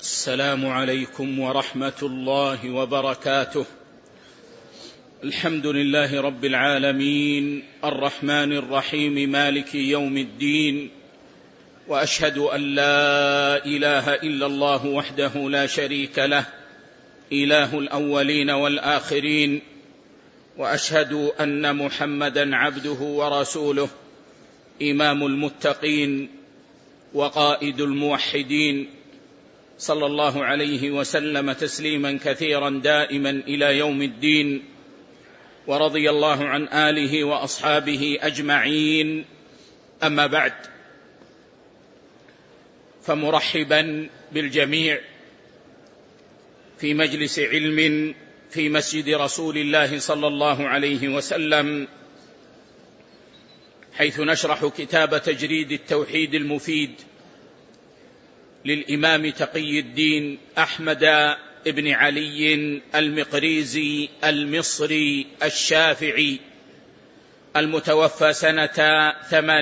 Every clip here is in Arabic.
السلام عليكم ورحمة الله وبركاته. الحمد لله رب العالمين الرحمن الرحيم مالك يوم الدين، وأشهد أن لا إله إلا الله وحده لا شريك له إله الأولين والآخرين، وأشهد أن محمدًا عبده ورسوله إمام المتقين وقائد الموحدين، صلى الله عليه وسلم تسليما كثيرا دائما إلى يوم الدين، ورضي الله عن آله وأصحابه أجمعين. أما بعد، فمرحبا بالجميع في مجلس علم في مسجد رسول الله صلى الله عليه وسلم، حيث نشرح كتاب تجريد التوحيد المفيد للإمام تقي الدين أحمد بن علي المقريزي المصري الشافعي، المتوفى سنة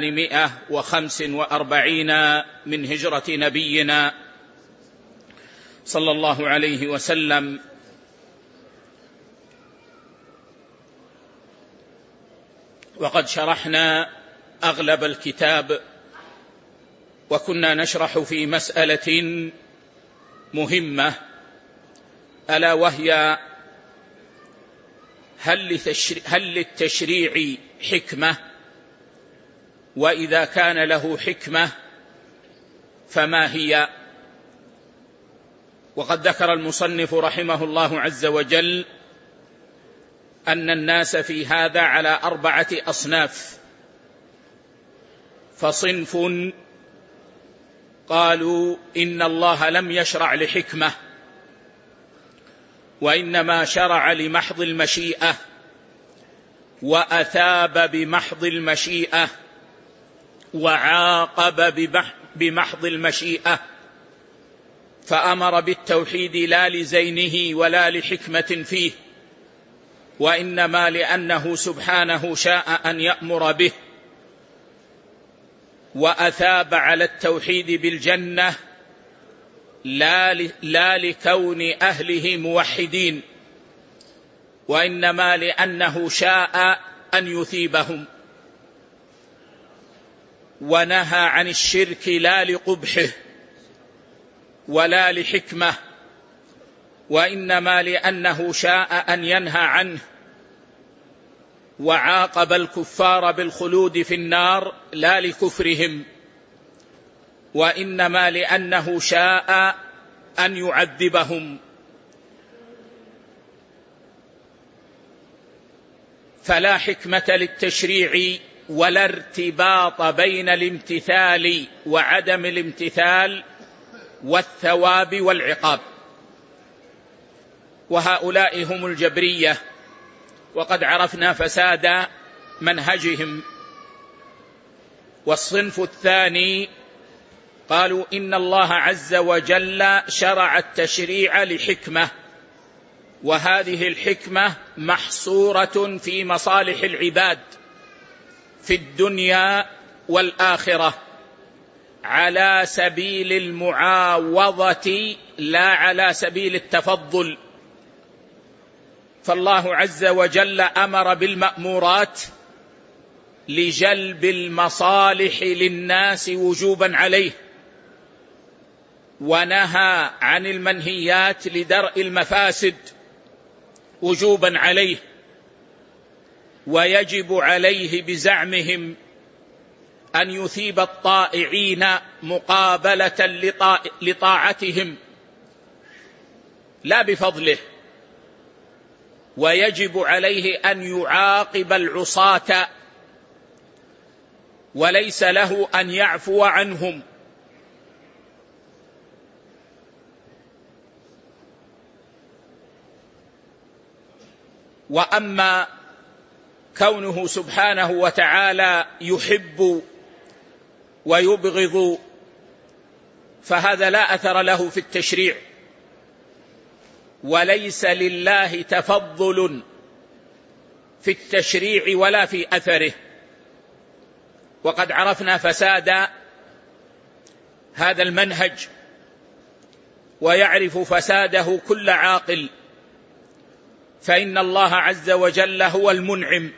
845 من هجرة نبينا صلى الله عليه وسلم. وقد شرحنا أغلب الكتاب، وكنا نشرح في مسألة مهمة، ألا وهي هل للتشريع حكمة؟ وإذا كان له حكمة فما هي؟ وقد ذكر المصنف رحمه الله عز وجل أن الناس في هذا على 4 أصناف. فصنف قالوا إن الله لم يشرع لحكمة، وإنما شرع لمحض المشيئة، وأثاب بمحض المشيئة، وعاقب بمحض المشيئة، فأمر بالتوحيد لا لزينه ولا لحكمة فيه، وإنما لأنه سبحانه شاء أن يأمر به. وأثاب على التوحيد بالجنة لا لكون أهله موحدين، وإنما لأنه شاء أن يثيبهم. ونهى عن الشرك لا لقبحه ولا لحكمة، وإنما لأنه شاء أن ينهى عنه. وعاقب الكفار بالخلود في النار لا لكفرهم، وإنما لأنه شاء أن يعذبهم. فلا حكمة للتشريع ولا ارتباط بين الامتثال وعدم الامتثال والثواب والعقاب. وهؤلاء هم الجبرية، وقد عرفنا فساد منهجهم. والصنف الثاني قالوا إن الله عز وجل شرع التشريع لحكمة، وهذه الحكمة محصورة في مصالح العباد في الدنيا والآخرة على سبيل المعاوضة لا على سبيل التفضل. فالله عز وجل أمر بالمأمورات لجلب المصالح للناس وجوبا عليه، ونهى عن المنهيات لدرء المفاسد وجوبا عليه. ويجب عليه بزعمهم أن يثيب الطائعين مقابلة لطاعتهم لا بفضله، ويجب عليه أن يعاقب العصاة، وليس له أن يعفو عنهم. وأما كونه سبحانه وتعالى يحب ويبغض فهذا لا أثر له في التشريع، وليس لله تفضل في التشريع ولا في أثره. وقد عرفنا فساد هذا المنهج ويعرف فساده كل عاقل، فإن الله عز وجل هو المنعم.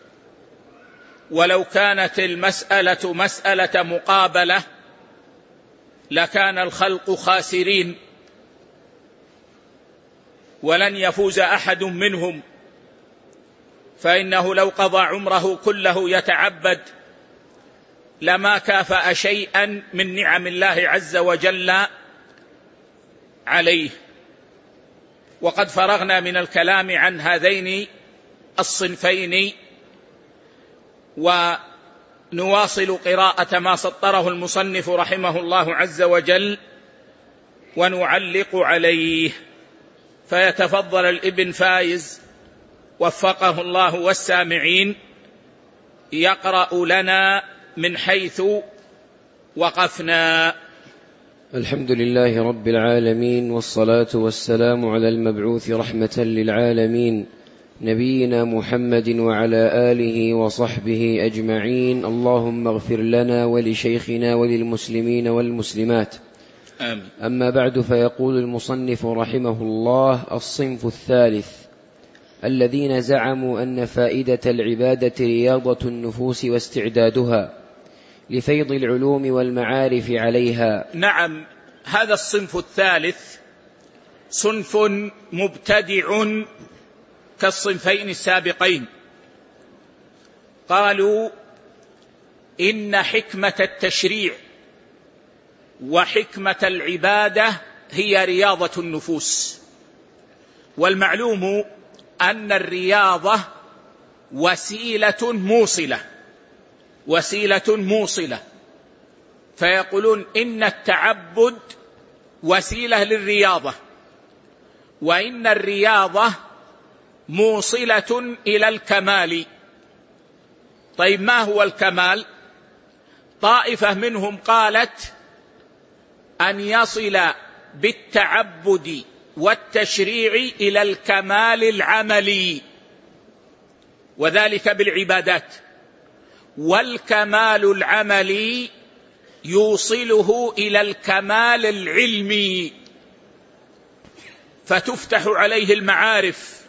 ولو كانت المسألة مسألة مقابلة لكان الخلق خاسرين ولن يفوز أحد منهم، فإنه لو قضى عمره كله يتعبد لما كافأ شيئا من نعم الله عز وجل عليه. وقد فرغنا من الكلام عن هذين الصنفين، ونواصل قراءة ما سطره المصنف رحمه الله عز وجل ونعلق عليه. فيتفضل الابن فايز وفقه الله والسامعين يقرأ لنا من حيث وقفنا. الحمد لله رب العالمين، والصلاة والسلام على المبعوث رحمة للعالمين نبينا محمد وعلى آله وصحبه أجمعين. اللهم اغفر لنا ولشيخنا وللمسلمين والمسلمات، آمين. أما بعد، فيقول المصنف رحمه الله: الصنف الثالث الذين زعموا أن فائدة العبادة رياضة النفوس واستعدادها لفيض العلوم والمعارف عليها. نعم، هذا الصنف الثالث صنف مبتدع كالصنفين السابقين. قالوا إن حكمة التشريع وحكمة العبادة هي رياضة النفوس، والمعلوم أن الرياضة وسيلة موصلة، فيقولون إن التعبد وسيلة للرياضة، وإن الرياضة موصلة إلى الكمال. طيب، ما هو الكمال؟ طائفة منهم قالت أن يصل بالتعبد والتشريع إلى الكمال العملي، وذلك بالعبادات، والكمال العملي يوصله إلى الكمال العلمي، فتفتح عليه المعارف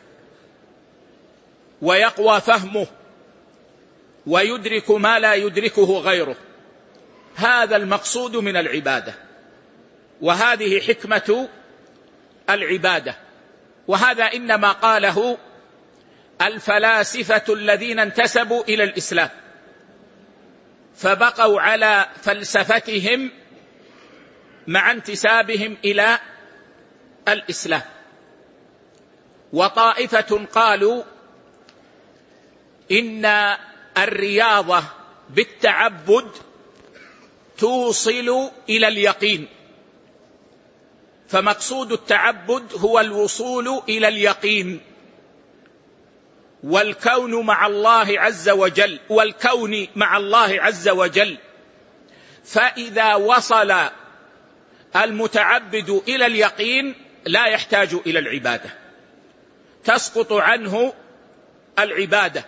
ويقوى فهمه ويدرك ما لا يدركه غيره. هذا المقصود من العبادة، وهذه حكمة العبادة. وهذا إنما قاله الفلاسفة الذين انتسبوا إلى الإسلام، فبقوا على فلسفتهم مع انتسابهم إلى الإسلام. وطائفة قالوا إن الرياضة بالتعبد توصل إلى اليقين، فمقصود التعبد هو الوصول إلى اليقين والكون مع الله عز وجل. فإذا وصل المتعبد إلى اليقين لا يحتاج إلى العبادة، تسقط عنه العبادة،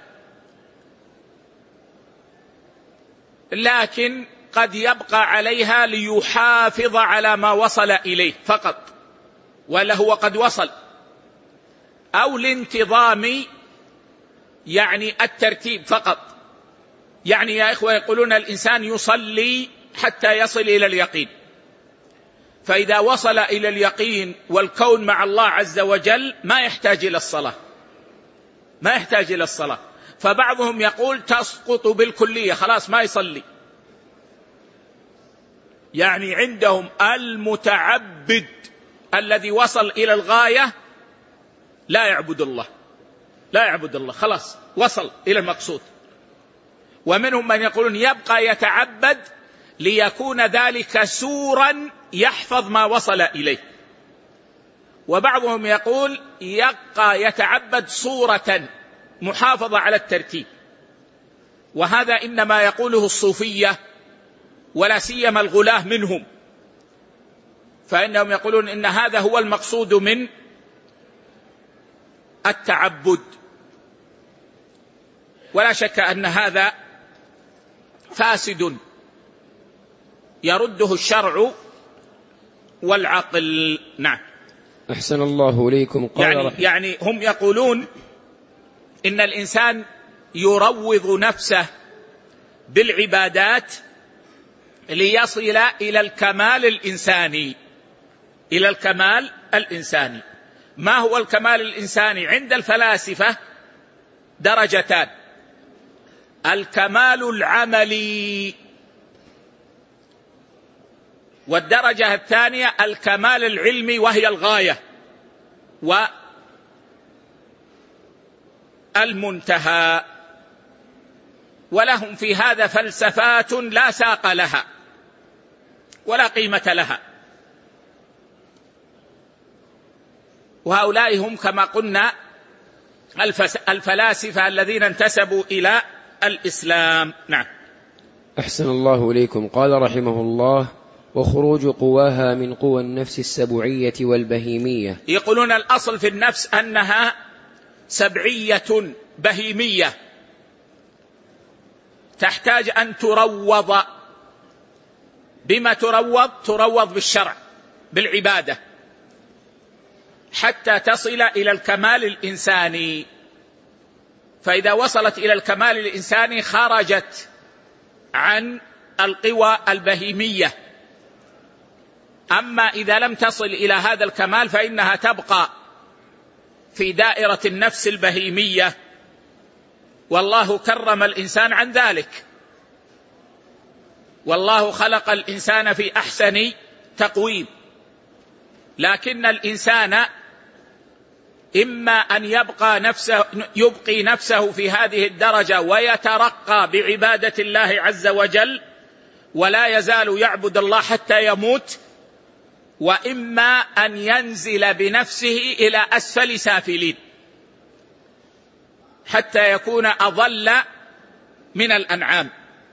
لكن قد يبقى عليها ليحافظ على ما وصل إليه فقط، ولا هو قد وصل، أو لانتظام يعني الترتيب فقط. يعني يا إخوة يقولون الإنسان يصلي حتى يصل إلى اليقين، فإذا وصل إلى اليقين والكون مع الله عز وجل ما يحتاج إلى الصلاة. فبعضهم يقول تسقط بالكلية، خلاص ما يصلي. يعني عندهم المتعبد الذي وصل إلى الغاية لا يعبد الله، خلاص وصل إلى المقصود. ومنهم من يقولون يبقى يتعبد ليكون ذلك سورا يحفظ ما وصل إليه. وبعضهم يقول يبقى يتعبد صورة محافظة على الترتيب. وهذا إنما يقوله الصوفية، ولا سيما الغلاة منهم، فإنهم يقولون إن هذا هو المقصود من التعبد. ولا شك أن هذا فاسد يرده الشرع والعقل. نعم. أحسن الله إليكم. يعني هم يقولون إن الإنسان يروض نفسه بالعبادات ليصل إلى الكمال الإنساني. إلى الكمال الإنساني. ما هو الكمال الإنساني؟ عند الفلاسفة درجتان: الكمال العملي، والدرجة الثانية الكمال العلمي، وهي الغاية والمنتهى. ولهم في هذا فلسفات لا ساق لها ولا قيمة لها. وهؤلاء هم كما قلنا الفلاسفة الذين انتسبوا إلى الإسلام. نعم. أحسن الله إليكم. قال رحمه الله: وخروج قواها من قوى النفس السبعية والبهيمية. يقولون الأصل في النفس أنها سبعية بهيمية، تحتاج أن تروض. بما تروض؟ تروض بالشرع، بالعبادة، حتى تصل إلى الكمال الإنساني. فإذا وصلت إلى الكمال الإنساني خرجت عن القوى البهيمية. أما إذا لم تصل إلى هذا الكمال فإنها تبقى في دائرة النفس البهيمية، والله كرم الإنسان عن ذلك. والله خلق الإنسان في أحسن تقويم، لكن الإنسان إما أن يبقي نفسه في هذه الدرجة ويترقى بعبادة الله عز وجل ولا يزال يعبد الله حتى يموت، وإما أن ينزل بنفسه إلى أسفل سافلين حتى يكون أضل من الأنعام.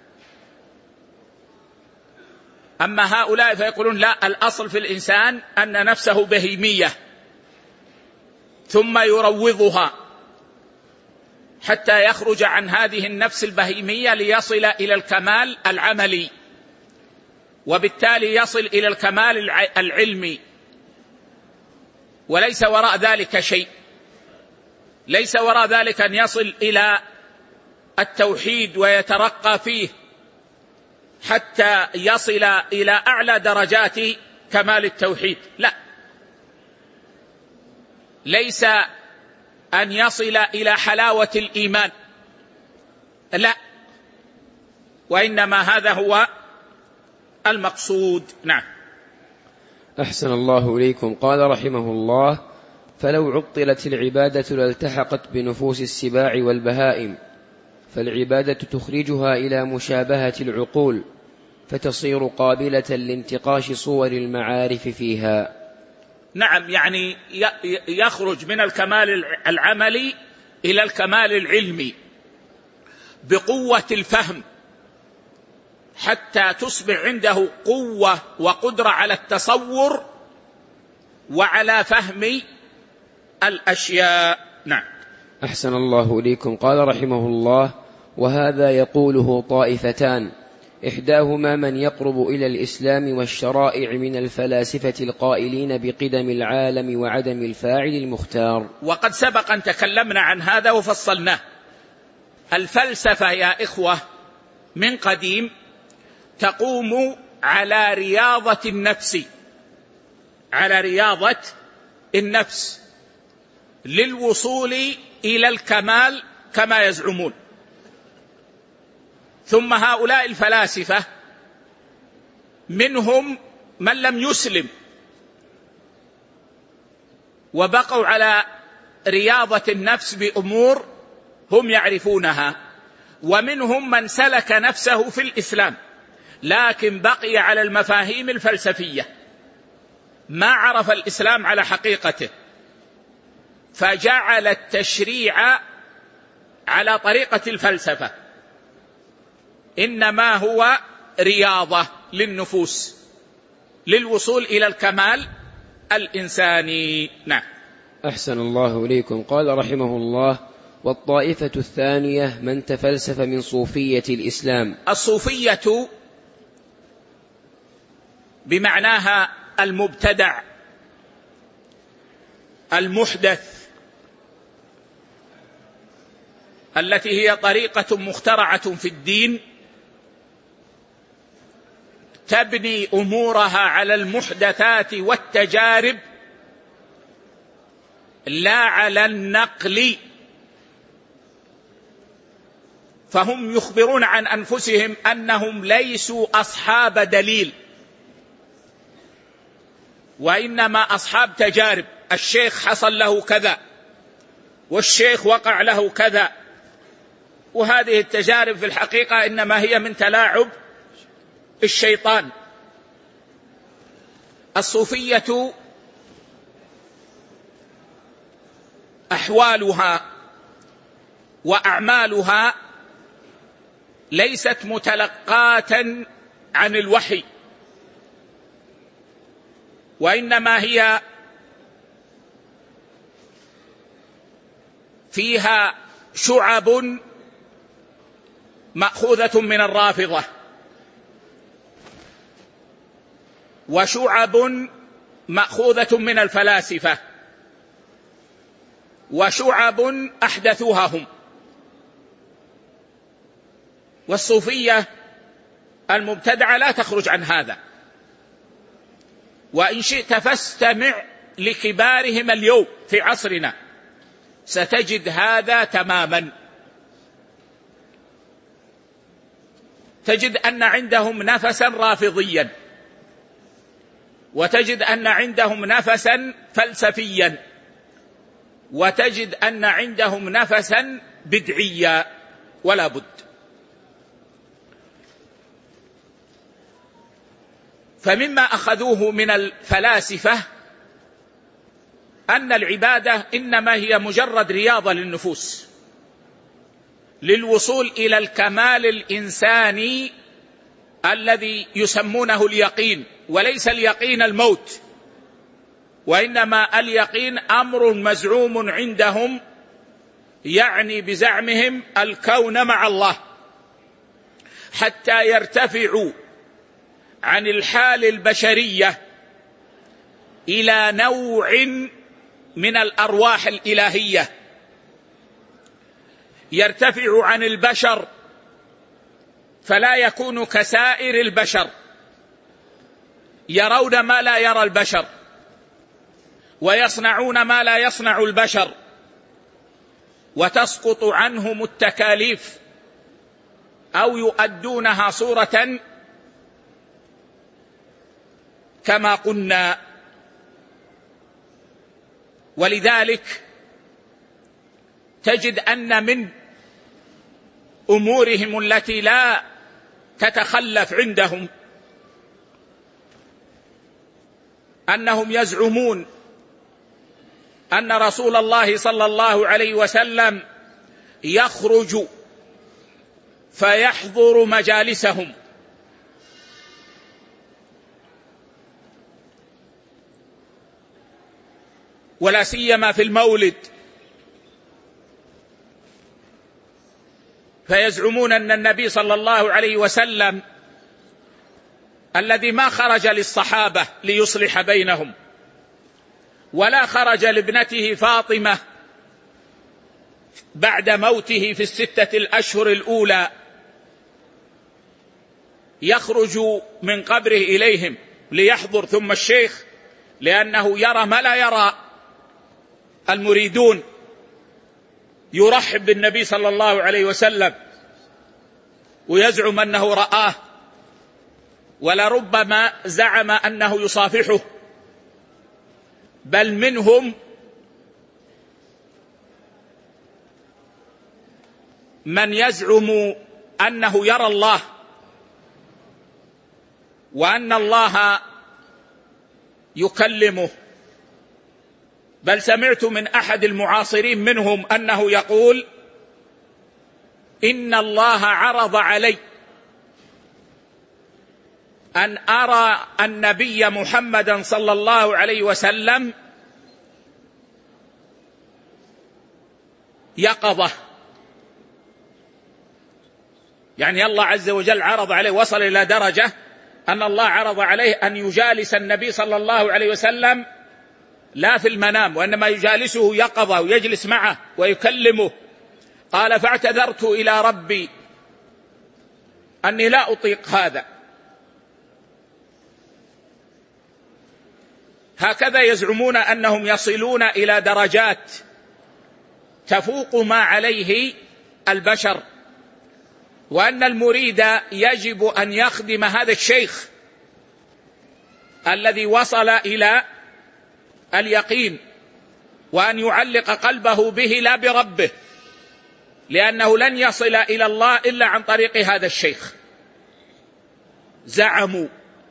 أما هؤلاء فيقولون لا، الأصل في الإنسان أن نفسه بهيمية، ثم يروضها حتى يخرج عن هذه النفس البهيمية ليصل إلى الكمال العملي، وبالتالي يصل إلى الكمال العلمي. وليس وراء ذلك شيء، ليس وراء ذلك أن يصل إلى التوحيد ويترقى فيه حتى يصل إلى أعلى درجات كمال التوحيد، لا، ليس أن يصل إلى حلاوة الإيمان، لا، وإنما هذا هو المقصود. نعم. أحسن الله إليكم. قال رحمه الله: فلو عطلت العبادة لالتحقت بنفوس السباع والبهائم، فالعبادة تخرجها إلى مشابهة العقول، فتصير قابلة لانتقاش صور المعارف فيها. نعم، يعني يخرج من الكمال العملي إلى الكمال العلمي بقوة الفهم، حتى تصبح عنده قوة وقدرة على التصور وعلى فهم الأشياء. نعم. أحسن الله إليكم. قال رحمه الله: وهذا يقوله طائفتان، إحداهما من يقرب إلى الإسلام والشرائع من الفلاسفة القائلين بقدم العالم وعدم الفاعل المختار. وقد سبق أن تكلمنا عن هذا وفصلناه. الفلسفة يا إخوة من قديم تقوم على رياضة النفس، على رياضة النفس للوصول إلى الكمال كما يزعمون. ثم هؤلاء الفلاسفة منهم من لم يسلم وبقوا على رياضة النفس بأمور هم يعرفونها، ومنهم من سلك نفسه في الإسلام لكن بقي على المفاهيم الفلسفية، ما عرف الإسلام على حقيقته، فجعل التشريع على طريقة الفلسفة، إنما هو رياضة للنفوس للوصول إلى الكمال الإنساني. نعم. أحسن الله إليكم. قال رحمه الله: والطائفة الثانية من تفلسف من صوفية الإسلام. الصوفية بمعناها المبتدع المحدث التي هي طريقة مخترعة في الدين تبني أمورها على المحدثات والتجارب لا على النقل، فهم يخبرون عن أنفسهم أنهم ليسوا أصحاب دليل، وإنما أصحاب تجارب. الشيخ حصل له كذا، والشيخ وقع له كذا، وهذه التجارب في الحقيقة إنما هي من تلاعب الشيطان. الصوفية أحوالها وأعمالها ليست متلقاة عن الوحي، وإنما هي فيها شعب مأخوذة من الرافضة، وشعب مأخوذة من الفلاسفة، وشعب أحدثوها هم. والصوفية المبتدعة لا تخرج عن هذا، وإن شئت فاستمع لكبارهم اليوم في عصرنا ستجد هذا تماما. تجد أن عندهم نفسا رافضيا، وتجد أن عندهم نفسا فلسفيا، وتجد أن عندهم نفسا بدعيا، ولا بد. فمما أخذوه من الفلاسفة أن العبادة إنما هي مجرد رياضة للنفوس للوصول إلى الكمال الإنساني الذي يسمونه اليقين، وليس اليقين الموت، وإنما اليقين أمر مزعوم عندهم، يعني بزعمهم الكون مع الله، حتى يرتفعوا عن الحال البشرية إلى نوع من الأرواح الإلهية، يرتفع عن البشر فلا يكون كسائر البشر، يرون ما لا يرى البشر، ويصنعون ما لا يصنع البشر، وتسقط عنهم التكاليف أو يؤدونها صورة كما قلنا. ولذلك تجد أن من أمورهم التي لا تتخلف عندهم أنهم يزعمون أن رسول الله صلى الله عليه وسلم يخرج فيحضر مجالسهم، ولا سيما في المولد، فيزعمون أن النبي صلى الله عليه وسلم الذي ما خرج للصحابة ليصلح بينهم، ولا خرج لابنته فاطمة بعد موته في 6 الأشهر الأولى، يخرج من قبره إليهم ليحضر، ثم الشيخ لأنه يرى ما لا يرى المريدون يرحب بالنبي صلى الله عليه وسلم ويزعم أنه رآه، ولربما زعم أنه يصافحه، بل منهم من يزعم أنه يرى الله، وأن الله يكلمه. بل سمعت من أحد المعاصرين منهم أنه يقول: إن الله عرض علي أن أرى النبي محمدا صلى الله عليه وسلم يقظة، يعني الله عز وجل عرض عليه، وصل إلى درجة أن الله عرض عليه أن يجالس النبي صلى الله عليه وسلم لا في المنام، وإنما يجالسه يقظة ويجلس معه ويكلمه. قال: فاعتذرت إلى ربي أني لا أطيق هذا. هكذا يزعمون أنهم يصلون إلى درجات تفوق ما عليه البشر، وأن المريد يجب أن يخدم هذا الشيخ الذي وصل إلى اليقين، وأن يعلق قلبه به لا بربه، لأنه لن يصل إلى الله إلا عن طريق هذا الشيخ. زعموا.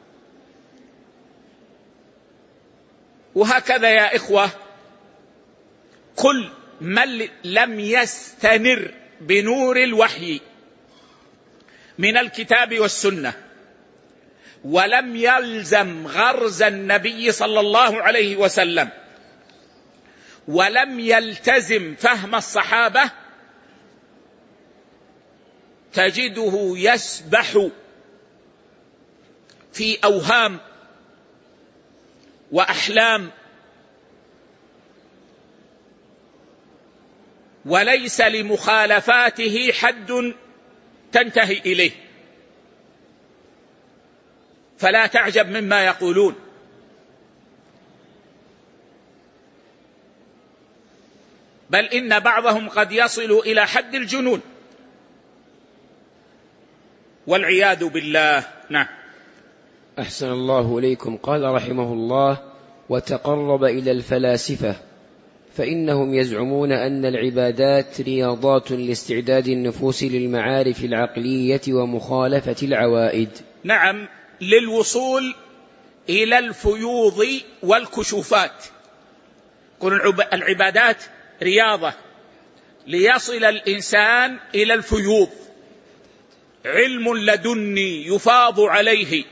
وهكذا يا إخوة، كل من لم يستنر بنور الوحي من الكتاب والسنة، ولم يلزم غرز النبي صلى الله عليه وسلم، ولم يلتزم فهم الصحابة، تجده يسبح في أوهام وأحلام، وليس لمخالفاته حد تنتهي إليه. فلا تعجب مما يقولون. بل إن بعضهم قد يصل إلى حد الجنون والعياذ بالله. نعم. أحسن الله إليكم. قال رحمه الله: وتقرب إلى الفلاسفة، فإنهم يزعمون أن العبادات رياضات لاستعداد النفوس للمعارف العقلية ومخالفة العوائد. نعم، للوصول إلى الفيوض والكشوفات. كل العبادات رياضة ليصل الإنسان إلى الفيوض، علم لدني يفاض عليه،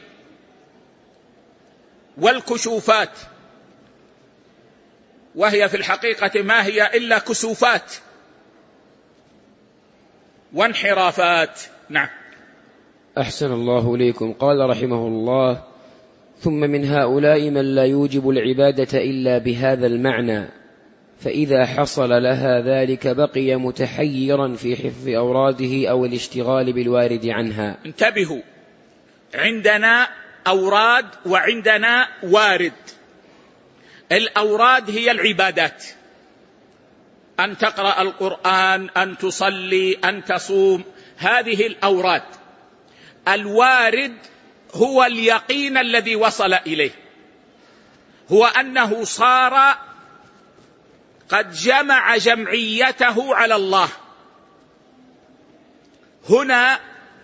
والكشوفات، وهي في الحقيقة ما هي إلا كسوفات وانحرافات. نعم. أحسن الله إليكم. قال رحمه الله: ثم من هؤلاء من لا يوجب العبادة إلا بهذا المعنى، فإذا حصل لها ذلك بقي متحيرا في حفظ أوراده أو الاشتغال بالوارد عنها. انتبهوا، عندنا أوراد وعندنا وارد. الأوراد هي العبادات، أن تقرأ القرآن، أن تصلي، أن تصوم، هذه الأوراد. الوارد هو اليقين الذي وصل إليه، هو أنه صار قد جمع جمعيته على الله. هنا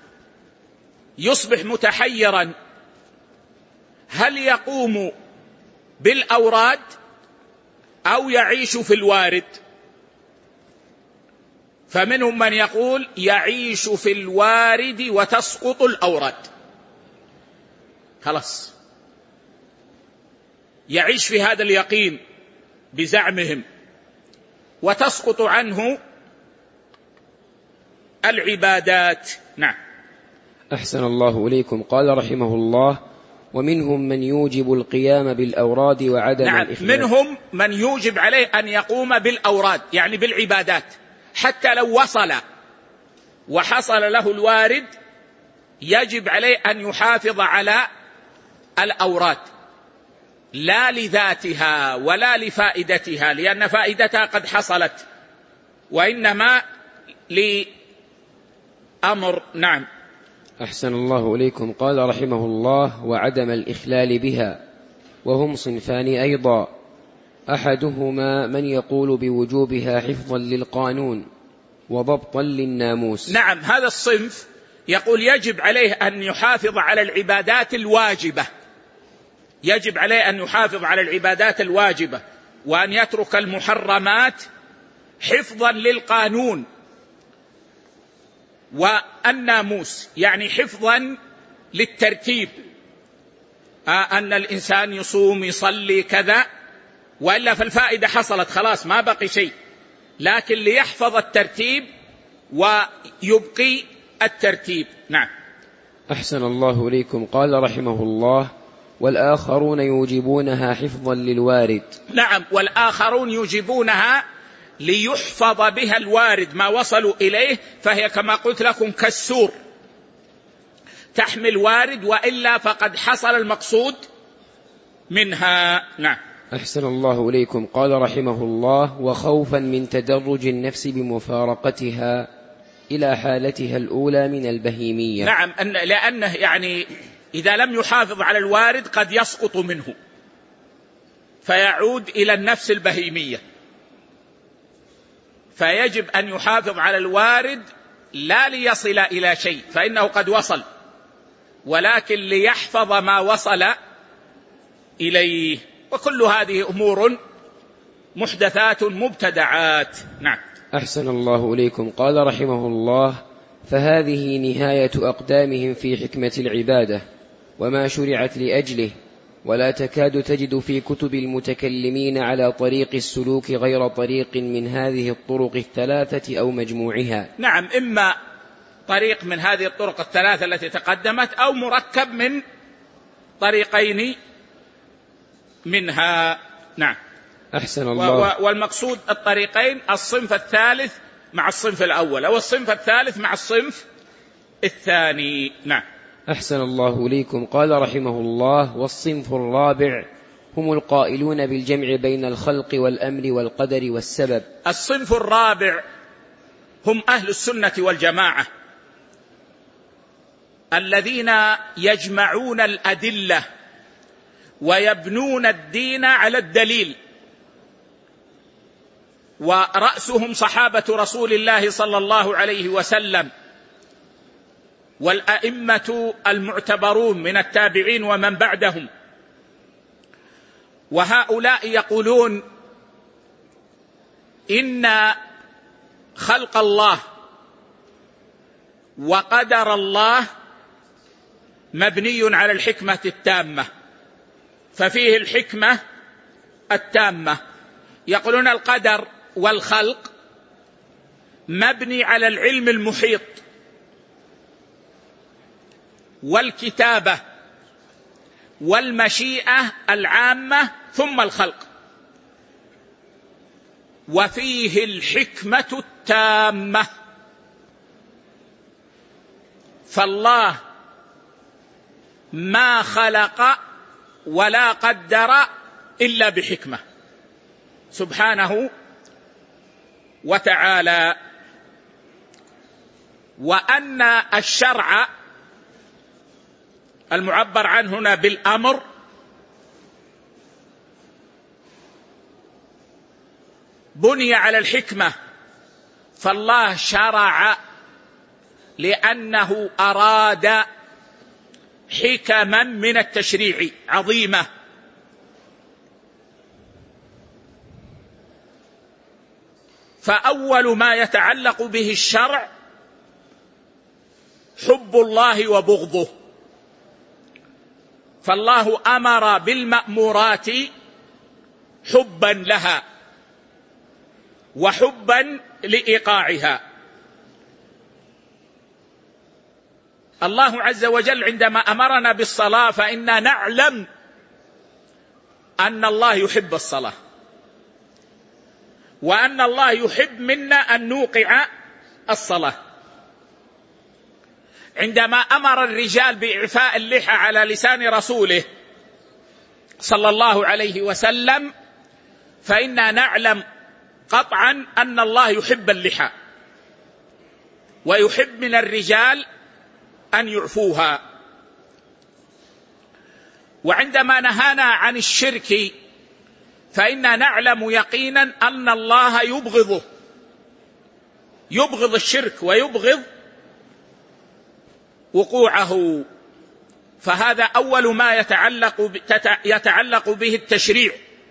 يصبح متحيرا، هل يقوم بالأوراد أو يعيش في الوارد؟ فمنهم من يقول يعيش في الوارد وتسقط الأوراد، خلاص يعيش في هذا اليقين بزعمهم، وتسقط عنه العبادات. نعم. أحسن الله إليكم. قال رحمه الله: ومنهم من يوجب القيام بالأوراد وعدم الإخلاص. منهم من يوجب عليه أن يقوم بالأوراد، يعني بالعبادات، حتى لو وصل وحصل له الوارد يجب عليه أن يحافظ على الأوراد، لا لذاتها ولا لفائدتها، لأن فائدتها قد حصلت، وإنما لأمر. نعم. أحسن الله إليكم. قال رحمه الله: وعدم الإخلال بها، وهم صنفان أيضا: أحدهما من يقول بوجوبها حفظا للقانون وضبطا للناموس. نعم، هذا الصنف يقول يجب عليه أن يحافظ على العبادات الواجبة، يجب عليه أن يحافظ على العبادات الواجبة، وأن يترك المحرمات حفظا للقانون والناموس، يعني حفظا للترتيب، أن الإنسان يصوم يصلي كذا، وإلا فالفائدة حصلت خلاص ما بقي شيء، لكن ليحفظ الترتيب ويبقي الترتيب. نعم. أحسن الله إليكم. قال رحمه الله: والآخرون يوجبونها حفظا للوارد. نعم، والآخرون يوجبونها ليحفظ بها الوارد ما وصلوا إليه، فهي كما قلت لكم كالسور تحمل وارد، وإلا فقد حصل المقصود منها. نعم. أحسن الله إليكم. قال رحمه الله: وخوفا من تدرج النفس بمفارقتها إلى حالتها الأولى من البهيمية. نعم، لأنه يعني إذا لم يحافظ على الوارد قد يسقط منه فيعود إلى النفس البهيمية، فيجب أن يحافظ على الوارد لا ليصل إلى شيء فإنه قد وصل، ولكن ليحفظ ما وصل إليه. وكل هذه أمور محدثات مبتدعات. نعم. أحسن الله إليكم. قال رحمه الله: فهذه نهاية أقدامهم في حكمة العبادة وما شرعت لأجله، ولا تكاد تجد في كتب المتكلمين على طريق السلوك غير طريق من هذه الطرق الثلاثة أو مجموعها. نعم، إما طريق من هذه الطرق الثلاثة التي تقدمت، أو مركب من طريقين منها. نعم. أحسن الله. والمقصود الطريقين الصنف الثالث مع الصنف الأول، أو الصنف الثالث مع الصنف الثاني. نعم. أحسن الله إليكم. قال رحمه الله: والصنف الرابع هم القائلون بالجمع بين الخلق والأمر والقدر والسبب. الصنف الرابع هم أهل السنة والجماعة الذين يجمعون الأدلة ويبنون الدين على الدليل، ورأسهم صحابة رسول الله صلى الله عليه وسلم والأئمة المعتبرون من التابعين ومن بعدهم. وهؤلاء يقولون إن خلق الله وقدر الله مبني على الحكمة التامة، ففيه الحكمة التامة. يقولون القدر والخلق مبني على العلم المحيط والكتابة والمشيئة العامة ثم الخلق، وفيه الحكمة التامة. فالله ما خلق ولا قدر إلا بحكمة سبحانه وتعالى، وأن الشرع المعبر عنه هنا بالأمر بني على الحكمة، فالله شرع لأنه أراد حكما من التشريع عظيمة. فأول ما يتعلق به الشرع حب الله وبغضه، فالله أمر بالمأمورات حبا لها وحبا لإيقاعها. الله عز وجل عندما أمرنا بالصلاة فإنا نعلم أن الله يحب الصلاة، وأن الله يحب منا أن نوقع الصلاة. عندما أمر الرجال بإعفاء اللحى على لسان رسوله صلى الله عليه وسلم فإنا نعلم قطعا أن الله يحب اللحى ويحب من الرجال أن يعفوها. وعندما نهانا عن الشرك فإنا نعلم يقينا أن الله يبغض الشرك ويبغض وقوعه، فهذا أول ما يتعلق به التشريع.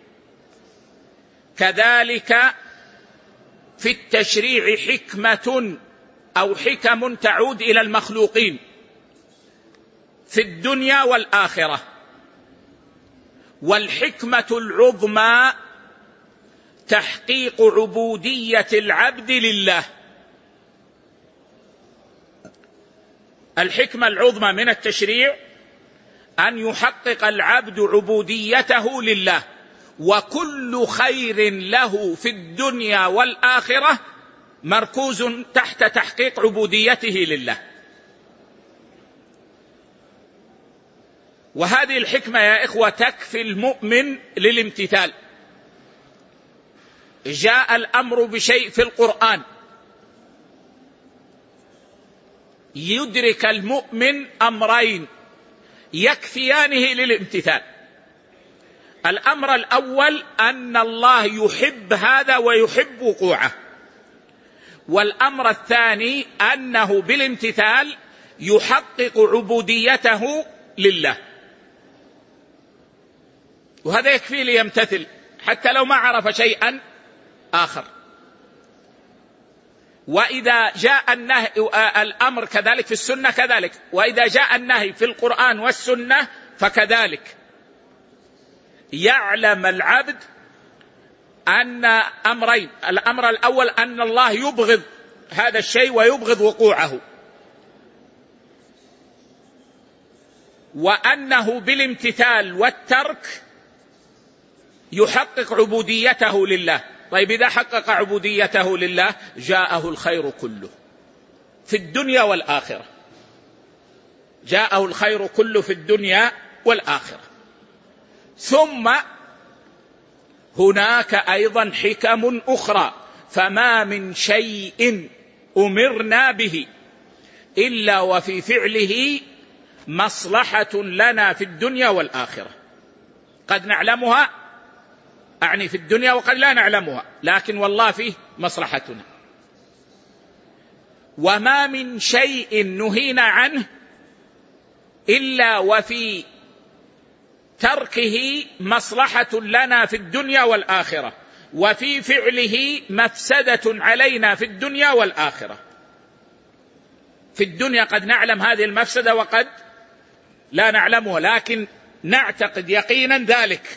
كذلك في التشريع حكمة أو حكم تعود إلى المخلوقين في الدنيا والآخرة، والحكمة العظمى تحقيق عبودية العبد لله. الحكمة العظمى من التشريع أن يحقق العبد عبوديته لله، وكل خير له في الدنيا والآخرة مركوز تحت تحقيق عبوديته لله. وهذه الحكمة يا إخوة تكفي المؤمن للامتثال. جاء الأمر بشيء في القرآن يدرك المؤمن أمرين يكفيانه للامتثال. الأمر الأول أن الله يحب هذا ويحب وقوعه، والأمر الثاني أنه بالامتثال يحقق عبوديته لله، وهذا يكفي ليمتثل حتى لو ما عرف شيئا آخر. وإذا جاء النهي الأمر كذلك في السنة كذلك، وإذا جاء النهي في القرآن والسنة فكذلك. يعلم العبد أن أمرين: الأمر الأول أن الله يبغض هذا الشيء ويبغض وقوعه، وأنه بالامتثال والترك يحقق عبوديته لله. طيب إذا حقق عبوديته لله جاءه الخير كله في الدنيا والآخرة، جاءه الخير كله في الدنيا والآخرة. ثم هناك أيضا حكم أخرى: فما من شيء أمرنا به إلا وفي فعله مصلحة لنا في الدنيا والآخرة. قد نعلمها، أعني في الدنيا، وقد لا نعلمها، لكن والله فيه مصلحتنا. وما من شيء نهينا عنه إلا وفي تركه مصلحة لنا في الدنيا والآخرة، وفي فعله مفسدة علينا في الدنيا والآخرة. في الدنيا قد نعلم هذه المفسدة وقد لا نعلمها، لكن نعتقد يقينا ذلك.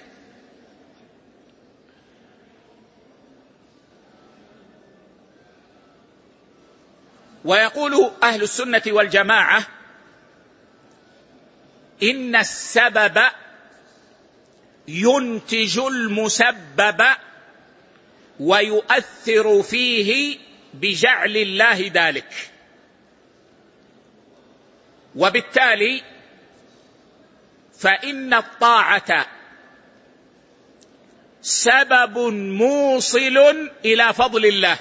ويقول أهل السنة والجماعة: إن السبب ينتج المسبب ويؤثر فيه بجعل الله ذلك. وبالتالي فإن الطاعة سبب موصل إلى فضل الله،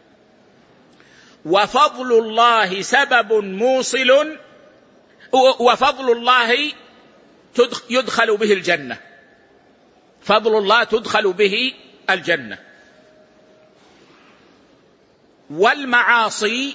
وفضل الله سبب موصل، وفضل الله يدخل به الجنة، فضل الله تدخل به الجنة. والمعاصي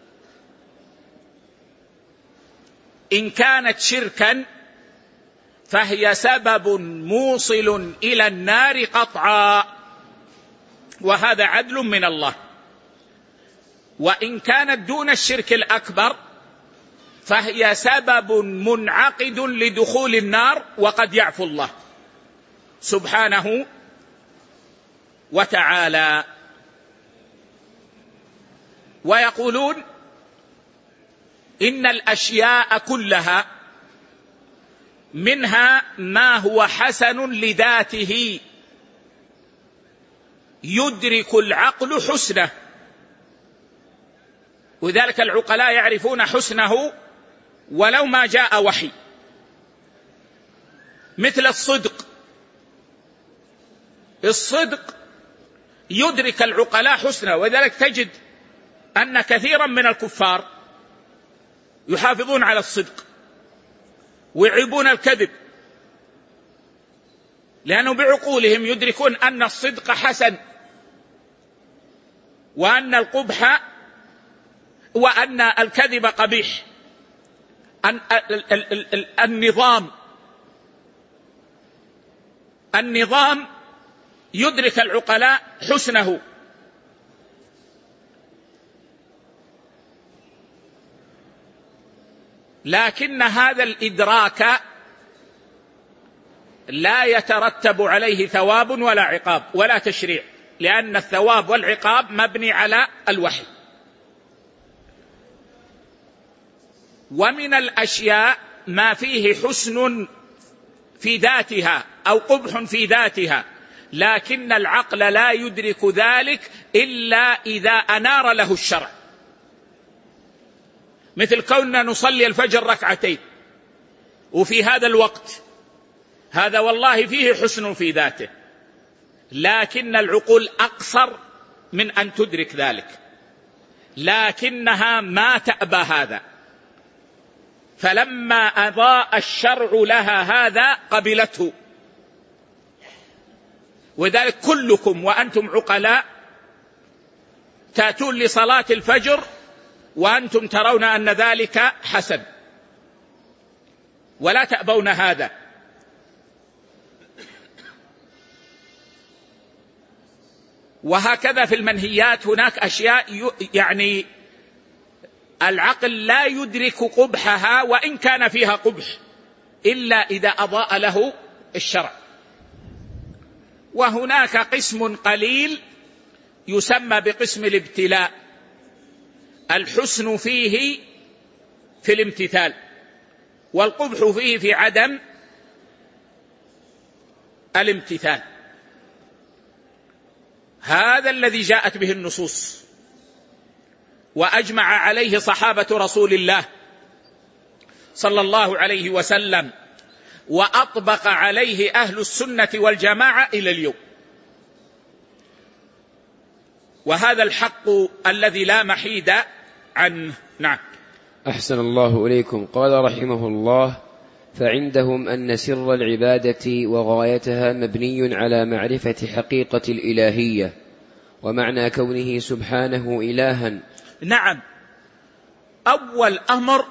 إن كانت شركا فهي سبب موصل إلى النار قطعا، وهذا عدل من الله. وإن كانت دون الشرك الأكبر فهي سبب منعقد لدخول النار، وقد يعفو الله سبحانه وتعالى. ويقولون إن الأشياء كلها منها ما هو حسن لذاته يدرك العقل حسنه، وذلك العقلاء يعرفون حسنه ولو ما جاء وحي، مثل الصدق. الصدق يدرك العقلاء حسنه، وذلك تجد أن كثيرا من الكفار يحافظون على الصدق ويعيبون الكذب، لأنه بعقولهم يدركون أن الصدق حسن، وأن القبح وأن الكذب قبيح. النظام يدرك العقلاء حسنه، لكن هذا الإدراك لا يترتب عليه ثواب ولا عقاب ولا تشريع، لأن الثواب والعقاب مبني على الوحي. ومن الأشياء ما فيه حسن في ذاتها أو قبح في ذاتها، لكن العقل لا يدرك ذلك إلا إذا أنار له الشرع، مثل كوننا نصلي الفجر ركعتين وفي هذا الوقت، هذا والله فيه حسن في ذاته، لكن العقول أقصر من أن تدرك ذلك، لكنها ما تأبى هذا، فلما أضاء الشرع لها هذا قبلته. وذلك كلكم وأنتم عقلاء تأتون لصلاة الفجر وأنتم ترون أن ذلك حسن ولا تأبون هذا. وهكذا في المنهيات هناك أشياء يعني العقل لا يدرك قبحها وإن كان فيها قبح إلا إذا أضاء له الشرع. وهناك قسم قليل يسمى بقسم الابتلاء، الحسن فيه في الامتثال والقبح فيه في عدم الامتثال. هذا الذي جاءت به النصوص وأجمع عليه صحابة رسول الله صلى الله عليه وسلم، وأطبق عليه أهل السنة والجماعة إلى اليوم، وهذا الحق الذي لا محيد عنه. نعم. أحسن الله إليكم. قال رحمه الله: فعندهم أن سر العبادة وغايتها مبني على معرفة حقيقة الإلهية ومعنى كونه سبحانه إلها. نعم، أول أمر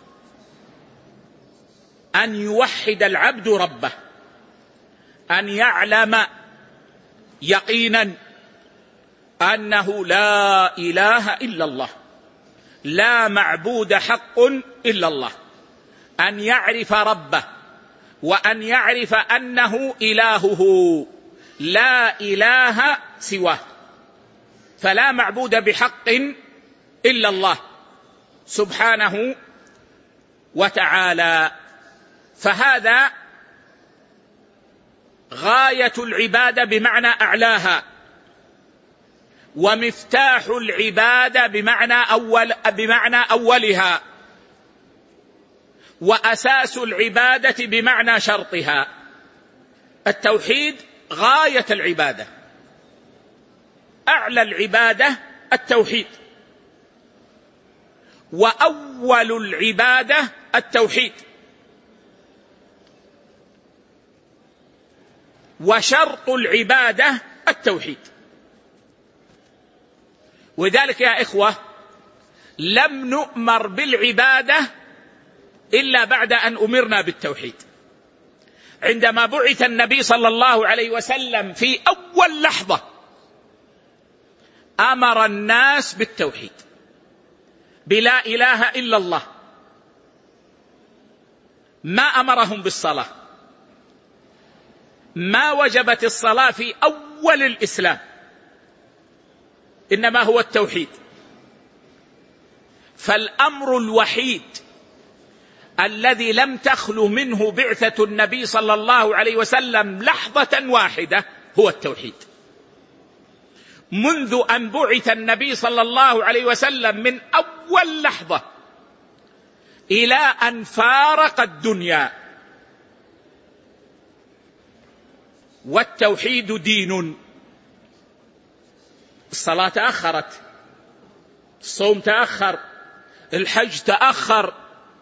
أن يوحد العبد ربه، أن يعلم يقينا أنه لا إله إلا الله، لا معبود حق إلا الله، أن يعرف ربه وأن يعرف أنه إلهه لا إله سواه، فلا معبود بحق إلا الله سبحانه وتعالى. فهذا غاية العبادة بمعنى أعلاها، ومفتاح العبادة بمعنى أولها، وأساس العبادة بمعنى شرطها. التوحيد غاية العبادة، أعلى العبادة التوحيد، وأول العبادة التوحيد، وشرط العبادة التوحيد. وذلك يا إخوة لم نؤمر بالعبادة إلا بعد أن أمرنا بالتوحيد. عندما بعث النبي صلى الله عليه وسلم في أول لحظة أمر الناس بالتوحيد، بلا إله إلا الله، ما أمرهم بالصلاة، ما وجبت الصلاة في أول الإسلام، إنما هو التوحيد. فالأمر الوحيد الذي لم تخلو منه بعثة النبي صلى الله عليه وسلم لحظة واحدة هو التوحيد. منذ أن بعث النبي صلى الله عليه وسلم من أول لحظة إلى أن فارق الدنيا، والتوحيد دين. الصلاة تأخرت، الصوم تأخر، الحج تأخر،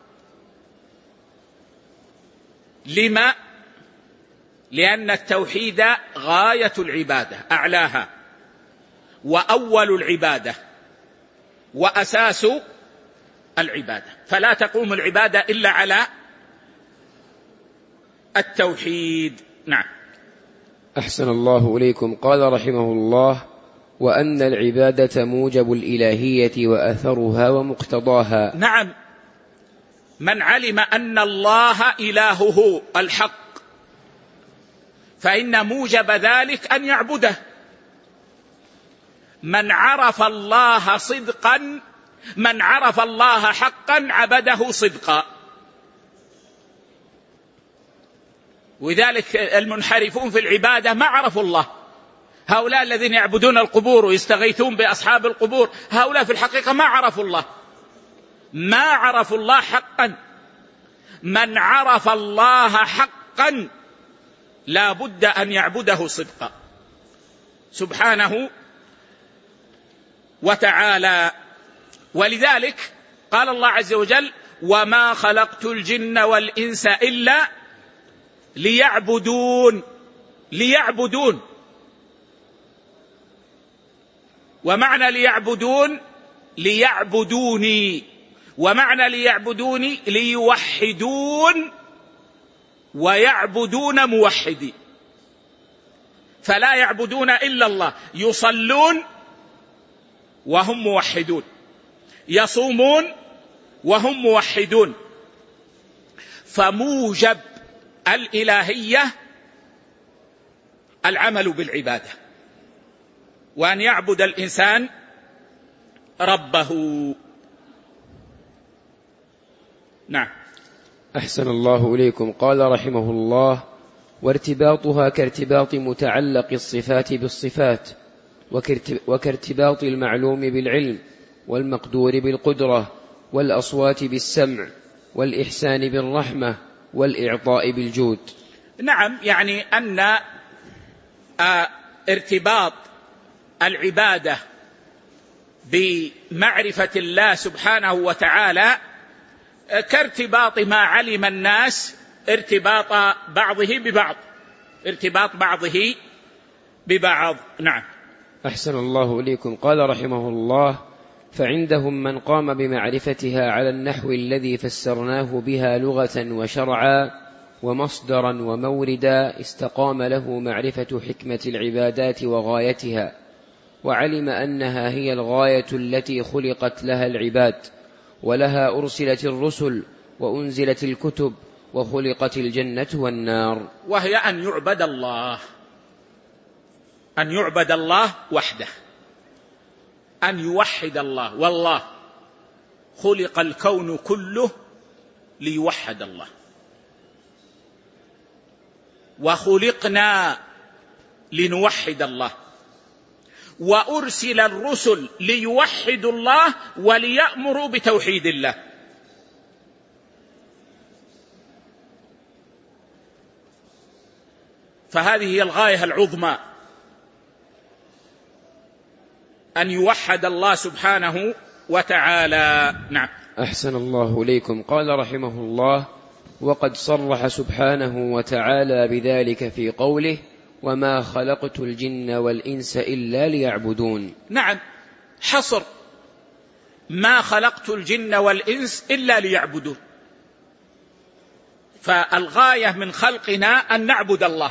لما؟ لأن التوحيد غاية العبادة، أعلاها وأول العبادة وأساس العبادة، فلا تقوم العبادة إلا على التوحيد. نعم. أحسن الله إليكم. قال رحمه الله: وأن العبادة موجب الإلهية وأثرها ومقتضاها. نعم، من علم أن الله إلهه الحق فإن موجب ذلك أن يعبده. من عرف الله صدقا من عرف الله حقا عبده صدقا. وذلك المنحرفون في العبادة ما عرفوا الله. هؤلاء الذين يعبدون القبور ويستغيثون بأصحاب القبور، هؤلاء في الحقيقة ما عرفوا الله، ما عرفوا الله حقا. من عرف الله حقا لا بد أن يعبده صدقا سبحانه وتعالى. ولذلك قال الله عز وجل: وما خلقت الجن والإنس إلا ليعبدون. ليعبدون، ومعنى ليعبدون ليعبدوني، ومعنى ليعبدوني ليوحدون ويعبدون موحدي. فلا يعبدون إلا الله، يصلون وهم موحدون، يصومون وهم موحدون. فموجب الإلهية العمل بالعبادة، وأن يعبد الإنسان ربه. نعم. أحسن الله إليكم. قال رحمه الله: وارتباطها كارتباط متعلق الصفات بالصفات، وكارتباط المعلوم بالعلم، والمقدور بالقدرة، والأصوات بالسمع، والإحسان بالرحمة، والإعطاء بالجود. نعم، يعني أن ارتباط العبادة بمعرفة الله سبحانه وتعالى كارتباط ما علم الناس ارتباط بعضه ببعض، ارتباط بعضه ببعض. نعم. أحسن الله إليكم. قال رحمه الله: فعندهم من قام بمعرفتها على النحو الذي فسرناه بها لغة وشرعا ومصدرا وموردا استقام له معرفة حكمة العبادات وغايتها، وعلم أنها هي الغاية التي خلقت لها العباد، ولها أرسلت الرسل وأنزلت الكتب وخلقت الجنة والنار، وهي أن يعبد الله، أن يعبد الله وحده، أن يوحد الله. والله خلق الكون كله ليوحد الله، وخلقنا لنوحد الله، وأرسل الرسل ليوحدوا الله وليأمروا بتوحيد الله. فهذه هي الغاية العظمى، أن يوحد الله سبحانه وتعالى. نعم. أحسن الله إليكم. قال رحمه الله: وقد صرح سبحانه وتعالى بذلك في قوله: وما خلقت الجن والإنس إلا ليعبدون. نعم، حصر ما خلقت الجن والإنس إلا ليعبدون. فالغاية من خلقنا أن نعبد الله،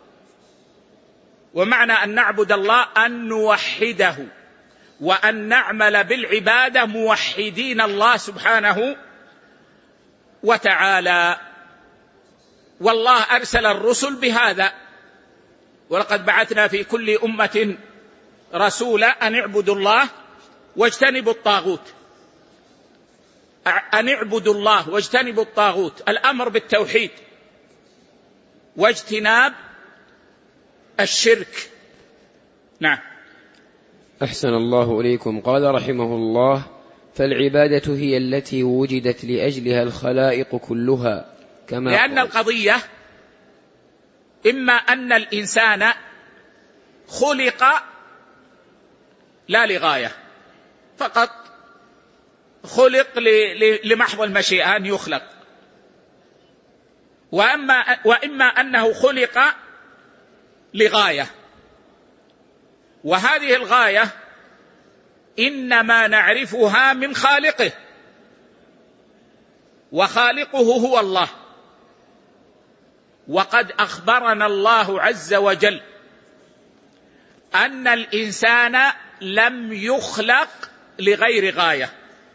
ومعنى أن نعبد الله أن نوحده، وأن نعمل بالعبادة موحدين الله سبحانه وتعالى. والله أرسل الرسل بهذا: ولقد بعثنا في كل أمة رسولا أن اعبدوا الله واجتنبوا الطاغوت. أن اعبدوا الله واجتنبوا الطاغوت، الأمر بالتوحيد واجتناب الشرك. نعم. أحسن الله إليكم. قال رحمه الله: فالعبادة هي التي وجدت لأجلها الخلائق كلها، كما لأن القضية إما أن الإنسان خلق لا لغاية، فقط خلق لمحض المشيئة أن يخلق، وإما أنه خلق لغاية، وهذه الغاية إنما نعرفها من خالقه، وخالقه هو الله. وقد أخبرنا الله عز وجل أن الإنسان لم يخلق لغير غاية،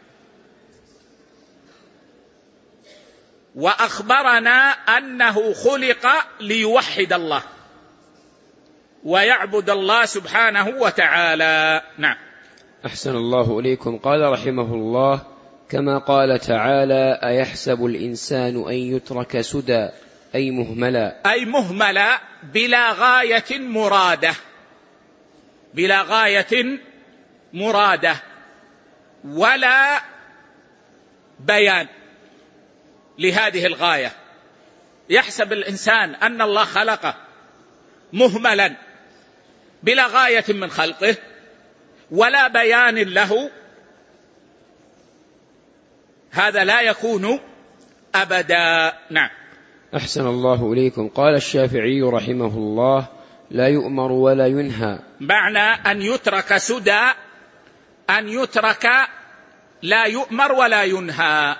وأخبرنا أنه خلق ليوحد الله ويعبد الله سبحانه وتعالى. نعم. أحسن الله إليكم. قال رحمه الله: كما قال تعالى: أيحسب الإنسان أن يترك سدى، أي مهملا، أي مهملا بلا غاية مرادة، بلا غاية مرادة ولا بيان لهذه الغاية. يحسب الإنسان أن الله خلقه مهملا بلا غاية من خلقه ولا بيان له، هذا لا يكون أبدا. نعم. أحسن الله إليكم. قال الشافعي رحمه الله: لا يؤمر ولا ينهى. معنى أن يترك سدى أن يترك لا يؤمر ولا ينهى،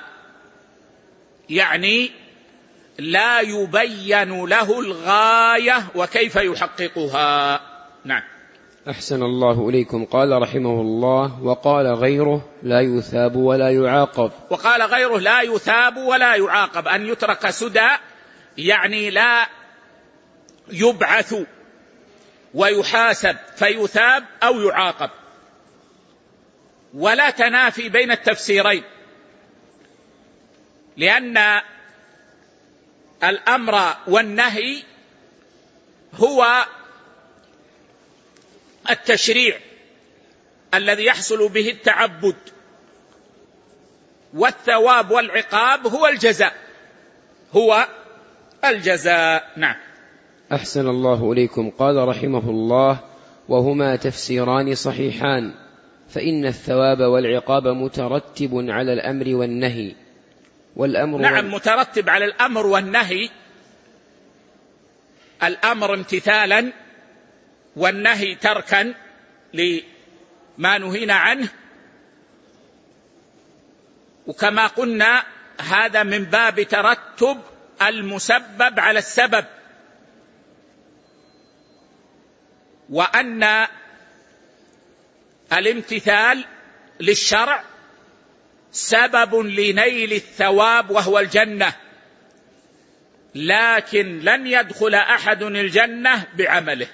يعني لا يبين له الغاية وكيف يحققها. نعم. أحسن الله إليكم. قال رحمه الله: وقال غيره: لا يثاب ولا يعاقب. وقال غيره: لا يثاب ولا يعاقب. أن يترك سدى يعني لا يبعث ويحاسب فيثاب أو يعاقب، ولا تنافي بين التفسيرين، لأن الأمر والنهي هو التشريع الذي يحصل به التعبد، والثواب والعقاب هو الجزاء، هو الجزاء. نعم. أحسن الله إليكم. قال رحمه الله: وهما تفسيران صحيحان، فإن الثواب والعقاب مترتب على الأمر والنهي. والأمر نعم، مترتب على الأمر والنهي، الأمر امتثالا والنهي تركا لما نهينا عنه، وكما قلنا هذا من باب ترتب المسبب على السبب، وأن الامتثال للشرع سبب لنيل الثواب وهو الجنة، لكن لن يدخل أحد الجنة بعمله،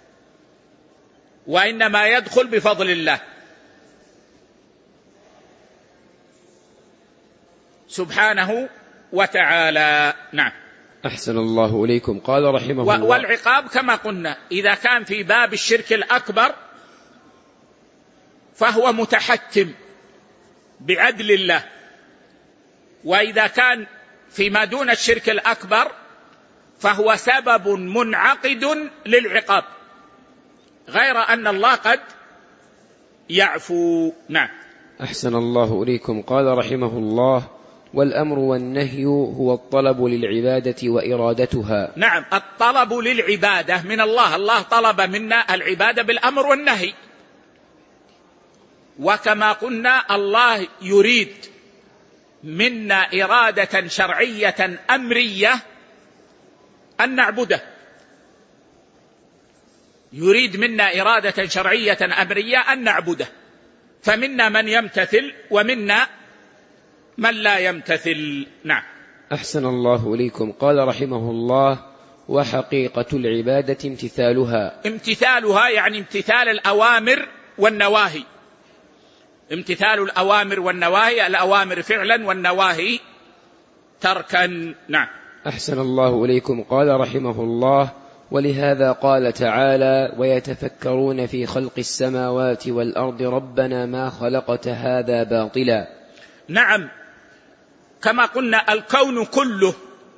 وإنما يدخل بفضل الله سبحانه وتعالى. نعم. أحسن الله إليكم. قال رحمه الله: والعقاب كما قلنا إذا كان في باب الشرك الأكبر فهو متحتم بعدل الله، وإذا كان فيما دون الشرك الأكبر فهو سبب منعقد للعقاب، غير أن الله قد يعفو. نعم. أحسن الله إليكم. قال رحمه الله: والأمر والنهي هو الطلب للعبادة وإرادتها. نعم، الطلب للعبادة من الله، الله طلب منا العبادة بالأمر والنهي، وكما قلنا الله يريد منا إرادة شرعية أمرية أن نعبده، يريد منا إرادة شرعية أمرية أن نعبده، فمنا من يمتثل ومنا من لا يمتثل. نعم. أحسن الله إليكم. قال رحمه الله: وحقيقة العبادة امتثالها. امتثالها يعني امتثال الأوامر والنواهي، امتثال الأوامر والنواهي، الأوامر فعلا والنواهي تركا. نعم. أحسن الله إليكم. قال رحمه الله: ولهذا قال تعالى: ويتفكرون في خلق السماوات والأرض ربنا ما خلقت هذا باطلا. نعم، كما قلنا الكون كله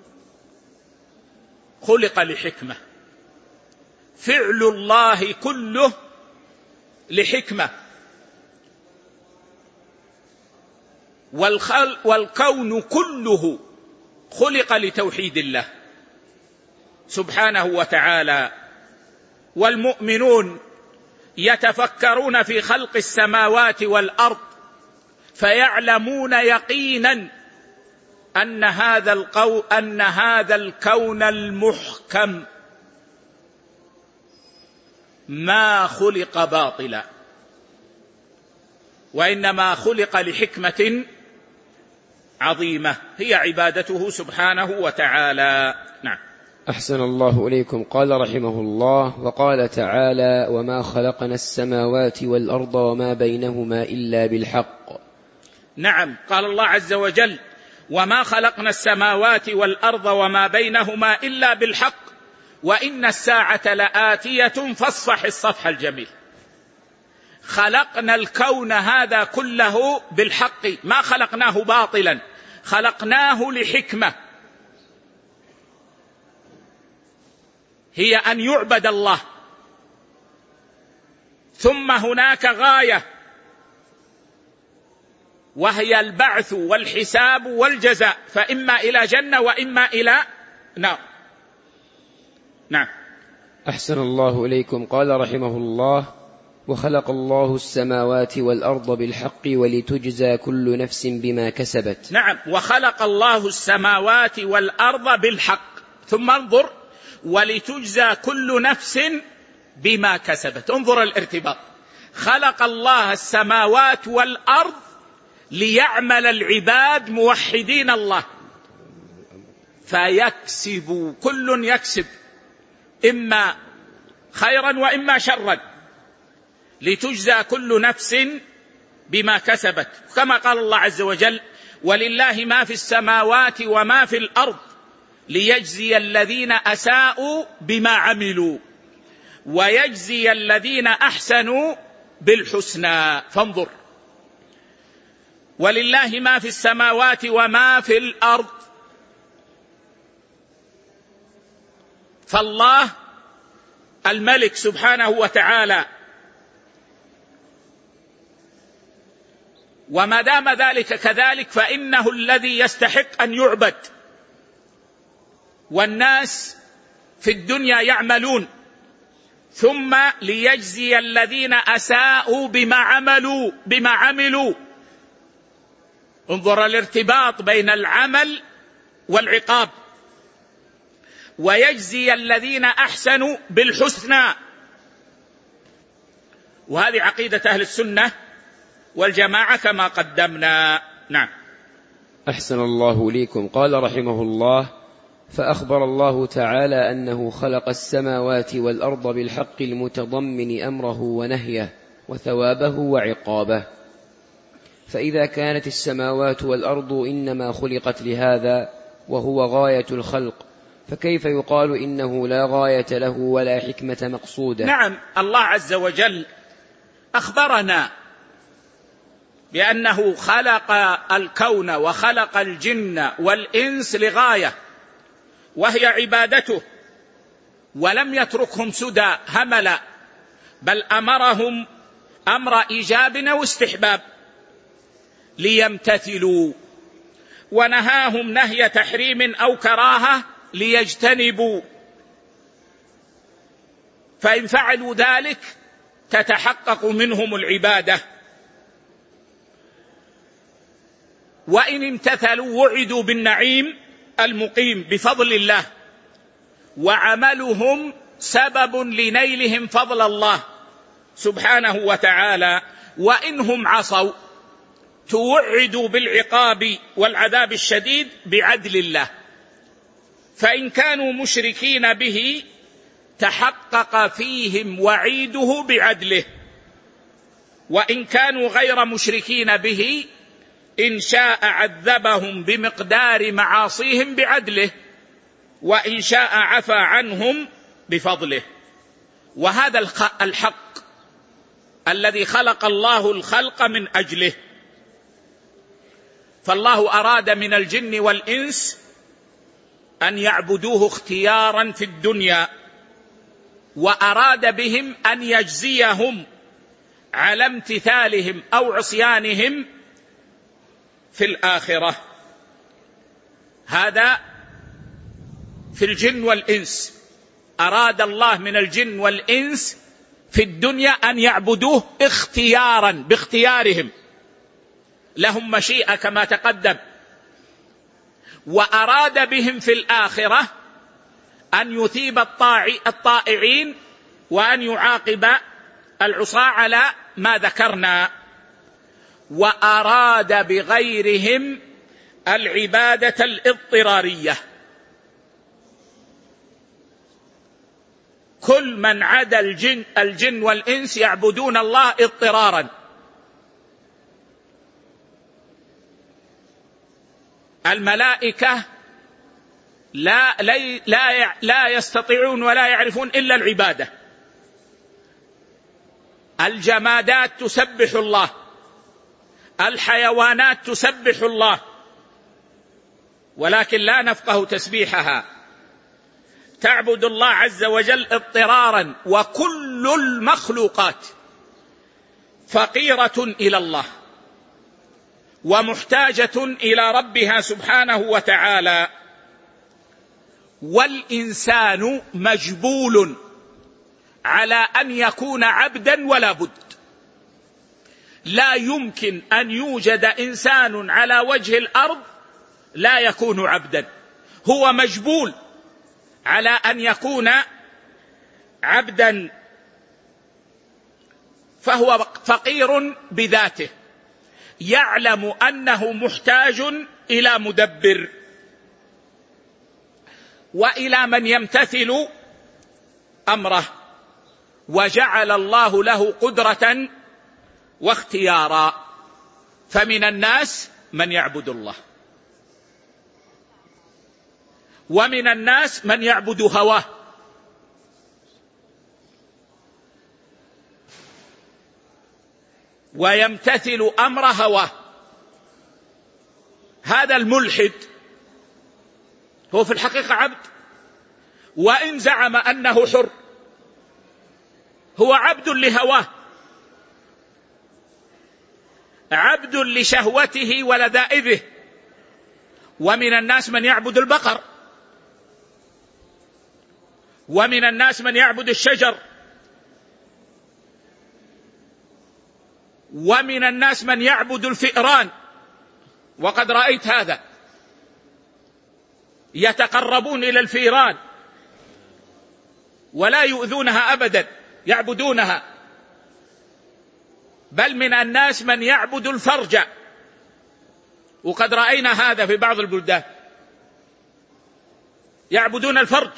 خلق لحكمة، فعل الله كله لحكمة، والكون كله خلق لتوحيد الله سبحانه وتعالى. والمؤمنون يتفكرون في خلق السماوات والأرض فيعلمون يقينا أن هذا الكون المحكم ما خلق باطلا، وإنما خلق لحكمة عظيمة هي عبادته سبحانه وتعالى. نعم. أحسن الله إليكم. قال رحمه الله: وقال تعالى: وما خلقنا السماوات والأرض وما بينهما إلا بالحق. نعم، قال الله عز وجل: وما خلقنا السماوات والأرض وما بينهما إلا بالحق وإن الساعة لآتية فاصفح الصفح الجميل. خلقنا الكون هذا كله بالحق، ما خلقناه باطلا، خلقناه لحكمة، هي أن يعبد الله، ثم هناك غاية وهي البعث والحساب والجزاء، فإما إلى جنة وإما إلى نار. نعم. أحسن الله إليكم. قال رحمه الله: وخلق الله السماوات والأرض بالحق ولتجزى كل نفس بما كسبت. نعم، وخلق الله السماوات والأرض بالحق، ثم انظر: ولتجزى كل نفس بما كسبت. انظر الارتباط، خلق الله السماوات والأرض ليعمل العباد موحدين الله، فيكسب، كل يكسب إما خيرا وإما شرا، لتجزى كل نفس بما كسبت، كما قال الله عز وجل: ولله ما في السماوات وما في الأرض ليجزي الذين أساءوا بما عملوا ويجزي الذين أحسنوا بالحسنى. فانظر: ولله ما في السماوات وما في الأرض، فالله الملك سبحانه وتعالى، وما دام ذلك كذلك فإنه الذي يستحق أن يعبد، والناس في الدنيا يعملون، ثم ليجزي الذين أساءوا بما عملوا. انظر الارتباط بين العمل والعقاب. ويجزي الذين أحسنوا بالحسنى، وهذه عقيدة أهل السنة والجماعة كما قدمنا. نعم. أحسن الله إليكم. قال رحمه الله: فأخبر الله تعالى أنه خلق السماوات والأرض بالحق المتضمن أمره ونهيه وثوابه وعقابه. فإذا كانت السماوات والأرض إنما خلقت لهذا وهو غاية الخلق، فكيف يقال إنه لا غاية له ولا حكمة مقصودة؟ نعم، الله عز وجل أخبرنا بأنه خلق الكون وخلق الجن والإنس لغاية، وهي عبادته، ولم يتركهم سدى هملا، بل أمرهم أمر إيجاب أو استحباب ليمتثلوا، ونهاهم نهي تحريم أو كراهة ليجتنبوا، فإن فعلوا ذلك تتحقق منهم العبادة، وإن امتثلوا وعدوا بالنعيم المقيم بفضل الله، وعملهم سبب لنيلهم فضل الله سبحانه وتعالى. وإنهم عصوا توعدوا بالعقاب والعذاب الشديد بعدل الله، فإن كانوا مشركين به تحقق فيهم وعيده بعدله، وإن كانوا غير مشركين به إن شاء عذبهم بمقدار معاصيهم بعدله، وإن شاء عفى عنهم بفضله. وهذا الحق الذي خلق الله الخلق من أجله. فالله أراد من الجن والإنس أن يعبدوه اختيارا في الدنيا، وأراد بهم أن يجزيهم على امتثالهم أو عصيانهم في الآخرة. هذا في الجن والإنس، أراد الله من الجن والإنس في الدنيا أن يعبدوه اختيارا باختيارهم، لهم مشيئة كما تقدم، وأراد بهم في الآخرة أن يثيب الطائعين وأن يعاقب العصاة على ما ذكرنا. وأراد بغيرهم العبادة الاضطرارية، كل من عدا الجن والإنس يعبدون الله اضطرارا. الملائكة لا يستطيعون ولا يعرفون إلا العبادة. الجمادات تسبح الله، الحيوانات تسبح الله، ولكن لا نفقه تسبيحها. تعبد الله عز وجل اضطرارا، وكل المخلوقات فقيرة إلى الله ومحتاجة إلى ربها سبحانه وتعالى. والإنسان مجبول على أن يكون عبدا ولا بد. لا يمكن أن يوجد إنسان على وجه الأرض لا يكون عبدا، هو مجبول على أن يكون عبدا، فهو فقير بذاته، يعلم أنه محتاج إلى مدبر وإلى من يمتثل أمره، وجعل الله له قدرة واختيارا. فمن الناس من يعبد الله، ومن الناس من يعبد هواه، ويمتثل أمر هواه. هذا الملحد هو في الحقيقة عبد، وإن زعم أنه حر هو عبد لهواه، عبد لشهوته ولذائذه. ومن الناس من يعبد البقر، ومن الناس من يعبد الشجر، ومن الناس من يعبد الفئران، وقد رأيت هذا، يتقربون إلى الفئران ولا يؤذونها أبدا، يعبدونها. بل من الناس من يعبد الفرج، وقد رأينا هذا في بعض البلدان، يعبدون الفرج.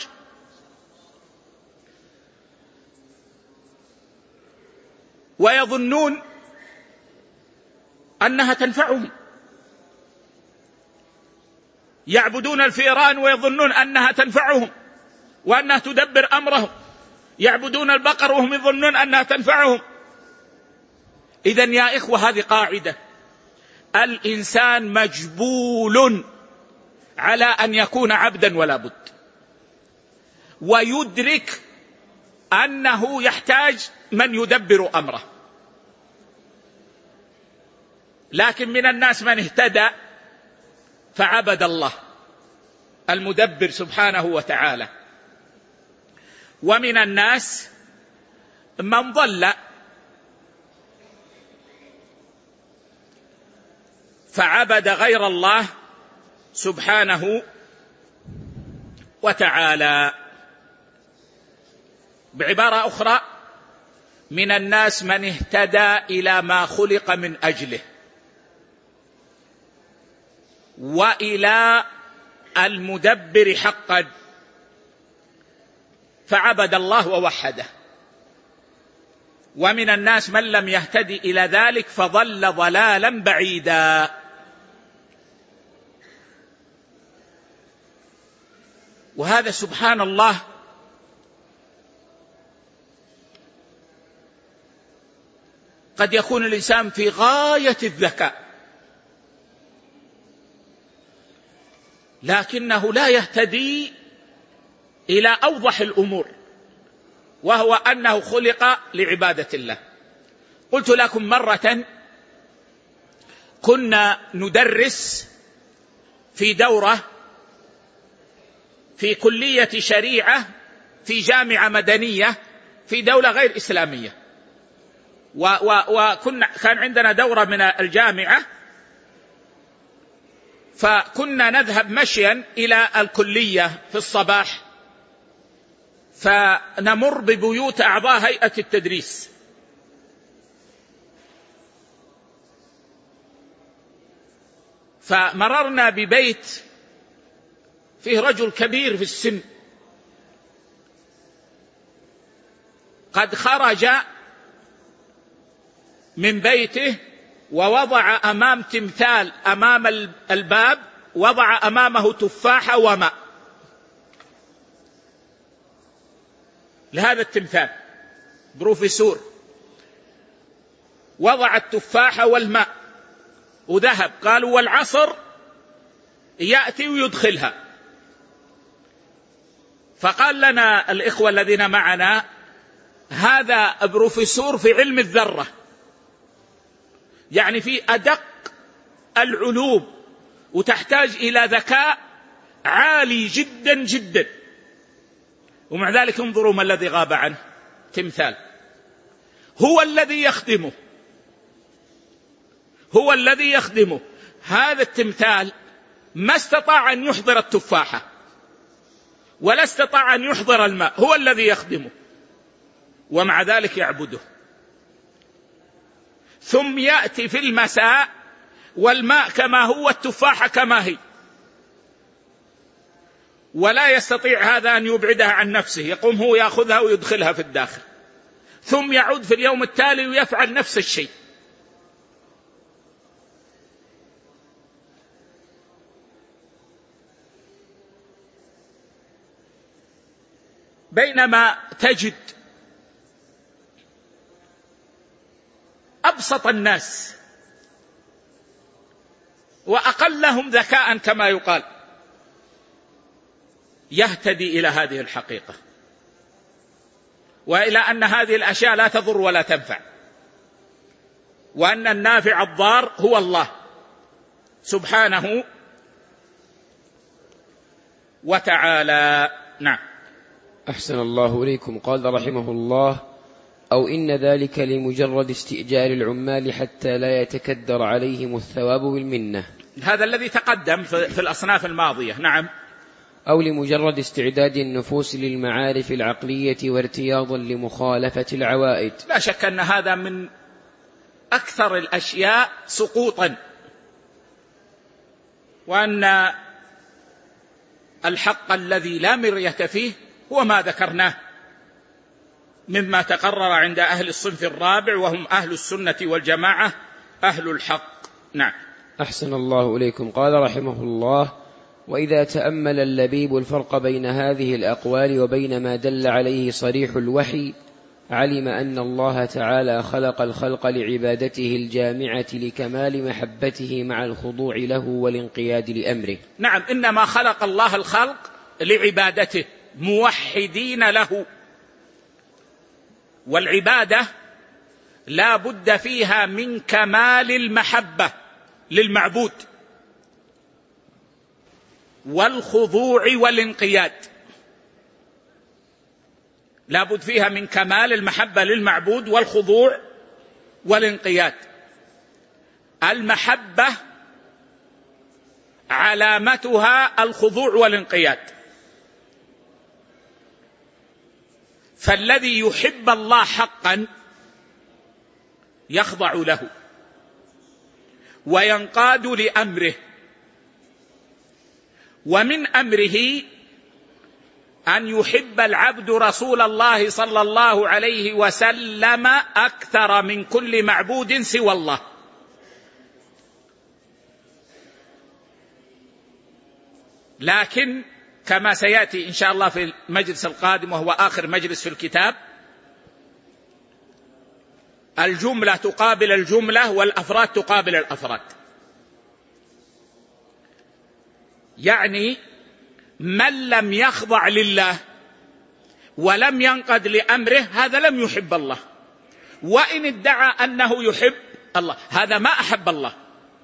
ويظنون أنها تنفعهم، يعبدون الفئران ويظنون أنها تنفعهم وأنها تدبر أمرهم، يعبدون البقر وهم يظنون أنها تنفعهم. إذن يا إخوة، هذه قاعدة، الإنسان مجبول على أن يكون عبدا ولا بد، ويدرك أنه يحتاج من يدبر أمره. لكن من الناس من اهتدى فعبد الله المدبر سبحانه وتعالى، ومن الناس من ضل فعبد غير الله سبحانه وتعالى. بعبارة أخرى، من الناس من اهتدى إلى ما خلق من أجله، وإلى المدبر حقا، فعبد الله ووحده. ومن الناس من لم يهتدي إلى ذلك فضل ضلالا بعيدا. وهذا سبحان الله قد يكون الإنسان في غاية الذكاء، لكنه لا يهتدي إلى أوضح الأمور، وهو أنه خلق لعبادة الله. قلت لكم مرة كنا ندرس في دورة في كلية شريعة في جامعة مدنية في دولة غير إسلامية، كان عندنا دورة من الجامعة، فكنا نذهب مشيا إلى الكلية في الصباح، فنمر ببيوت أعضاء هيئة التدريس، فمررنا ببيت فيه رجل كبير في السن، قد خرج من بيته ووضع أمام تمثال أمام الباب، وضع أمامه تفاحة وماء لهذا التمثال، بروفيسور وضع التفاحة والماء وذهب. قالوا والعصر يأتي ويدخلها. فقال لنا الإخوة الذين معنا هذا بروفيسور في علم الذرة، يعني في أدق العلوم وتحتاج إلى ذكاء عالي جدا جدا، ومع ذلك انظروا ما الذي غاب عنه، تمثال هو الذي يخدمه، هو الذي يخدمه. هذا التمثال ما استطاع أن يحضر التفاحة ولا استطاع أن يحضر الماء، هو الذي يخدمه، ومع ذلك يعبده. ثم يأتي في المساء والماء كما هو، التفاحة كما هي، ولا يستطيع هذا أن يبعدها عن نفسه، يقوم هو يأخذها ويدخلها في الداخل، ثم يعود في اليوم التالي ويفعل نفس الشيء. بينما تجد أبسط الناس وأقلهم ذكاء كما يقال يهتدي إلى هذه الحقيقة، وإلى أن هذه الأشياء لا تضر ولا تنفع، وأن النافع الضار هو الله سبحانه وتعالى. نعم. أحسن الله إليكم. قال رحمه الله: أو إن ذلك لمجرد استئجار العمال حتى لا يتكدر عليهم الثواب والمنة، هذا الذي تقدم في الأصناف الماضية. نعم. أو لمجرد استعداد النفوس للمعارف العقلية وارتياضا لمخالفة العوائد. لا شك أن هذا من أكثر الأشياء سقوطا، وأن الحق الذي لا مرية فيه هو ما ذكرناه مما تقرر عند أهل الصنف الرابع، وهم أهل السنة والجماعة أهل الحق. نعم. أحسن الله إليكم. قال رحمه الله: وإذا تأمل اللبيب الفرق بين هذه الأقوال وبين ما دل عليه صريح الوحي علم أن الله تعالى خلق الخلق لعبادته الجامعة لكمال محبته مع الخضوع له والانقياد لأمره. نعم، إنما خلق الله الخلق لعبادته موحدين له، والعبادة لا بد فيها من كمال المحبة للمعبود والخضوع والانقياد، لا بد فيها من كمال المحبة للمعبود والخضوع والانقياد. المحبة علامتها الخضوع والانقياد، فالذي يحب الله حقا يخضع له وينقاد لأمره، ومن أمره أن يحب العبد رسول الله صلى الله عليه وسلم أكثر من كل معبود سوى الله. لكن كما سيأتي إن شاء الله في المجلس القادم، وهو آخر مجلس في الكتاب، الجملة تقابل الجملة والأفراد تقابل الأفراد. يعني من لم يخضع لله ولم ينقد لأمره هذا لم يحب الله، وإن ادعى أنه يحب الله هذا ما أحب الله.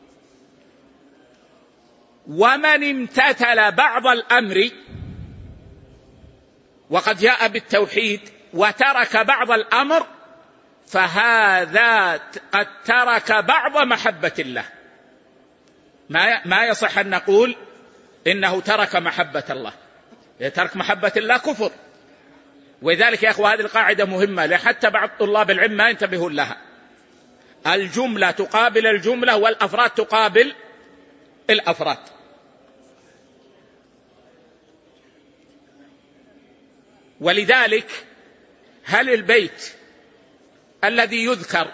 ومن امتثل بعض الأمر وقد جاء بالتوحيد وترك بعض الأمر فهذا قد ترك بعض محبة الله. ما يصح أن نقول إنه ترك محبة الله، ترك محبة الله كفر. ولذلك يا أخوة هذه القاعدة مهمة، حتى بعض طلاب العلم ما ينتبهون لها. الجملة تقابل الجملة والأفراد تقابل الأفراد. ولذلك هل البيت الذي يذكر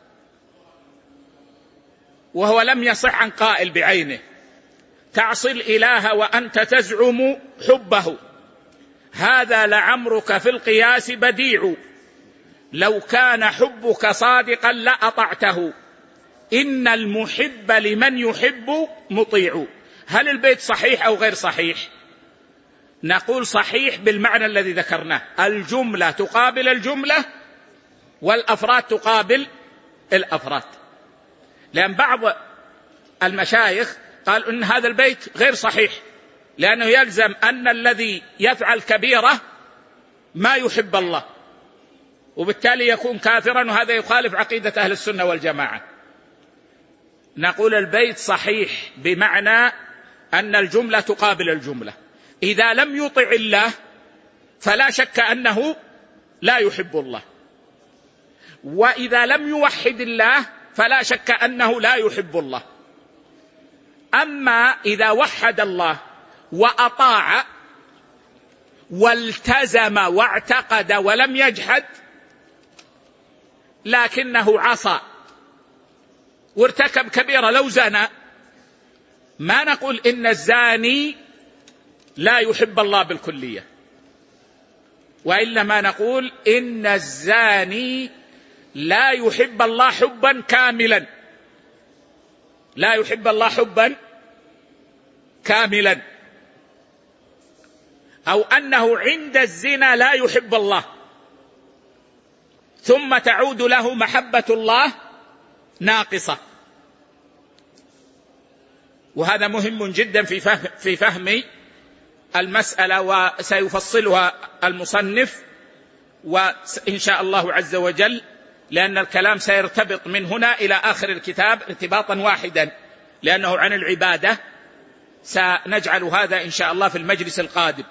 وهو لم يصح عن قائل بعينه تعصي الإله وأنت تزعم حبه، هذا لعمرك في القياس بديع، لو كان حبك صادقا لأطعته، إن المحب لمن يحب مطيع. هل البيت صحيح أو غير صحيح؟ نقول صحيح بالمعنى الذي ذكرناه، الجملة تقابل الجملة والأفراد تقابل الأفراد. لأن بعض المشايخ قال إن هذا البيت غير صحيح، لأنه يلزم أن الذي يفعل كبيرة ما يحب الله، وبالتالي يكون كافرا، وهذا يخالف عقيدة أهل السنة والجماعة. نقول البيت صحيح بمعنى أن الجملة تقابل الجملة. إذا لم يطع الله فلا شك أنه لا يحب الله، وإذا لم يوحد الله فلا شك أنه لا يحب الله. أما إذا وحد الله وأطاع والتزم واعتقد ولم يجحد لكنه عصى وارتكب كبيرة لو زنى، ما نقول إن الزاني لا يحب الله بالكلية، وإنما نقول إن الزاني لا يحب الله حبا كاملا، لا يحب الله حبا كاملا، أو أنه عند الزنا لا يحب الله ثم تعود له محبة الله ناقصة. وهذا مهم جدا في فهم المسألة، وسيفصلها المصنف وإن شاء الله عز وجل، لأن الكلام سيرتبط من هنا إلى آخر الكتاب ارتباطا واحدا، لأنه عن العبادة. سنجعل هذا إن شاء الله في المجلس القادم،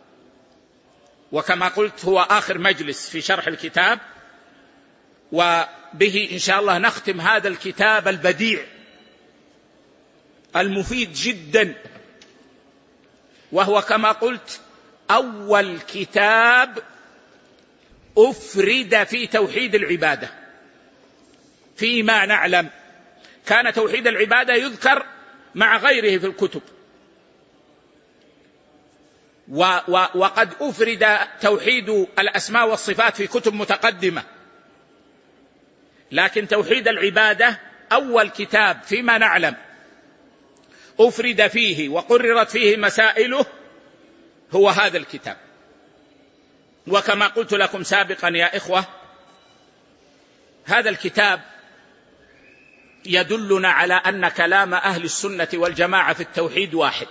وكما قلت هو آخر مجلس في شرح الكتاب، وبه إن شاء الله نختم هذا الكتاب البديع المفيد جدا، وهو كما قلت أول كتاب أفرد في توحيد العبادة. فيما نعلم كان توحيد العبادة يذكر مع غيره في الكتب، وقد أفرد توحيد الأسماء والصفات في كتب متقدمة، لكن توحيد العبادة أول كتاب فيما نعلم أفرد فيه وقررت فيه مسائله هو هذا الكتاب. وكما قلت لكم سابقا يا إخوة، هذا الكتاب يدلنا على أن كلام أهل السنة والجماعة في التوحيد واحد،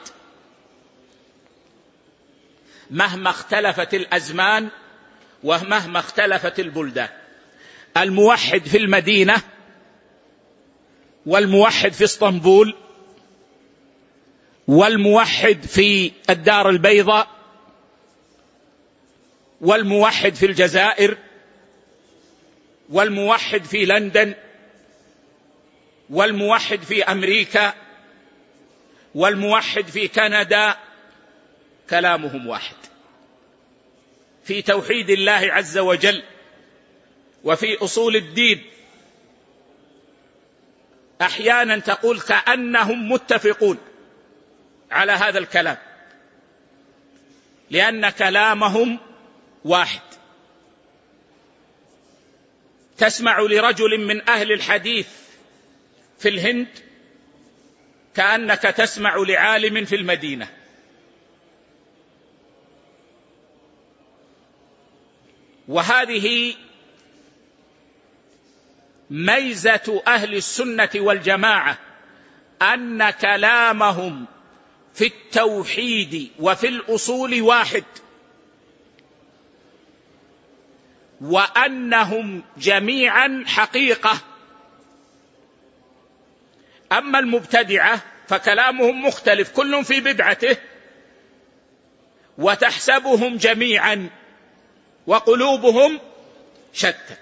مهما اختلفت الأزمان ومهما اختلفت البلدان. الموحد في المدينة والموحد في اسطنبول والموحد في الدار البيضاء والموحد في الجزائر والموحد في لندن والموحد في أمريكا والموحد في كندا، كلامهم واحد في توحيد الله عز وجل وفي أصول الدين. أحيانا تقول كأنهم متفقون على هذا الكلام، لأن كلامهم واحد. تسمع لرجل من أهل الحديث في الهند كأنك تسمع لعالم في المدينة. وهذه ميزة أهل السنة والجماعة، أن كلامهم في التوحيد وفي الأصول واحد، وأنهم جميعا حقيقة. أما المبتدعة فكلامهم مختلف، كل في بدعته، وتحسبهم جميعا وقلوبهم شتى.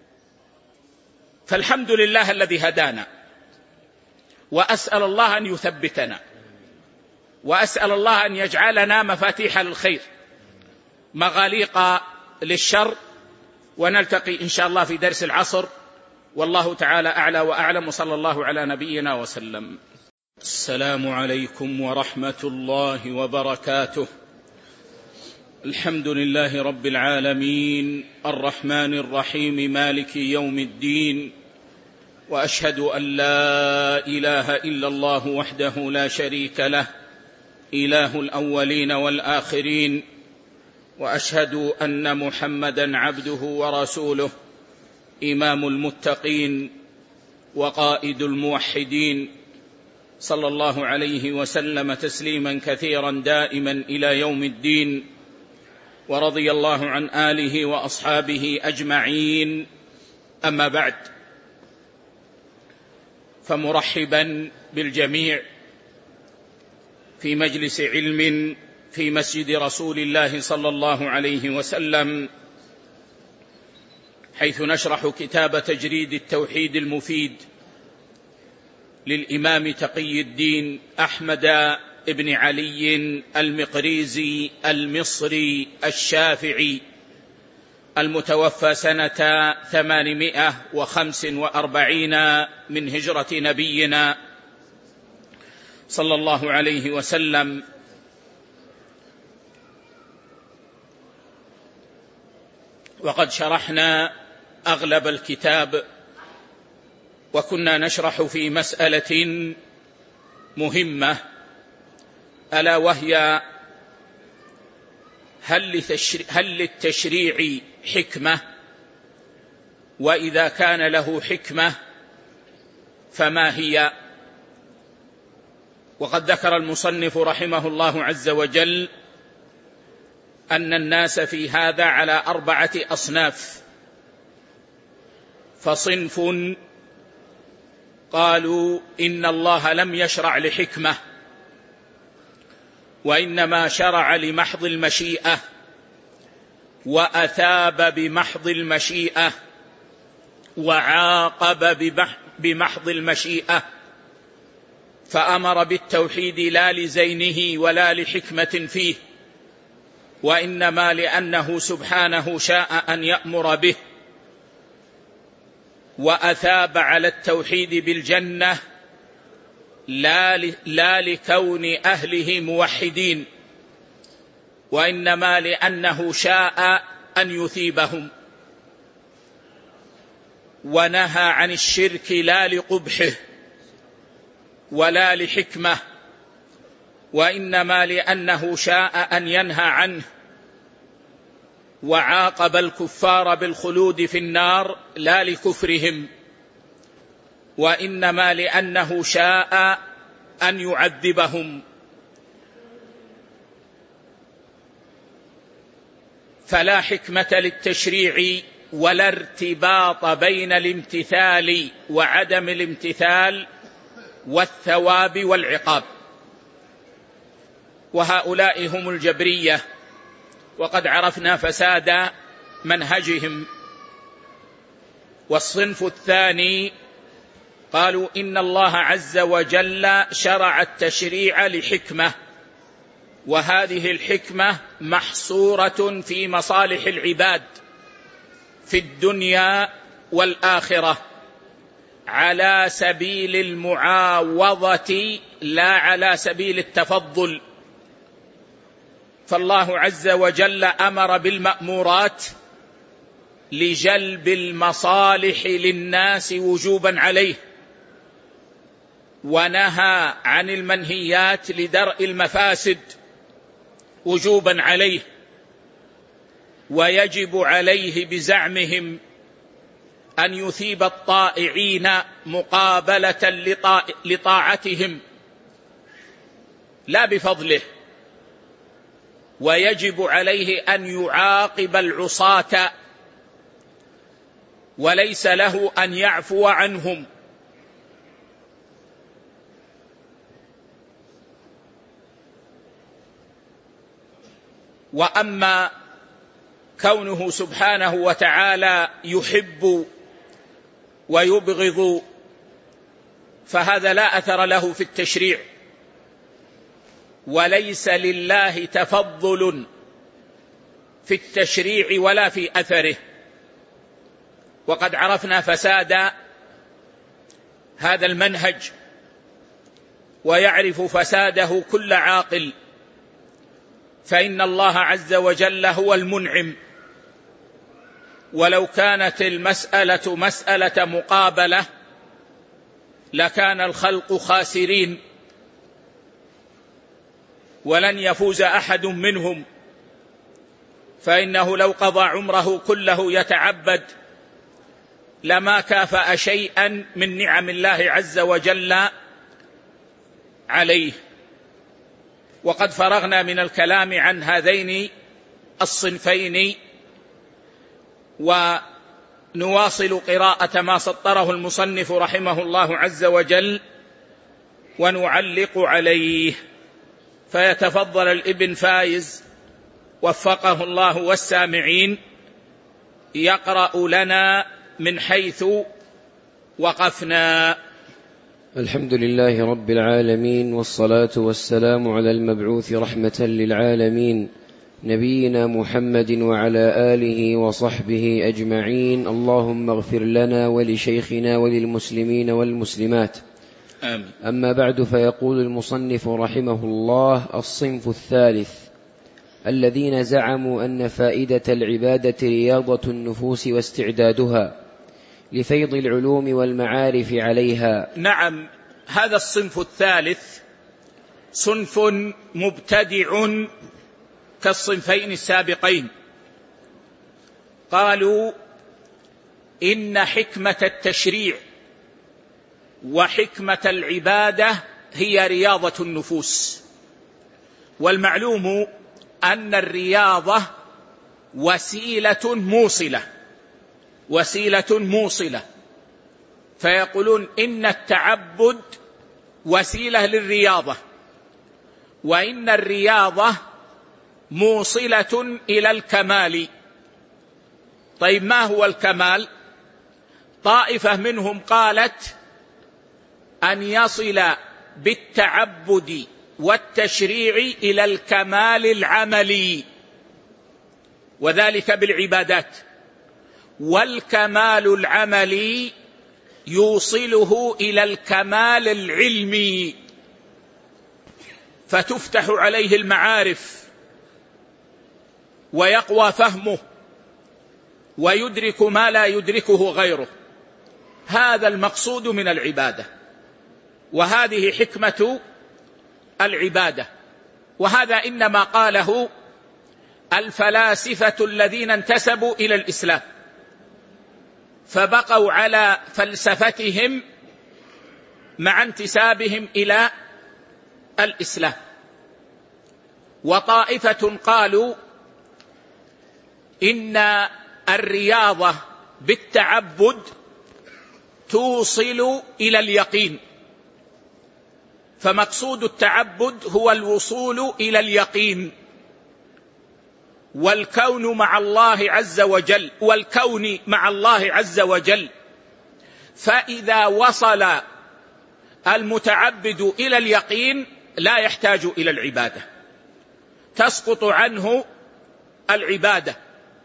فالحمد لله الذي هدانا، وأسأل الله أن يثبتنا، وأسأل الله أن يجعلنا مفاتيح للخير مغاليق للشر، ونلتقي إن شاء الله في درس العصر، والله تعالى أعلى وأعلم، وصلى الله على نبينا وسلم. السلام عليكم ورحمة الله وبركاته. الحمد لله رب العالمين، الرحمن الرحيم، مالك يوم الدين، وأشهد أن لا إله إلا الله وحده لا شريك له، إله الأولين والآخرين، وأشهد أن محمدًا عبده ورسوله، إمام المتقين وقائد الموحدين، صلى الله عليه وسلم تسليمًا كثيرًا دائمًا إلى يوم الدين، ورضي الله عن آله وأصحابه أجمعين. أما بعد، فمرحبا بالجميع في مجلس علم في مسجد رسول الله صلى الله عليه وسلم، حيث نشرح كتاب تجريد التوحيد المفيد للإمام تقي الدين أحمد ابن علي المقريزي المصري الشافعي، المتوفى سنة 845 من هجرة نبينا صلى الله عليه وسلم. وقد شرحنا أغلب الكتاب، وكنا نشرح في مسألة مهمة، ألا وهي هل للتشريع حكمة؟ وإذا كان له حكمة فما هي؟ وقد ذكر المصنف رحمه الله عز وجل أن الناس في هذا على 4 أصناف. فصنف قالوا إن الله لم يشرع لحكمة، وإنما شرع لمحض المشيئة، وأثاب بمحض المشيئة، وعاقب بمحض المشيئة، فأمر بالتوحيد لا لزينه ولا لحكمة فيه، وإنما لأنه سبحانه شاء أن يأمر به. وأثاب على التوحيد بالجنة لا لكون أهله موحدين، وإنما لأنه شاء أن يثيبهم. ونهى عن الشرك لا لقبحه ولا لحكمة، وإنما لأنه شاء أن ينهى عنه. وعاقب الكفار بالخلود في النار لا لكفرهم، وإنما لأنه شاء أن يعذبهم. فلا حكمة للتشريع ولا ارتباط بين الامتثال وعدم الامتثال والثواب والعقاب. وهؤلاء هم الجبرية، وقد عرفنا فساد منهجهم. والصنف الثاني قالوا إن الله عز وجل شرع التشريع لحكمة، وهذه الحكمة محصورة في مصالح العباد في الدنيا والآخرة على سبيل المعاوضة لا على سبيل التفضل. فالله عز وجل أمر بالمأمورات لجلب المصالح للناس وجوبا عليه، ونهى عن المنهيات لدرء المفاسد وجوبا عليه. ويجب عليه بزعمهم أن يثيب الطائعين مقابلة لطاعتهم لا بفضله، ويجب عليه أن يعاقب العصاة، وليس له أن يعفو عنهم. وأما كونه سبحانه وتعالى يحب ويبغض فهذا لا أثر له في التشريع، وليس لله تفضل في التشريع ولا في أثره، وقد عرفنا فساد هذا المنهج، ويعرف فساده كل عاقل، فإن الله عز وجل هو المنعم، ولو كانت المسألة مسألة مقابلة لكان الخلق خاسرين ولن يفوز أحد منهم، فإنه لو قضى عمره كله يتعبد لما كافأ شيئا من نعم الله عز وجل عليه. وقد فرغنا من الكلام عن هذين الصنفين، ونواصل قراءة ما سطره المصنف رحمه الله عز وجل ونعلق عليه. فيتفضل الابن فايز وفقه الله والسامعين يقرأ لنا من حيث وقفنا. الحمد لله رب العالمين، والصلاة والسلام على المبعوث رحمة للعالمين نبينا محمد وعلى آله وصحبه أجمعين. اللهم اغفر لنا ولشيخنا وللمسلمين والمسلمات، آمين. أما بعد، فيقول المصنف رحمه الله: الصنف الثالث الذين زعموا أن فائدة العبادة رياضة النفوس واستعدادها لفيض العلوم والمعارف عليها. نعم، هذا الصنف الثالث صنف مبتدع كالصنفين السابقين. قالوا إن حكمة التشريع وحكمة العبادة هي رياضة النفوس، والمعلوم أن الرياضة وسيلة موصلة، فيقولون إن التعبد وسيلة للرياضة، وإن الرياضة موصلة إلى الكمال. طيب، ما هو الكمال؟ طائفة منهم قالت أن يصل بالتعبد والتشريع إلى الكمال العملي، وذلك بالعبادات، والكمال العملي يوصله إلى الكمال العلمي، فتفتح عليه المعارف ويقوى فهمه ويدرك ما لا يدركه غيره. هذا المقصود من العبادة، وهذه حكمة العبادة. وهذا إنما قاله الفلاسفة الذين انتسبوا إلى الإسلام، فبقوا على فلسفتهم مع انتسابهم إلى الإسلام. وطائفة قالوا إن الرياضة بالتعبد توصل إلى اليقين، فمقصود التعبد هو الوصول إلى اليقين والكون مع الله عز وجل. فإذا وصل المتعبد إلى اليقين لا يحتاج إلى العبادة، تسقط عنه العبادة،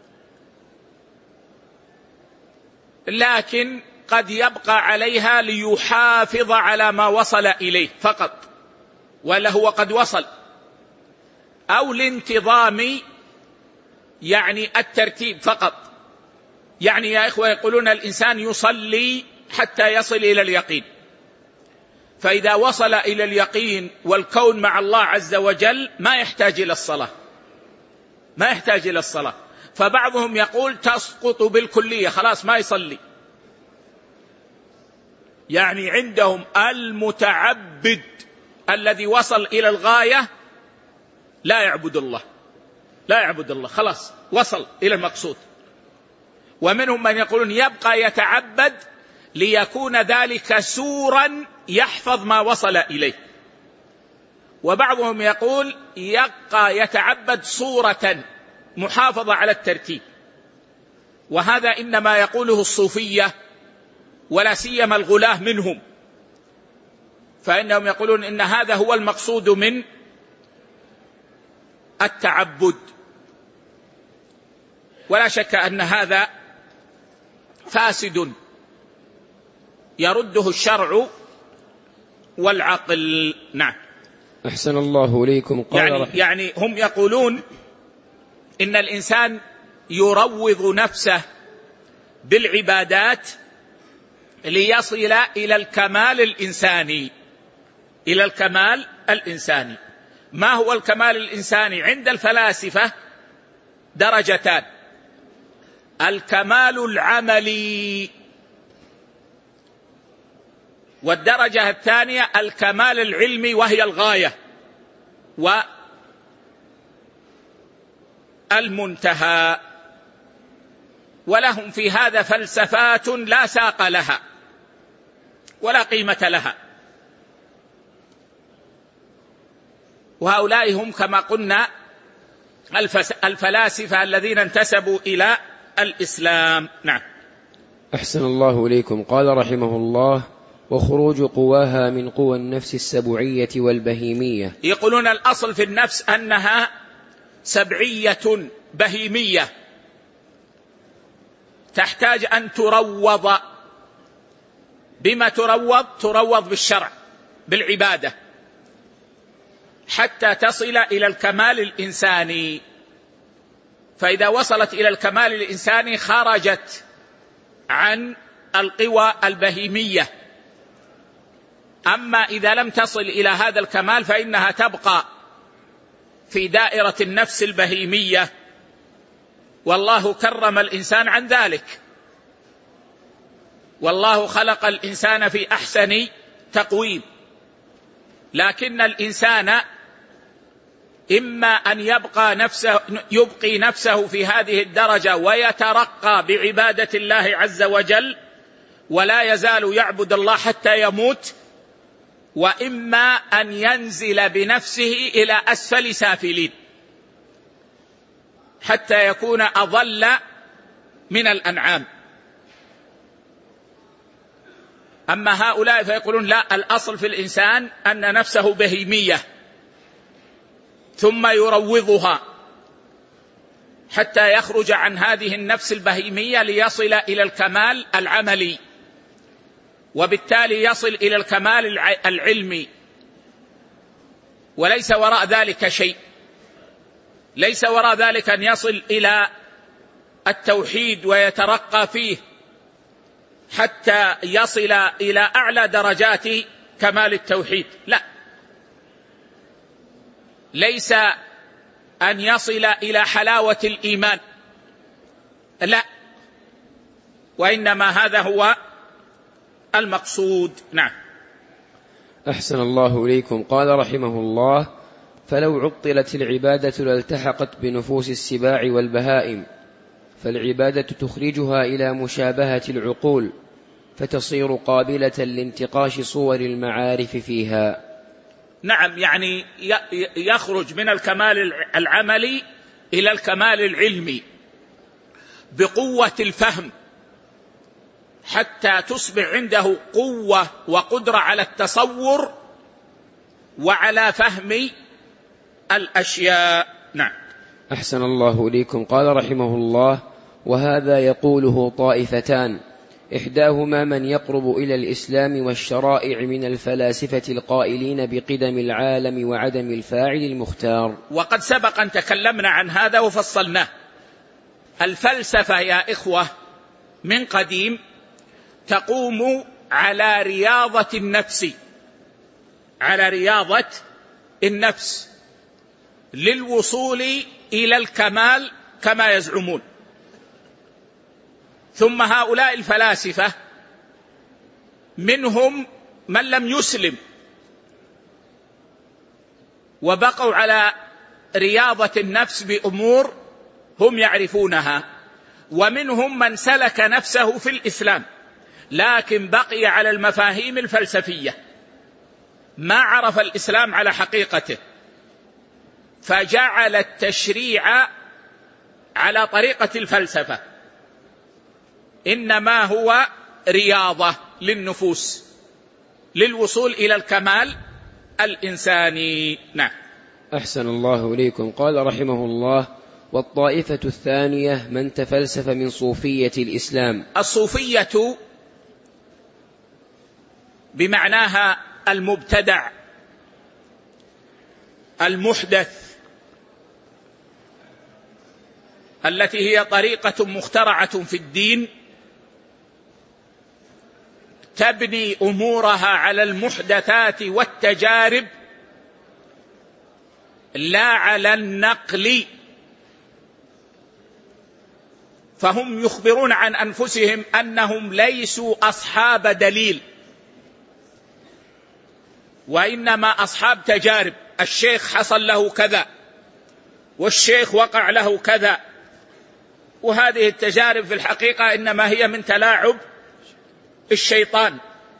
لكن قد يبقى عليها ليحافظ على ما وصل إليه فقط، ولا هو قد وصل، أو لانتظام، يعني الترتيب فقط. يعني يا إخوة يقولون الإنسان يصلي حتى يصل إلى اليقين، فإذا وصل إلى اليقين والكون مع الله عز وجل ما يحتاج إلى الصلاة. فبعضهم يقول تسقط بالكلية، خلاص ما يصلي. يعني عندهم المتعبد الذي وصل إلى الغاية لا يعبد الله، خلاص وصل إلى المقصود. ومنهم من يقولون يبقى يتعبد ليكون ذلك سورا يحفظ ما وصل إليه. وبعضهم يقول يبقى يتعبد صورة محافظة على الترتيب. وهذا إنما يقوله الصوفية، ولا سيما الغلاة منهم، فإنهم يقولون إن هذا هو المقصود من التعبد. ولا شك أن هذا فاسد يرده الشرع والعقل. نعم. أحسن الله إليكم. يعني هم يقولون إن الإنسان يروض نفسه بالعبادات ليصل إلى الكمال الإنساني. إلى الكمال الإنساني. ما هو الكمال الإنساني؟ عند الفلاسفة درجتان: الكمال العملي، والدرجة الثانية الكمال العلمي، وهي الغاية والمنتهى. ولهم في هذا فلسفات لا ساق لها ولا قيمة لها. وهؤلاء هم كما قلنا الفلاسفة الذين انتسبوا إلى الإسلام. نعم. أحسن الله إليكم. قال رحمه الله: وخروج قواها من قوى النفس السبعية والبهيمية. يقولون الأصل في النفس أنها سبعية بهيمية، تحتاج أن تروض. بما تروض؟ تروض بالشرع، بالعبادة، حتى تصل إلى الكمال الإنساني. فإذا وصلت إلى الكمال الإنساني خرجت عن القوى البهيمية. أما إذا لم تصل إلى هذا الكمال فإنها تبقى في دائرة النفس البهيمية، والله كرم الإنسان عن ذلك. والله خلق الإنسان في أحسن تقويم، لكن الإنسان إما أن يبقي نفسه في هذه الدرجة ويترقى بعبادة الله عز وجل ولا يزال يعبد الله حتى يموت، وإما أن ينزل بنفسه إلى أسفل سافلين حتى يكون أضل من الأنعام. أما هؤلاء فيقولون لا، الأصل في الإنسان أن نفسه بهيمية، ثم يروضها حتى يخرج عن هذه النفس البهيمية ليصل إلى الكمال العملي، وبالتالي يصل إلى الكمال العلمي. وليس وراء ذلك شيء، ليس وراء ذلك أن يصل إلى التوحيد ويترقى فيه حتى يصل إلى أعلى درجات كمال التوحيد، لا، ليس أن يصل إلى حلاوة الإيمان، لا، وإنما هذا هو المقصود. نعم. أحسن الله إليكم. قال رحمه الله: فلو عطلت العبادة لالتحقت بنفوس السباع والبهائم، فالعبادة تخرجها إلى مشابهة العقول، فتصير قابلة لانتقاش صور المعارف فيها. نعم، يعني يخرج من الكمال العملي إلى الكمال العلمي بقوة الفهم، حتى تصبح عنده قوة وقدرة على التصور وعلى فهم الأشياء. نعم. أحسن الله إليكم. قال رحمه الله: وهذا يقوله طائفتان، إحداهما من يقرب إلى الإسلام والشرائع من الفلاسفة القائلين بقدم العالم وعدم الفاعل المختار. وقد سبق أن تكلمنا عن هذا وفصلناه. الفلسفة يا إخوة من قديم تقوم على رياضة النفس، على رياضة النفس للوصول إلى الكمال كما يزعمون. ثم هؤلاء الفلاسفة منهم من لم يسلم وبقوا على رياضة النفس بأمور هم يعرفونها، ومنهم من سلك نفسه في الإسلام لكن بقي على المفاهيم الفلسفية، ما عرف الإسلام على حقيقته، فجعل التشريع على طريقة الفلسفة، إنما هو رياضة للنفوس للوصول إلى الكمال الإنساني. نعم. أحسن الله إليكم. قال رحمه الله: والطائفة الثانية من تفلسف من صوفية الإسلام. الصوفية بمعناها المبتدع المحدث، التي هي طريقة مخترعة في الدين تبني أمورها على المحدثات والتجارب لا على النقل. فهم يخبرون عن أنفسهم أنهم ليسوا أصحاب دليل، وإنما أصحاب تجارب. الشيخ حصل له كذا، والشيخ وقع له كذا، وهذه التجارب في الحقيقة إنما هي من تلاعب الشيطان.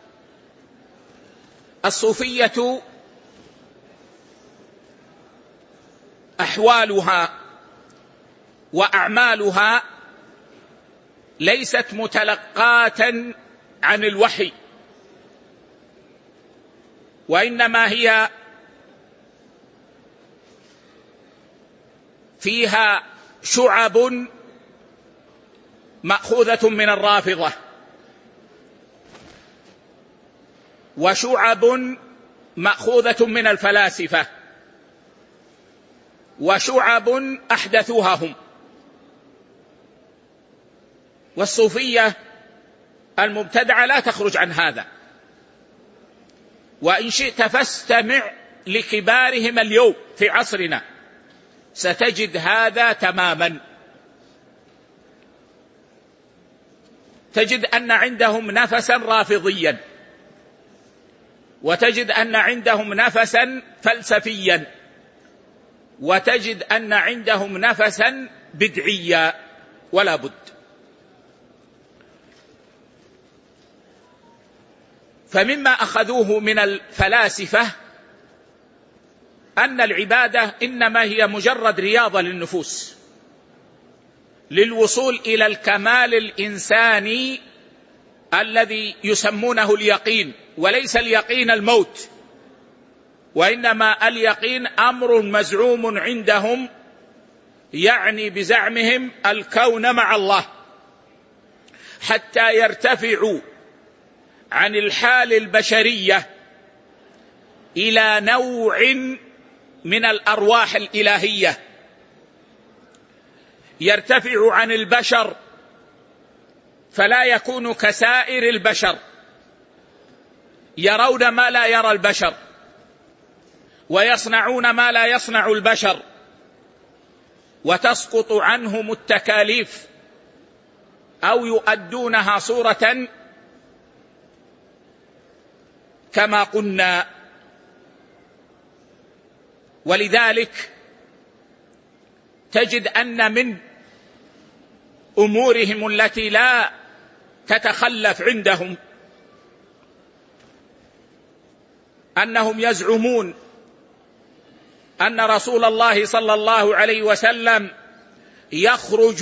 الصوفية أحوالها وأعمالها ليست متلقاة عن الوحي، وإنما هي فيها شعب مأخوذة من الرافضة، وشعب مأخوذة من الفلاسفة، وشعب أحدثوها هم. والصوفية المبتدعة لا تخرج عن هذا، وإن شئت فاستمع لكبارهم اليوم في عصرنا ستجد هذا تماما. تجد أن عندهم نفسا رافضيا، وتجد أن عندهم نفسا فلسفيا، وتجد أن عندهم نفسا بدعيا، ولا بد. فمما أخذوه من الفلاسفة أن العبادة إنما هي مجرد رياضة للنفوس للوصول إلى الكمال الإنساني الذي يسمونه اليقين، وليس اليقين الموت، وإنما اليقين أمر مزعوم عندهم، يعني بزعمهم الكون مع الله، حتى يرتفعوا عن الحال البشرية إلى نوع من الأرواح الإلهية، يرتفع عن البشر فلا يكون كسائر البشر، يرون ما لا يرى البشر، ويصنعون ما لا يصنع البشر، وتسقط عنهم التكاليف أو يؤدونها صورة كما قلنا. ولذلك تجد أن من أمورهم التي لا تتخلف عندهم أنهم يزعمون أن رسول الله صلى الله عليه وسلم يخرج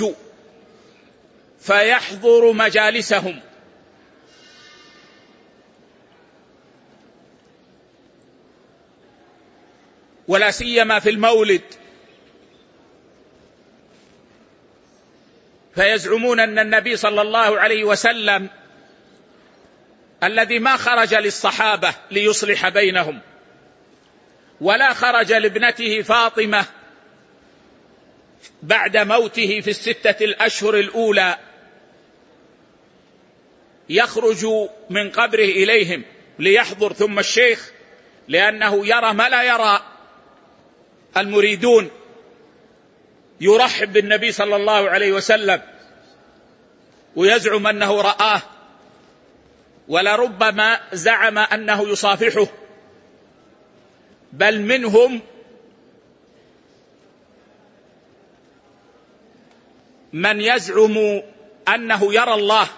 فيحضر مجالسهم، ولا سيما في المولد، فيزعمون أن النبي صلى الله عليه وسلم الذي ما خرج للصحابة ليصلح بينهم، ولا خرج لابنته فاطمة بعد موته في 6 الأشهر الأولى، يخرج من قبره إليهم ليحضر، ثم الشيخ لأنه يرى ما لا يرى المريدون يرحب بالنبي صلى الله عليه وسلم ويزعم أنه رآه، ولربما زعم أنه يصافحه، بل منهم من يزعم أنه يرى الله،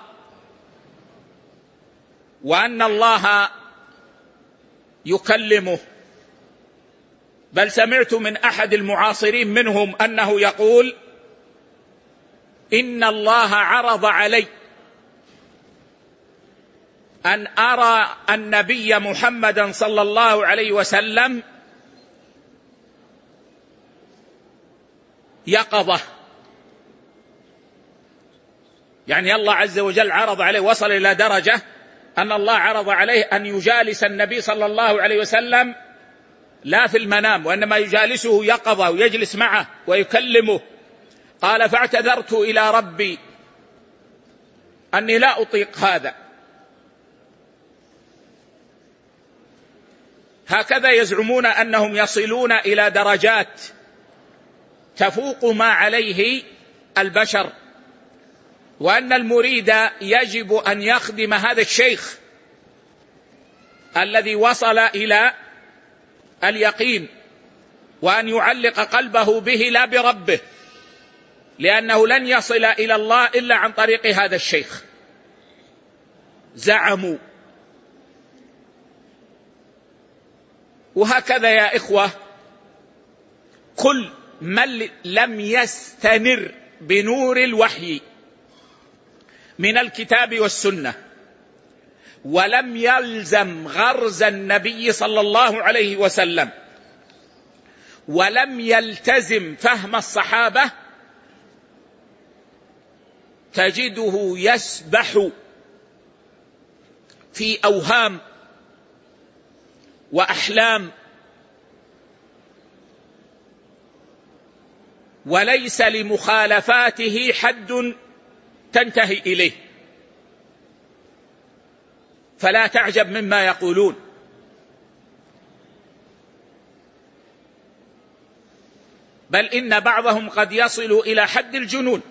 وأن الله يكلمه. بل سمعت من أحد المعاصرين منهم أنه يقول: إن الله عرض علي أن أرى النبي محمدا صلى الله عليه وسلم يقظة. يعني الله عز وجل عرض عليه، وصل إلى درجة أن الله عرض عليه أن يجالس النبي صلى الله عليه وسلم لا في المنام، وإنما يجالسه يقظة ويجلس معه ويكلمه. قال: فاعتذرت إلى ربي أني لا أطيق هذا. هكذا يزعمون أنهم يصلون إلى درجات تفوق ما عليه البشر، وأن المريد يجب أن يخدم هذا الشيخ الذي وصل إلى اليقين، وأن يعلق قلبه به لا بربه، لأنه لن يصل إلى الله إلا عن طريق هذا الشيخ. زعموا. وهكذا يا إخوة، كل من لم يستنر بنور الوحي من الكتاب والسنة، ولم يلزم غرز النبي صلى الله عليه وسلم، ولم يلتزم فهم الصحابة، تجده يسبح في أوهام وأحلام، وليس لمخالفاته حد تنتهي إليه. فلا تعجب مما يقولون. بل إن بعضهم قد يصل إلى حد الجنون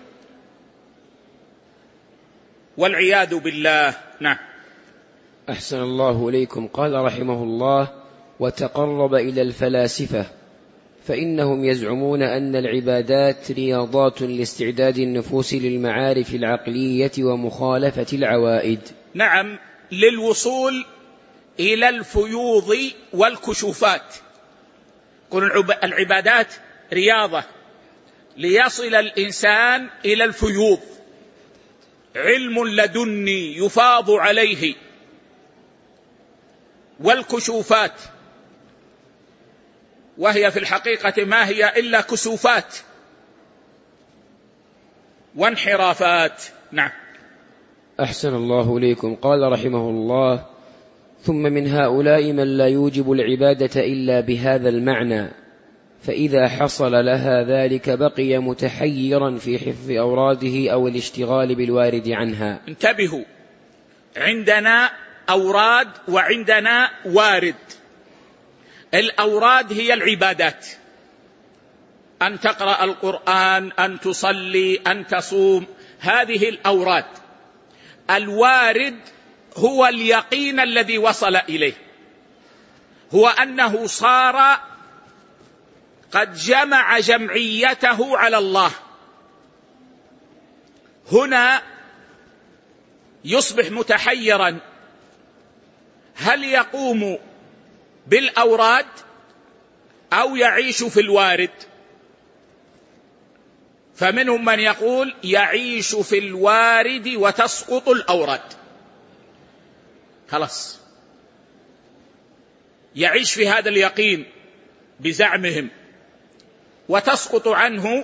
والعياذ بالله. نعم. أحسن الله إليكم. قال رحمه الله: وتقرب إلى الفلاسفة، فإنهم يزعمون أن العبادات رياضات لاستعداد النفوس للمعارف العقلية ومخالفة العوائد. نعم، للوصول إلى الفيوض والكشوفات. كل العبادات رياضة ليصل الإنسان إلى الفيوض، علم لدني يفاض عليه، والكشوفات، وهي في الحقيقة ما هي إلا كسوفات وانحرافات. نعم. أحسن الله إليكم. قال رحمه الله: ثم من هؤلاء من لا يوجب العبادة إلا بهذا المعنى، فإذا حصل لها ذلك بقي متحيرا في حفظ أوراده أو الاشتغال بالوارد عنها. انتبهوا، عندنا أوراد وعندنا وارد. الأوراد هي العبادات، أن تقرأ القرآن، أن تصلي، أن تصوم، هذه الأوراد. الوارد هو اليقين الذي وصل إليه، هو أنه صار قد جمع جمعيته على الله. هنا يصبح متحيرا، هل يقوم بالأوراد أو يعيش في الوارد؟ فمنهم من يقول يعيش في الوارد وتسقط الأوراد، خلاص يعيش في هذا اليقين بزعمهم، وتسقط عنه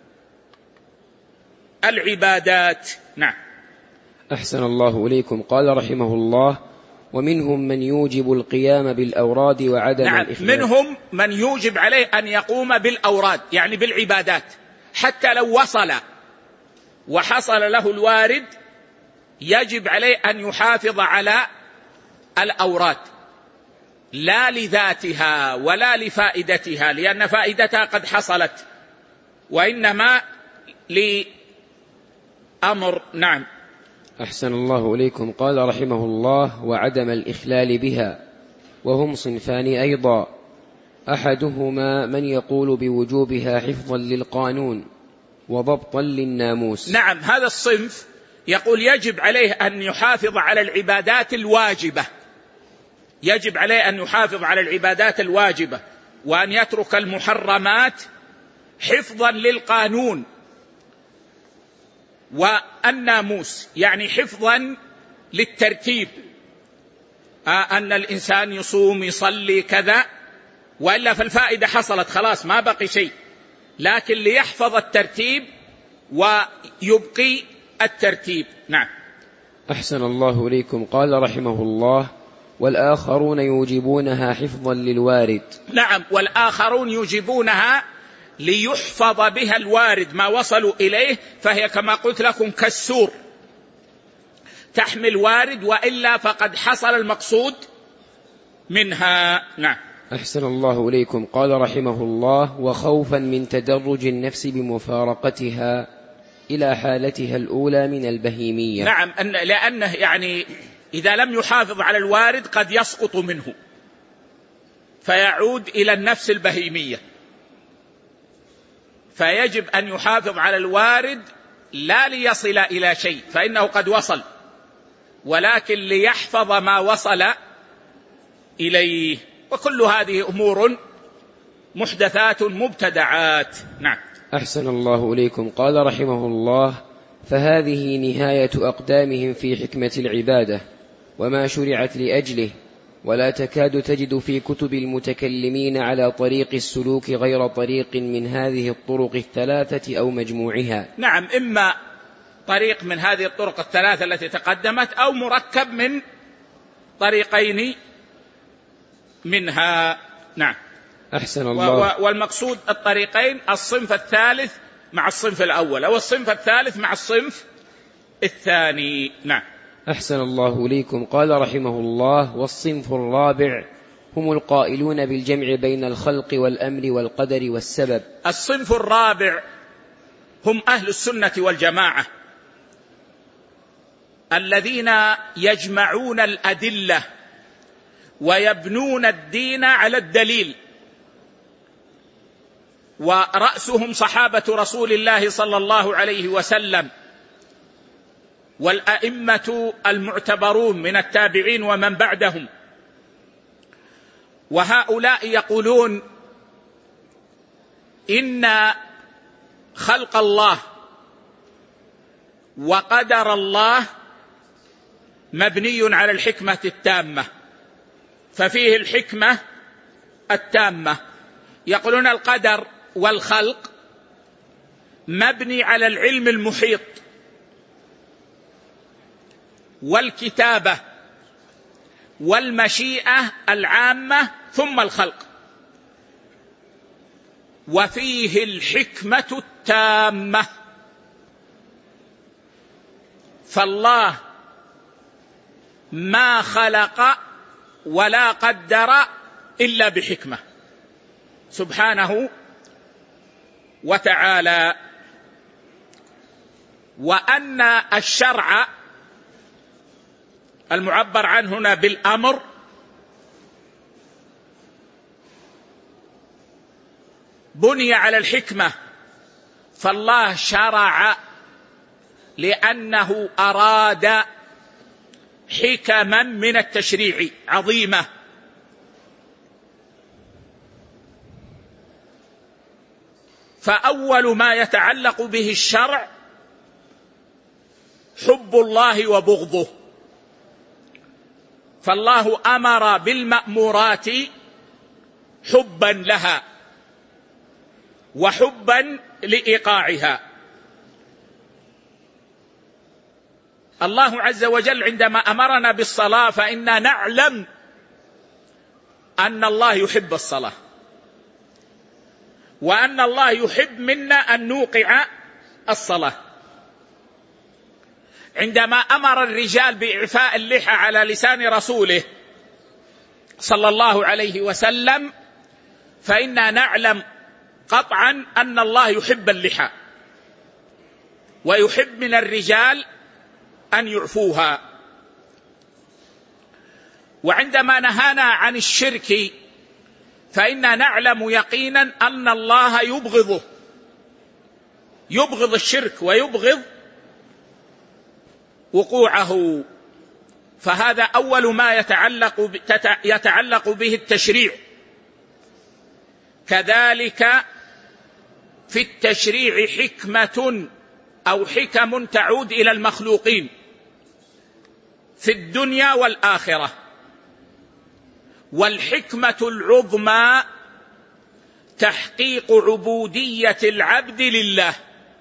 العبادات. نعم. أحسن الله إليكم. قال رحمه الله: ومنهم من يوجب القيام بالأوراد وعدم الإخلاص. منهم من يوجب عليه أن يقوم بالأوراد، يعني بالعبادات، حتى لو وصل وحصل له الوارد يجب عليه أن يحافظ على الأوراد، لا لذاتها ولا لفائدتها، لأن فائدتها قد حصلت، وإنما لأمر. نعم. أحسن الله إليكم. قال رحمه الله: وعدم الإخلال بها، وهم صنفان أيضا: أحدهما من يقول بوجوبها حفظا للقانون وضبطا للناموس. نعم، هذا الصنف يقول يجب عليه أن يحافظ على العبادات الواجبة، يجب عليه أن يحافظ على العبادات الواجبة، وأن يترك المحرمات حفظا للقانون والناموس، يعني حفظا للترتيب، أن الإنسان يصوم يصلي كذا، وإلا فالفائدة حصلت خلاص ما بقي شيء. لكن ليحفظ الترتيب ويبقي الترتيب. نعم. أحسن الله إليكم. قال رحمه الله: والآخرون يوجبونها حفظا للوارد. نعم، والآخرون يوجبونها ليحفظ بها الوارد ما وصلوا إليه، فهي كما قلت لكم كالسور تحمل وارد، وإلا فقد حصل المقصود منها. نعم. أحسن الله إليكم. قال رحمه الله: وخوفا من تدرج النفس بمفارقتها إلى حالتها الأولى من البهيمية. نعم، لأنه يعني إذا لم يحافظ على الوارد قد يسقط منه فيعود إلى النفس البهيمية، فيجب أن يحافظ على الوارد لا ليصل إلى شيء فإنه قد وصل، ولكن ليحفظ ما وصل إليه. وكل هذه أمور محدثات مبتدعات. نعم. أحسن الله إليكم. قال رحمه الله: فهذه نهاية أقدامهم في حكمة العبادة وما شرعت لأجله، ولا تكاد تجد في كتب المتكلمين على طريق السلوك غير طريق من هذه الطرق الثلاثة أو مجموعها. نعم، إما طريق من هذه الطرق الثلاثة التي تقدمت، أو مركب من طريقين منها. نعم. أحسن الله. والمقصود الطريقين الصنف الثالث مع الصنف الأول، أو الصنف الثالث مع الصنف الثاني. نعم. أحسن الله إليكم. قال رحمه الله: والصنف الرابع هم القائلون بالجمع بين الخلق والأمر والقدر والسبب. الصنف الرابع هم أهل السنة والجماعة الذين يجمعون الأدلة ويبنون الدين على الدليل، ورأسهم صحابة رسول الله صلى الله عليه وسلم والأئمة المعتبرون من التابعين ومن بعدهم. وهؤلاء يقولون إن خلق الله وقدر الله مبني على الحكمة التامة، ففيه الحكمة التامة. يقولون القدر والخلق مبني على العلم المحيط والكتابة والمشيئة العامة ثم الخلق، وفيه الحكمة التامة. فالله ما خلق ولا قدر إلا بحكمة سبحانه وتعالى. وأن الشرع المعبر عنه هنا بالأمر بني على الحكمة، فالله شرع لأنه أراد حكما من التشريع عظيمة. فأول ما يتعلق به الشرع حب الله وبغضه، فالله أمر بالمأمورات حبا لها وحبا لإيقاعها. الله عز وجل عندما أمرنا بالصلاة فإنا نعلم أن الله يحب الصلاة، وأن الله يحب منا أن نوقع الصلاة. عندما أمر الرجال بإعفاء اللحى على لسان رسوله صلى الله عليه وسلم فإنا نعلم قطعا أن الله يحب اللحى ويحب من الرجال أن يعفوها. وعندما نهانا عن الشرك فإنا نعلم يقينا أن الله يبغض الشرك ويبغض وقوعه. فهذا أول ما يتعلق به التشريع. كذلك في التشريع حكمة أو حكم تعود إلى المخلوقين في الدنيا والآخرة، والحكمة العظمى تحقيق عبودية العبد لله.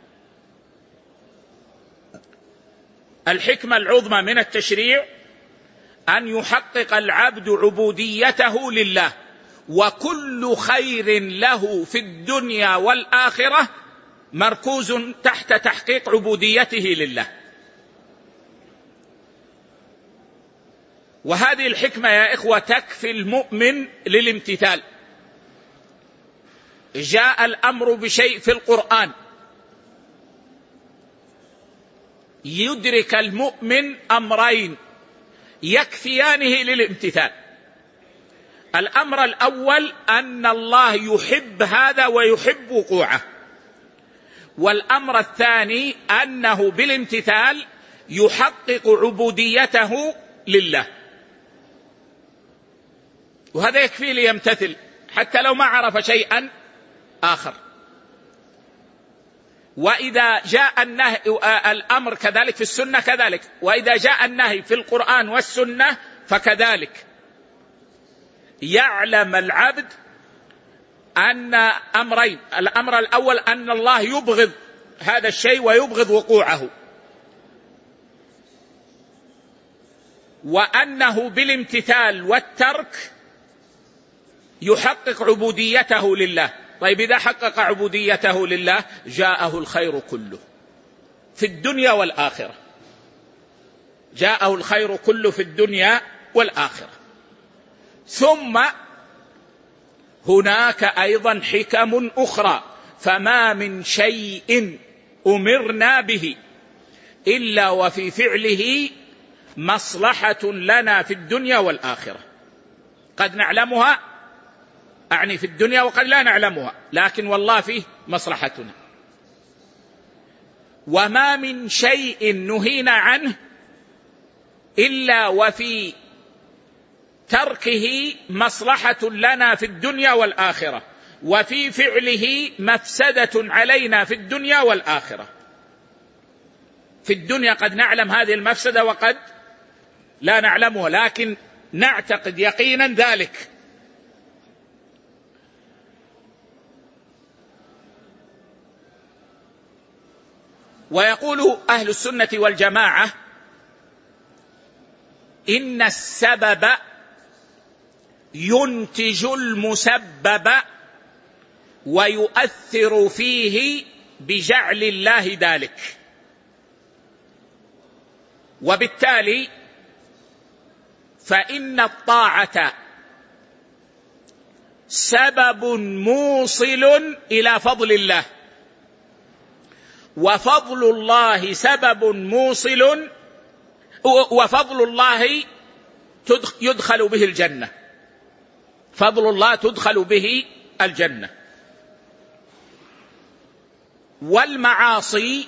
الحكمة العظمى من التشريع أن يحقق العبد عبوديته لله، وكل خير له في الدنيا والآخرة مركوز تحت تحقيق عبوديته لله. وهذه الحكمة يا إخوة تكفي المؤمن للامتثال. جاء الأمر بشيء في القرآن يدرك المؤمن أمرين يكفيانه للامتثال. الأمر الأول أن الله يحب هذا ويحب وقوعه، والأمر الثاني أنه بالامتثال يحقق عبوديته لله، وهذا يكفي ليمتثل حتى لو ما عرف شيئا آخر. وإذا جاء النهي الأمر كذلك في السنة كذلك، وإذا جاء النهي في القرآن والسنة فكذلك. يعلم العبد أن أمرين: الأمر الأول أن الله يبغض هذا الشيء ويبغض وقوعه، وأنه بالامتثال والترك يحقق عبوديته لله. طيب إذا حقق عبوديته لله جاءه الخير كله في الدنيا والآخرة، جاءه الخير كله في الدنيا والآخرة. ثم هناك أيضا حكم أخرى: فما من شيء أمرنا به إلا وفي فعله مصلحة لنا في الدنيا والآخرة. قد نعلمها، أعني في الدنيا، وقد لا نعلمها، لكن والله فيه مصلحتنا. وما من شيء نهينا عنه إلا وفي تركه مصلحة لنا في الدنيا والآخرة، وفي فعله مفسدة علينا في الدنيا والآخرة. في الدنيا قد نعلم هذه المفسدة وقد لا نعلمها، لكن نعتقد يقينا ذلك. ويقول أهل السنة والجماعة: إن السبب ينتج المسبب ويؤثر فيه بجعل الله ذلك. وبالتالي فإن الطاعة سبب موصل إلى فضل الله، وفضل الله سبب موصل، وفضل الله يدخل به الجنة، فضل الله تدخل به الجنة. والمعاصي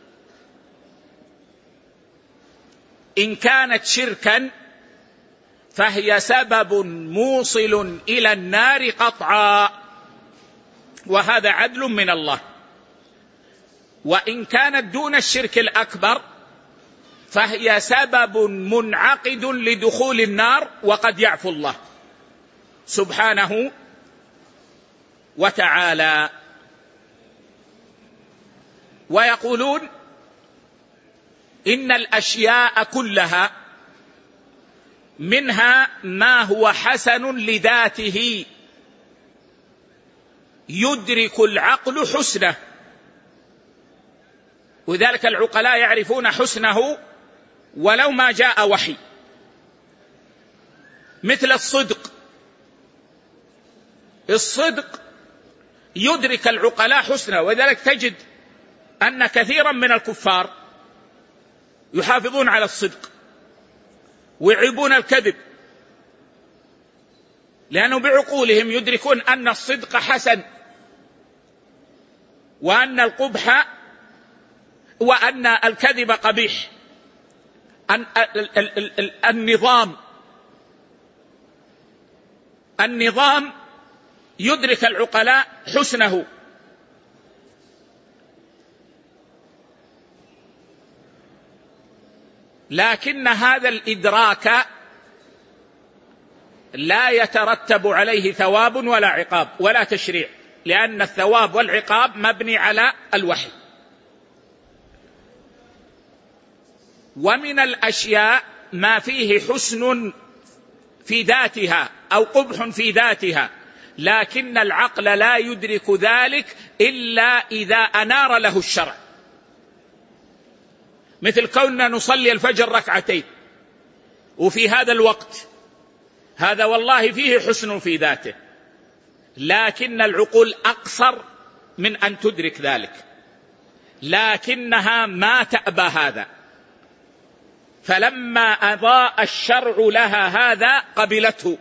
إن كانت شركا فهي سبب موصل إلى النار قطعا، وهذا عدل من الله. وإن كانت دون الشرك الأكبر فهي سبب منعقد لدخول النار، وقد يعفو الله سبحانه وتعالى. ويقولون إن الأشياء كلها منها ما هو حسن لذاته يدرك العقل حسنه، وذلك العقلاء يعرفون حسنه ولو ما جاء وحي، مثل الصدق. الصدق يدرك العقلاء حسنه، وذلك تجد أن كثيرا من الكفار يحافظون على الصدق ويعيبون الكذب، لأنه بعقولهم يدركون أن الصدق حسن، وأن القبح وأن الكذب قبيح. النظام يدرك العقلاء حسنه، لكن هذا الإدراك لا يترتب عليه ثواب ولا عقاب ولا تشريع، لأن الثواب والعقاب مبني على الوحي. ومن الأشياء ما فيه حسن في ذاتها أو قبح في ذاتها، لكن العقل لا يدرك ذلك إلا إذا أنار له الشرع، مثل كوننا نصلي الفجر ركعتين وفي هذا الوقت، هذا والله فيه حسن في ذاته، لكن العقول أقصر من أن تدرك ذلك، لكنها ما تأبى هذا، فلما أضاء الشرع لها هذا قبلته.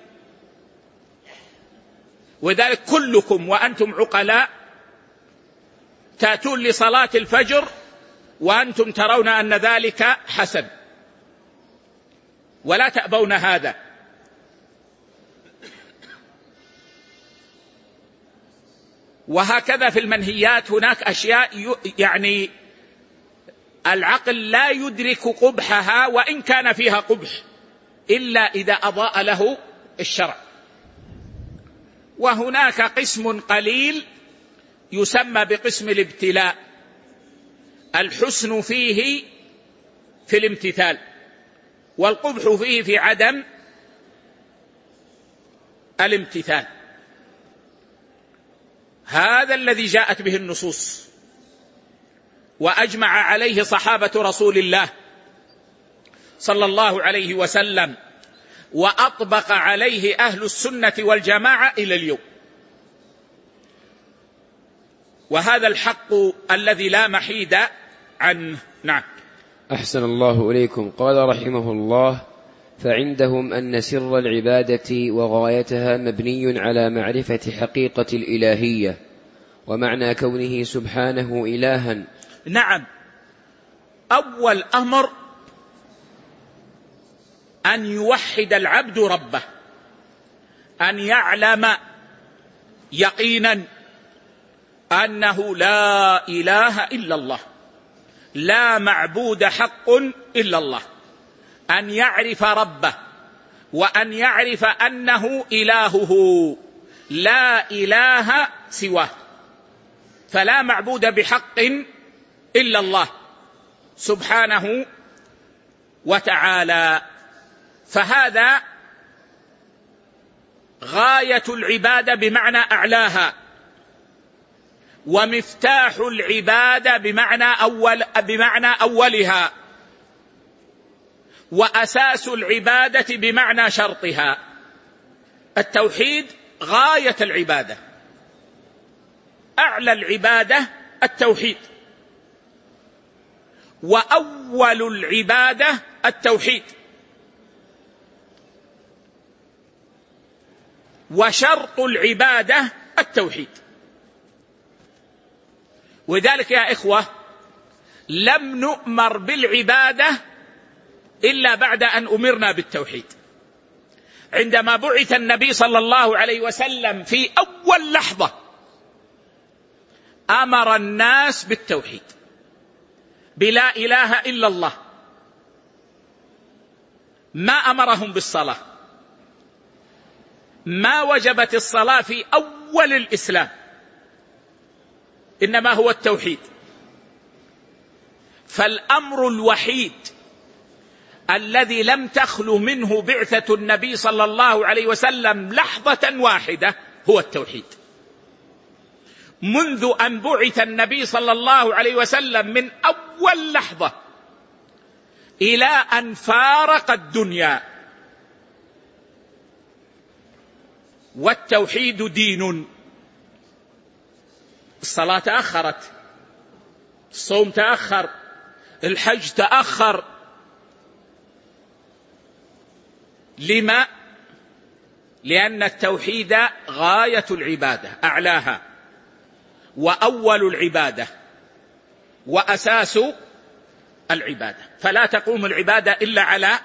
وذلك كلكم وأنتم عقلاء تأتون لصلاة الفجر وأنتم ترون أن ذلك حسن ولا تأبون هذا. وهكذا في المنهيات هناك أشياء يعني العقل لا يدرك قبحها وإن كان فيها قبح إلا إذا أضاء له الشرع. وهناك قسم قليل يسمى بقسم الابتلاء، الحسن فيه في الامتثال والقبح فيه في عدم الامتثال. هذا الذي جاءت به النصوص وأجمع عليه صحابة رسول الله صلى الله عليه وسلم، وأطبق عليه أهل السنة والجماعة إلى اليوم. وهذا الحق الذي لا محيد عنه. نعم. أحسن الله إليكم. قال رحمه الله: فعندهم أن سر العبادة وغايتها مبني على معرفة حقيقة الإلهية ومعنى كونه سبحانه إلها. نعم، أول أمر أن يوحد العبد ربه، أن يعلم يقينا أنه لا إله إلا الله، لا معبود حق إلا الله، أن يعرف ربه وأن يعرف أنه إلهه لا إله سواه، فلا معبود بحق إلا الله سبحانه وتعالى. فهذا غاية العبادة بمعنى أعلاها، ومفتاح العبادة بمعنى أولها، وأساس العبادة بمعنى شرطها. التوحيد غاية العبادة، أعلى العبادة التوحيد، وأول العبادة التوحيد، وشرط العبادة التوحيد. وذلك يا إخوة لم نؤمر بالعبادة إلا بعد أن أمرنا بالتوحيد. عندما بعث النبي صلى الله عليه وسلم في أول لحظة أمر الناس بالتوحيد، بلا إله إلا الله، ما أمرهم بالصلاة، ما وجبت الصلاة في أول الإسلام، إنما هو التوحيد. فالأمر الوحيد الذي لم تخلو منه بعثة النبي صلى الله عليه وسلم لحظة واحدة هو التوحيد. منذ أن بعث النبي صلى الله عليه وسلم من أول لحظة إلى أن فارق الدنيا، والتوحيد دين. الصلاة تأخرت، الصوم تأخر، الحج تأخر. لما؟ لأن التوحيد غاية العبادة، أعلاها، وأول العبادة، وأساس العبادة. فلا تقوم العبادة إلا على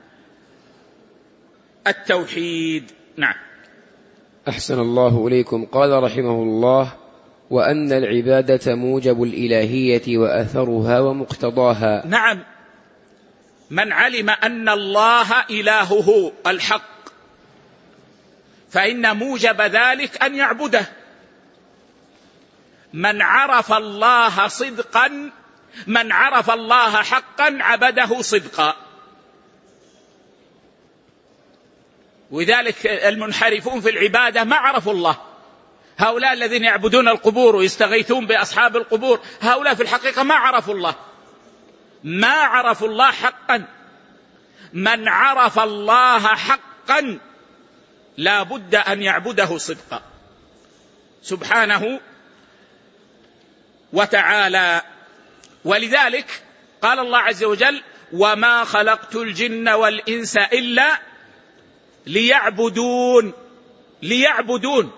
التوحيد. نعم. أحسن الله إليكم. قال رحمه الله: وأن العبادة موجب الإلهية وأثرها ومقتضاها. نعم، من علم أن الله إلهه الحق فإن موجب ذلك أن يعبده، من عرف الله صدقا، من عرف الله حقا عبده صدقا. وذلك المنحرفون في العبادة ما عرفوا الله. هؤلاء الذين يعبدون القبور ويستغيثون بأصحاب القبور، هؤلاء في الحقيقة ما عرفوا الله، ما عرفوا الله حقا. من عرف الله حقا لا بد أن يعبده صدقا سبحانه وتعالى. ولذلك قال الله عز وجل: وما خلقت الجن والإنس إلا ليعبدون. ليعبدون،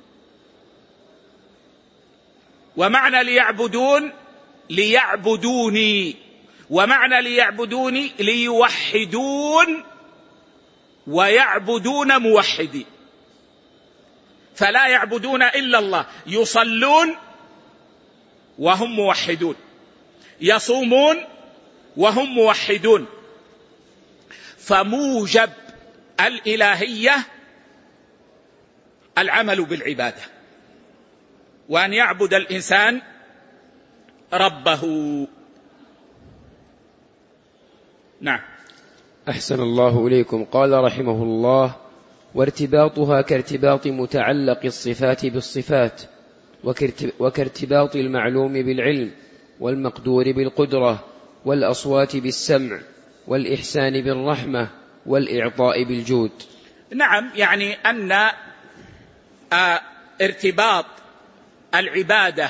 ومعنى ليعبدون ليعبدوني، ومعنى ليعبدوني ليوحدون ويعبدون موحدي. فلا يعبدون إلا الله، يصلون وهم موحدون، يصومون وهم موحدون. فموجب الإلهية العمل بالعبادة، وأن يعبد الإنسان ربه. نعم. أحسن الله إليكم. قال رحمه الله: وارتباطها كارتباط متعلق الصفات بالصفات، وكارتباط المعلوم بالعلم، والمقدور بالقدرة، والأصوات بالسمع، والإحسان بالرحمة، والإعطاء بالجود. نعم، يعني أن ارتباط العبادة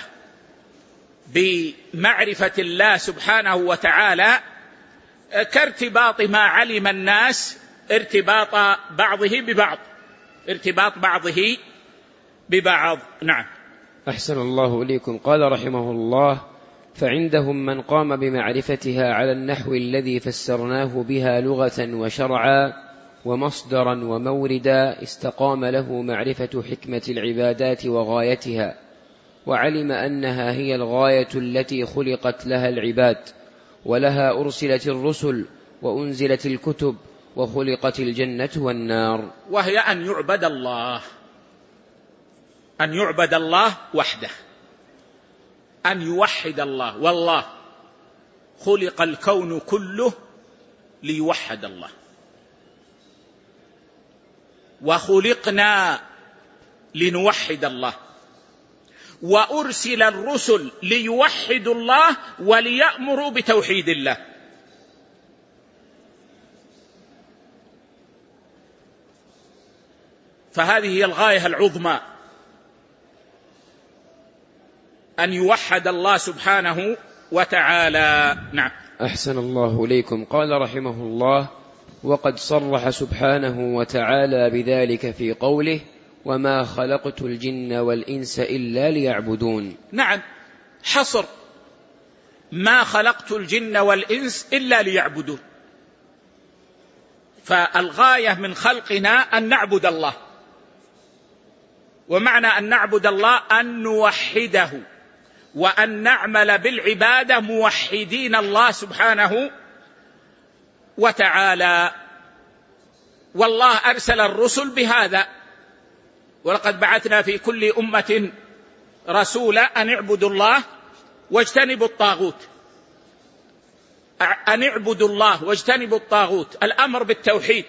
بمعرفة الله سبحانه وتعالى كارتباط ما علم الناس ارتباط بعضه ببعض، ارتباط بعضه ببعض. نعم. أحسن الله إليكم. قال رحمه الله: فعندهم من قام بمعرفتها على النحو الذي فسرناه بها لغة وشرعا ومصدرا وموردا استقام له معرفة حكمة العبادات وغايتها، وعلم أنها هي الغاية التي خلقت لها العباد، ولها أرسلت الرسل وأنزلت الكتب، وخلقت الجنة والنار. وهي أن يعبد الله، أن يعبد الله وحده، أن يوحد الله. والله خلق الكون كله ليوحد الله، وخلقنا لنوحد الله، وأرسل الرسل ليوحدوا الله وليأمروا بتوحيد الله. فهذه هي الغاية العظمى، أن يوحد الله سبحانه وتعالى. نعم. أحسن الله إليكم. قال رحمه الله: وقد صرح سبحانه وتعالى بذلك في قوله: وما خلقت الجن والإنس إلا ليعبدون. نعم، حصر ما خلقت الجن والإنس إلا ليعبدون. فالغاية من خلقنا أن نعبد الله، ومعنى أن نعبد الله أن نوحده، وأن نعمل بالعبادة موحدين الله سبحانه وتعالى. والله أرسل الرسل بهذا: ولقد بعثنا في كل أمة رسولا أن اعبدوا الله واجتنبوا الطاغوت. أن اعبدوا الله واجتنبوا الطاغوت، الأمر بالتوحيد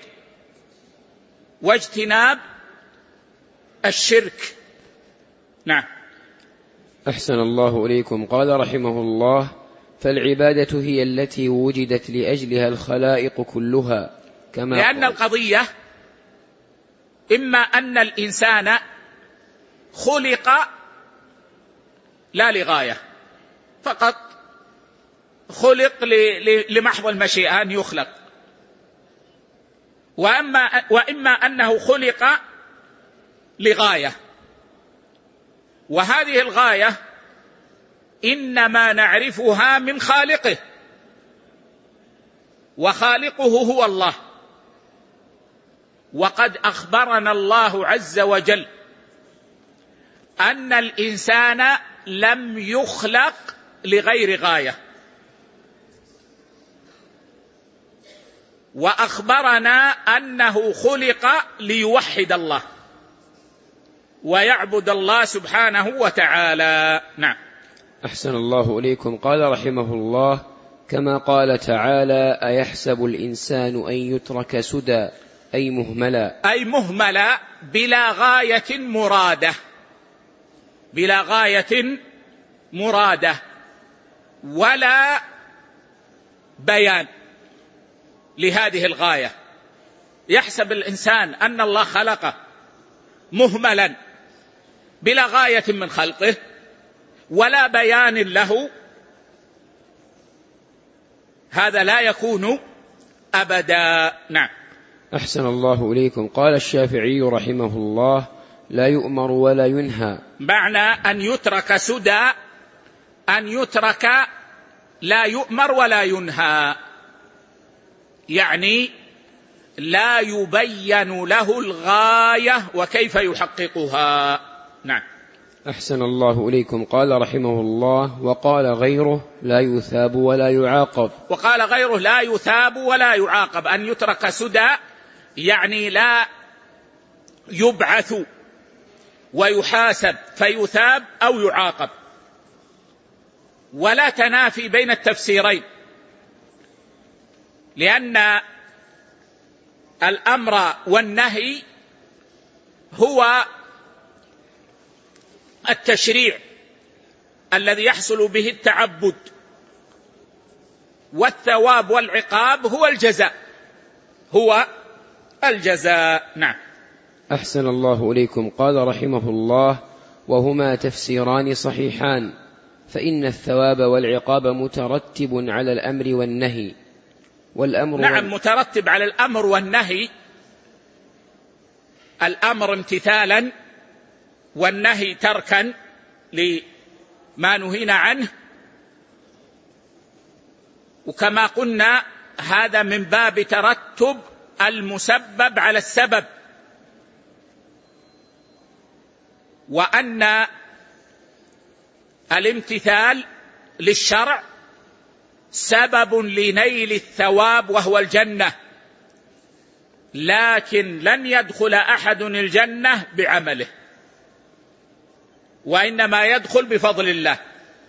واجتناب الشرك. نعم. أحسن الله إليكم. قال رحمه الله: فالعبادة هي التي وجدت لأجلها الخلائق كلها، كما لأن القضية إما أن الإنسان خلق لا لغاية، فقط خلق لمحض المشيئة أن يخلق، وإما أنه خلق لغاية، وهذه الغاية إنما نعرفها من خالقه، وخالقه هو الله. وقد أخبرنا الله عز وجل أن الإنسان لم يخلق لغير غاية، وأخبرنا أنه خلق ليوحد الله، ويعبد الله سبحانه وتعالى. نعم. أحسن الله إليكم. قال رحمه الله: كما قال تعالى: أيحسب الإنسان أن يترك سدى، أي مهملا، أي مهملا بلا غاية مرادة، بلا غاية مرادة ولا بيان لهذه الغاية. يحسب الإنسان أن الله خلقه مهملا بلا غاية من خلقه ولا بيان له، هذا لا يكون أبدا. نعم. أحسن الله إليكم. قال الشافعي رحمه الله: لا يؤمر ولا ينهى. معنى أن يترك سدى أن يترك لا يؤمر ولا ينهى، يعني لا يبين له الغاية وكيف يحققها. نعم. أحسن الله إليكم. قال رحمه الله: وقال غيره: لا يثاب ولا يعاقب. وقال غيره: لا يثاب ولا يعاقب. أن يترك سدى يعني لا يبعث ويحاسب فيثاب أو يعاقب، ولا تنافي بين التفسيرين، لأن الأمر والنهي هو التشريع الذي يحصل به التعبد، والثواب والعقاب هو الجزاء، هو الجزاء. نعم. أحسن الله إليكم. قال رحمه الله: وهما تفسيران صحيحان، فإن الثواب والعقاب مترتب على الأمر والنهي. والأمر نعم، مترتب على الأمر والنهي، الأمر امتثالا والنهي تركا لما نهينا عنه، وكما قلنا هذا من باب ترتب المسبب على السبب، وأن الامتثال للشرع سبب لنيل الثواب وهو الجنة، لكن لن يدخل أحد الجنة بعمله، وإنما يدخل بفضل الله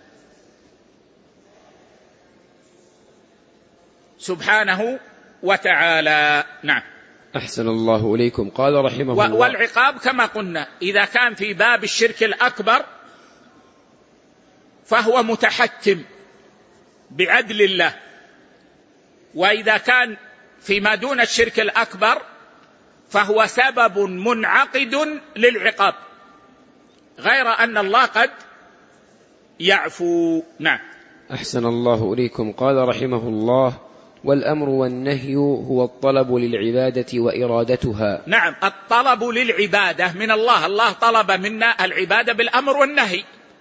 سبحانه وتعالى. نعم. أحسن الله إليكم. قال رحمه الله: والعقاب كما قلنا إذا كان في باب الشرك الأكبر فهو متحتم بعدل الله، وإذا كان فيما دون الشرك الأكبر فهو سبب منعقد للعقاب، غير أن الله قد يعفو. نعم. أحسن الله إليكم. قال رحمه الله: والأمر والنهي هو الطلب للعبادة وإرادتها. نعم، الطلب للعبادة من الله، الله طلب منا العبادة بالأمر والنهي،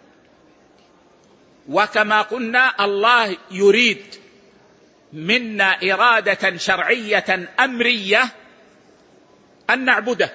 وكما قلنا الله يريد منا إرادة شرعية أمرية أن نعبده،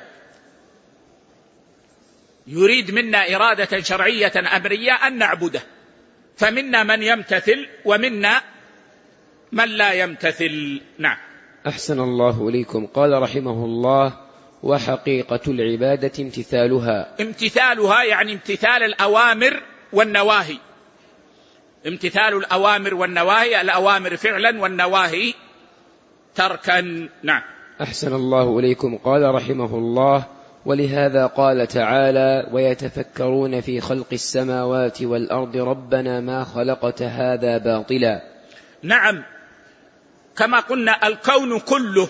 يريد منا إرادة شرعية أمرية أن نعبده، فمنا من يمتثل ومنا من لا يمتثل. نعم. أحسن الله إليكم. قال رحمه الله: وحقيقة العبادة امتثالها. امتثالها يعني امتثال الأوامر والنواهي، امتثال الأوامر والنواهي، الأوامر فعلا والنواهي تركا. نعم. أحسن الله إليكم. قال رحمه الله: ولهذا قال تعالى: ويتفكرون في خلق السماوات والأرض ربنا ما خلقت هذا باطلا. نعم، كما قلنا الكون كله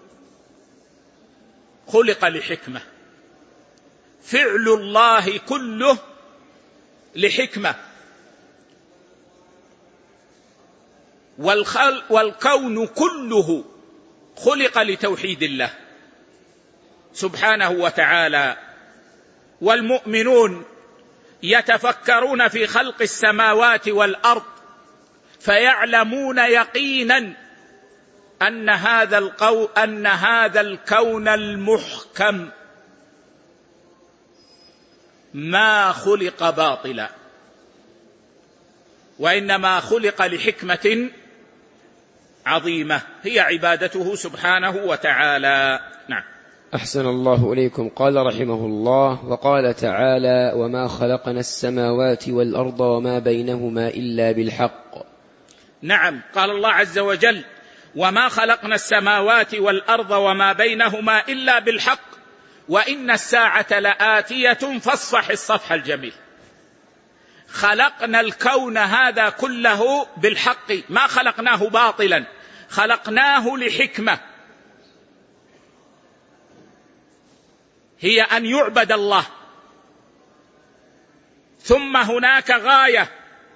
خلق لحكمة، فعل الله كله لحكمة، والكون كله خلق لتوحيد الله سبحانه وتعالى. والمؤمنون يتفكرون في خلق السماوات والأرض فيعلمون يقينا أن هذا الكون المحكم ما خلق باطلا، وإنما خلق لحكمة عظيمة هي عبادته سبحانه وتعالى. نعم. أحسن الله إليكم. قال رحمه الله: وقال تعالى: وما خلقنا السماوات والأرض وما بينهما إلا بالحق. نعم، قال الله عز وجل: وما خلقنا السماوات والأرض وما بينهما إلا بالحق وإن الساعة لآتية فاصفح الصفح الجميل. خلقنا الكون هذا كله بالحق، ما خلقناه باطلا، خلقناه لحكمة، هي أن يعبد الله، ثم هناك غاية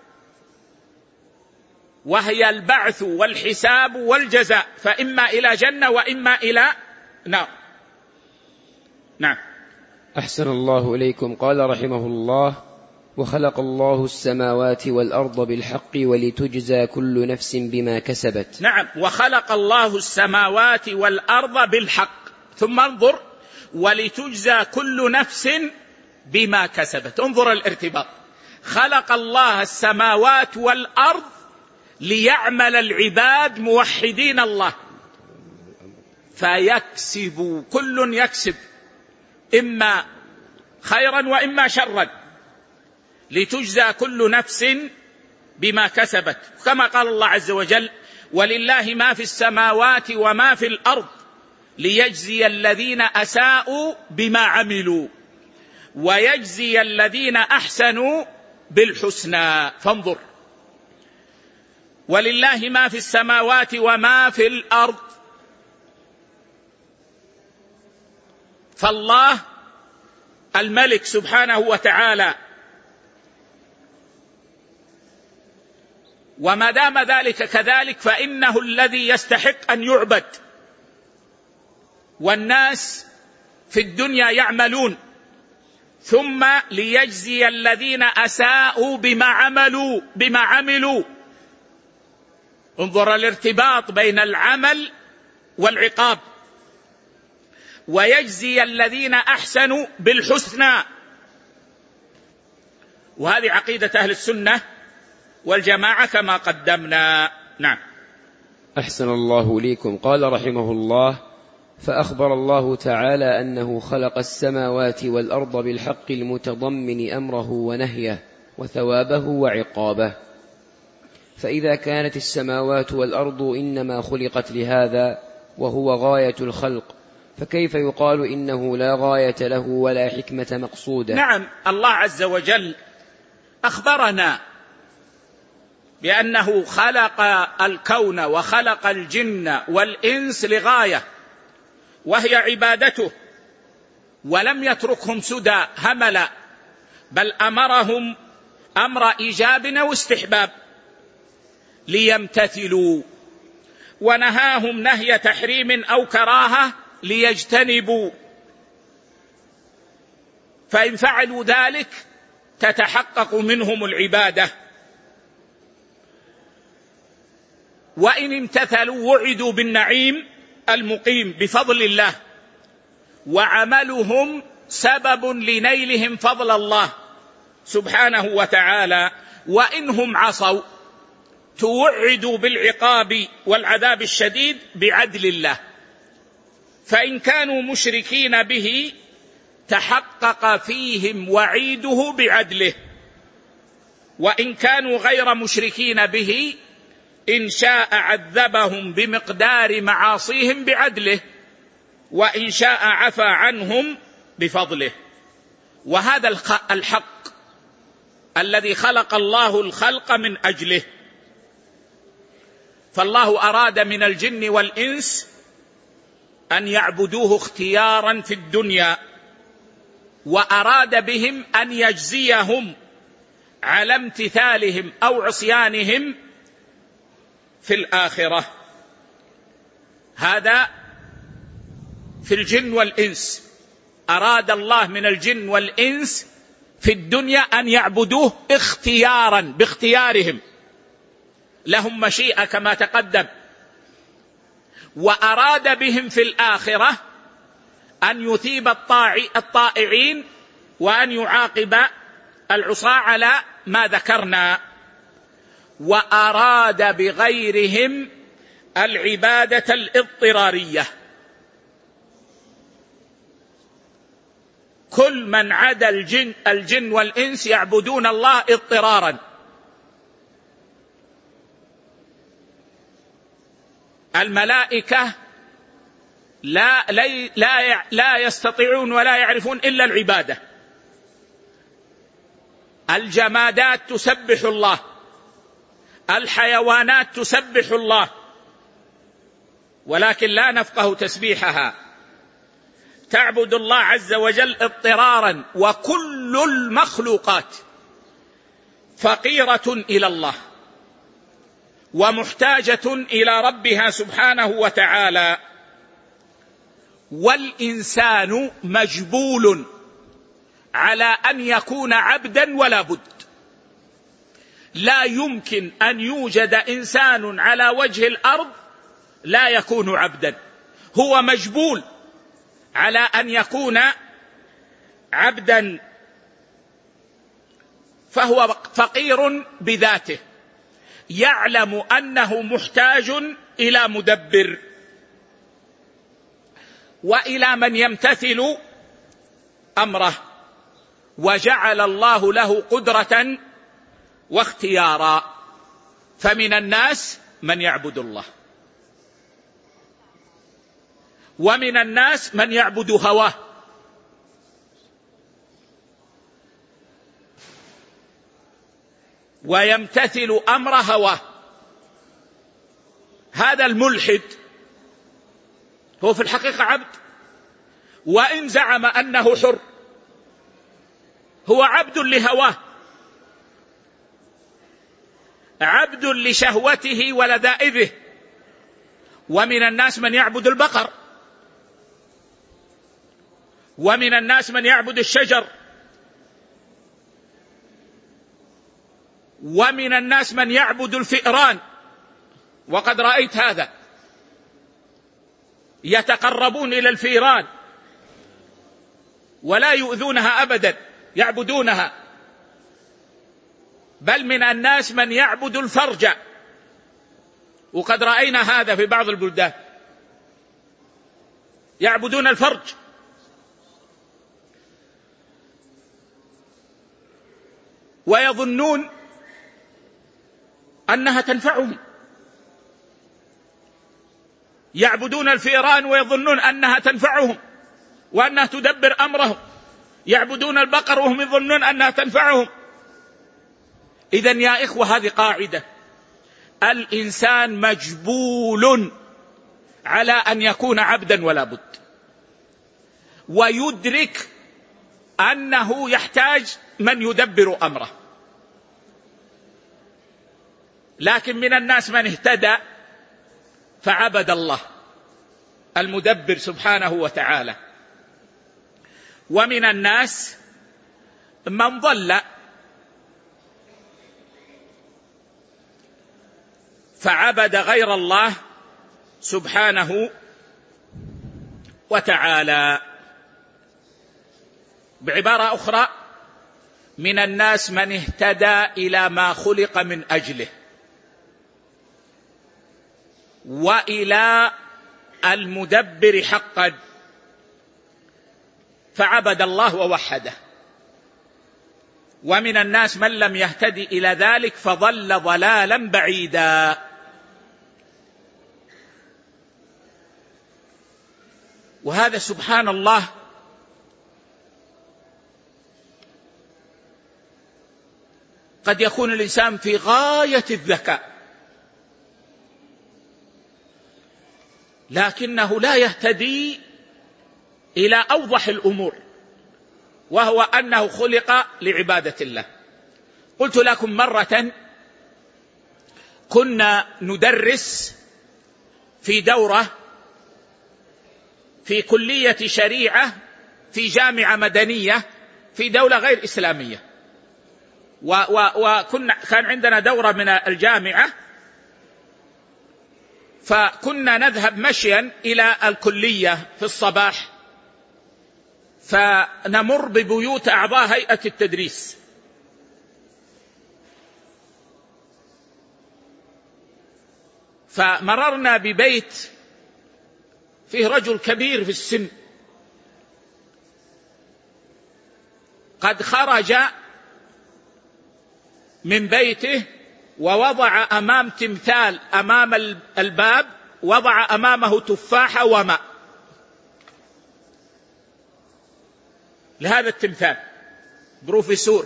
وهي البعث والحساب والجزاء، فإما إلى جنة وإما إلى نار. نعم. أحسن الله إليكم. قال رحمه الله: وخلق الله السماوات والأرض بالحق ولتجزى كل نفس بما كسبت. نعم، وخلق الله السماوات والأرض بالحق، ثم انظر: ولتجزى كل نفس بما كسبت. انظر الارتباط، خلق الله السماوات والأرض ليعمل العباد موحدين الله، فيكسب، كل يكسب إما خيرا وإما شرا، لتجزى كل نفس بما كسبت، كما قال الله عز وجل: ولله ما في السماوات وما في الأرض ليجزي الذين أساءوا بما عملوا ويجزي الذين أحسنوا بالحسنى. فانظر: ولله ما في السماوات وما في الأرض، فالله الملك سبحانه وتعالى، وما دام ذلك كذلك فإنه الذي يستحق أن يعبد، والناس في الدنيا يعملون، ثم ليجزي الذين أساءوا بما عملوا. انظر الارتباط بين العمل والعقاب. ويجزي الذين أحسنوا بالحسنى، وهذه عقيدة أهل السنة والجماعة كما قدمنا. نعم. أحسن الله إليكم. قال رحمه الله: فأخبر الله تعالى أنه خلق السماوات والأرض بالحق المتضمن أمره ونهيه وثوابه وعقابه. فإذا كانت السماوات والأرض إنما خلقت لهذا وهو غاية الخلق، فكيف يقال إنه لا غاية له ولا حكمة مقصودة؟ نعم، الله عز وجل أخبرنا بأنه خلق الكون وخلق الجن والإنس لغاية، وهي عبادته، ولم يتركهم سدى هملا، بل أمرهم أمر إيجاب أو استحباب ليمتثلوا، ونهاهم نهي تحريم أو كراهة ليجتنبوا، فإن فعلوا ذلك تتحقق منهم العبادة، وإن امتثلوا وعدوا بالنعيم المقيم بفضل الله، وعملهم سبب لنيلهم فضل الله سبحانه وتعالى. وإنهم عصوا توعدوا بالعقاب والعذاب الشديد بعدل الله، فإن كانوا مشركين به تحقق فيهم وعيده بعدله، وإن كانوا غير مشركين به إن شاء عذبهم بمقدار معاصيهم بعدله، وإن شاء عفى عنهم بفضله. وهذا الحق الذي خلق الله الخلق من أجله. فالله أراد من الجن والإنس أن يعبدوه اختيارا في الدنيا، وأراد بهم أن يجزيهم على امتثالهم أو عصيانهم في الآخرة. هذا في الجن والإنس، أراد الله من الجن والإنس في الدنيا أن يعبدوه اختيارا باختيارهم، لهم مشيئة كما تقدم، وأراد بهم في الآخرة أن يثيب الطائعين وأن يعاقب العصاة على ما ذكرنا. وأراد بغيرهم العبادة الاضطرارية، كل من عدا الجن والإنس يعبدون الله اضطرارا. الملائكة لا يستطيعون ولا يعرفون إلا العبادة. الجمادات تسبح الله، الحيوانات تسبح الله، ولكن لا نفقه تسبيحها. تعبد الله عز وجل اضطرارا، وكل المخلوقات فقيرة إلى الله ومحتاجة إلى ربها سبحانه وتعالى، والإنسان مجبول على أن يكون عبدا ولا بد. لا يمكن أن يوجد إنسان على وجه الأرض لا يكون عبدا، هو مجبول على أن يكون عبدا، فهو فقير بذاته، يعلم أنه محتاج إلى مدبر وإلى من يمتثل أمره، وجعل الله له قدرة واختيارا. فمن الناس من يعبد الله، ومن الناس من يعبد هواه، ويمتثل أمر هواه. هذا الملحد هو في الحقيقة عبد، وإن زعم أنه حر هو عبد لهواه، عبد لشهوته ولذائذه. ومن الناس من يعبد البقر، ومن الناس من يعبد الشجر، ومن الناس من يعبد الفئران، وقد رأيت هذا، يتقربون إلى الفئران ولا يؤذونها أبدا، يعبدونها. بل من الناس من يعبد الفرج، وقد رأينا هذا في بعض البلدان، يعبدون الفرج. ويظنون أنها تنفعهم، يعبدون الفئران ويظنون أنها تنفعهم وأنها تدبر أمرهم، يعبدون البقر وهم يظنون أنها تنفعهم. إذن يا إخوة، هذه قاعدة، الإنسان مجبول على أن يكون عبدا ولا بد، ويدرك أنه يحتاج من يدبر أمره. لكن من الناس من اهتدى فعبد الله المدبر سبحانه وتعالى، ومن الناس من ضل فعبد غير الله سبحانه وتعالى. بعبارة أخرى، من الناس من اهتدى إلى ما خلق من أجله، وإلى المدبر حقا، فعبد الله ووحده. ومن الناس من لم يهتدي إلى ذلك فضل ضلالا بعيدا. وهذا سبحان الله قد يكون الإنسان في غاية الذكاء، لكنه لا يهتدي إلى أوضح الأمور، وهو أنه خلق لعبادة الله. قلت لكم مرة كنا ندرس في دورة في كلية شريعة في جامعة مدنية في دولة غير إسلامية، كان عندنا دورة من الجامعة، فكنا نذهب مشيا إلى الكلية في الصباح، فنمر ببيوت أعضاء هيئة التدريس، فمررنا ببيت فيه رجل كبير في السن، قد خرج من بيته ووضع أمام تمثال أمام الباب، وضع أمامه تفاحة وماء لهذا التمثال، بروفيسور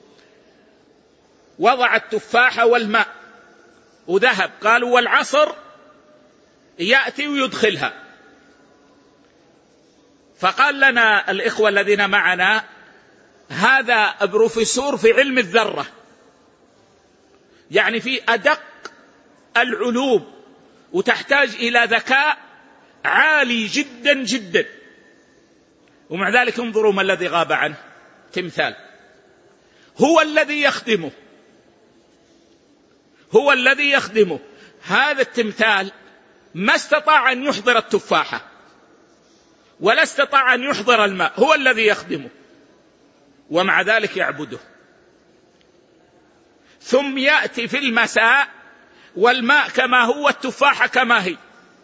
وضع التفاحة والماء وذهب. قالوا والعصر يأتي ويدخلها. فقال لنا الإخوة الذين معنا هذا بروفيسور في علم الذرة، يعني في أدق العلوم وتحتاج إلى ذكاء عالي جدا جدا، ومع ذلك انظروا ما الذي غاب عنه، تمثال هو الذي يخدمه، هو الذي يخدمه. هذا التمثال ما استطاع أن يحضر التفاحة ولا استطاع أن يحضر الماء، هو الذي يخدمه، ومع ذلك يعبده. ثم يأتي في المساء والماء كما هو، التفاحة كما هي،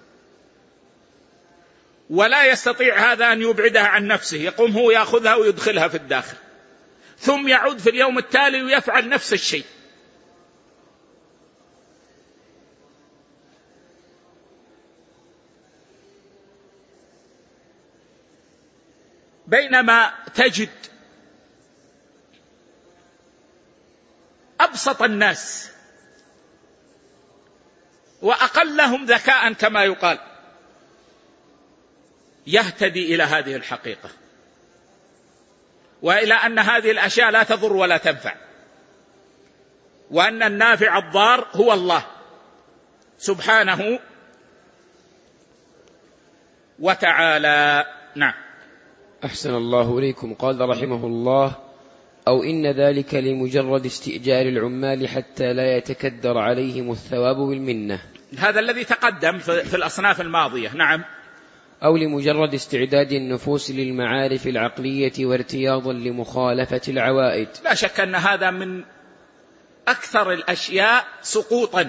ولا يستطيع هذا أن يبعدها عن نفسه، يقوم هو يأخذها ويدخلها في الداخل، ثم يعود في اليوم التالي ويفعل نفس الشيء. بينما تجد أبسط الناس وأقلهم ذكاء كما يقال يهتدي إلى هذه الحقيقة، وإلى أن هذه الأشياء لا تضر ولا تنفع، وأن النافع الضار هو الله سبحانه وتعالى. نعم. أحسن الله إليكم. قال رحمه الله: أو إن ذلك لمجرد استئجار العمال حتى لا يتكدر عليهم الثواب والمنة، هذا الذي تقدم في الأصناف الماضية. نعم. أو لمجرد استعداد النفوس للمعارف العقلية وارتياضا لمخالفة العوائد. لا شك أن هذا من أكثر الأشياء سقوطا،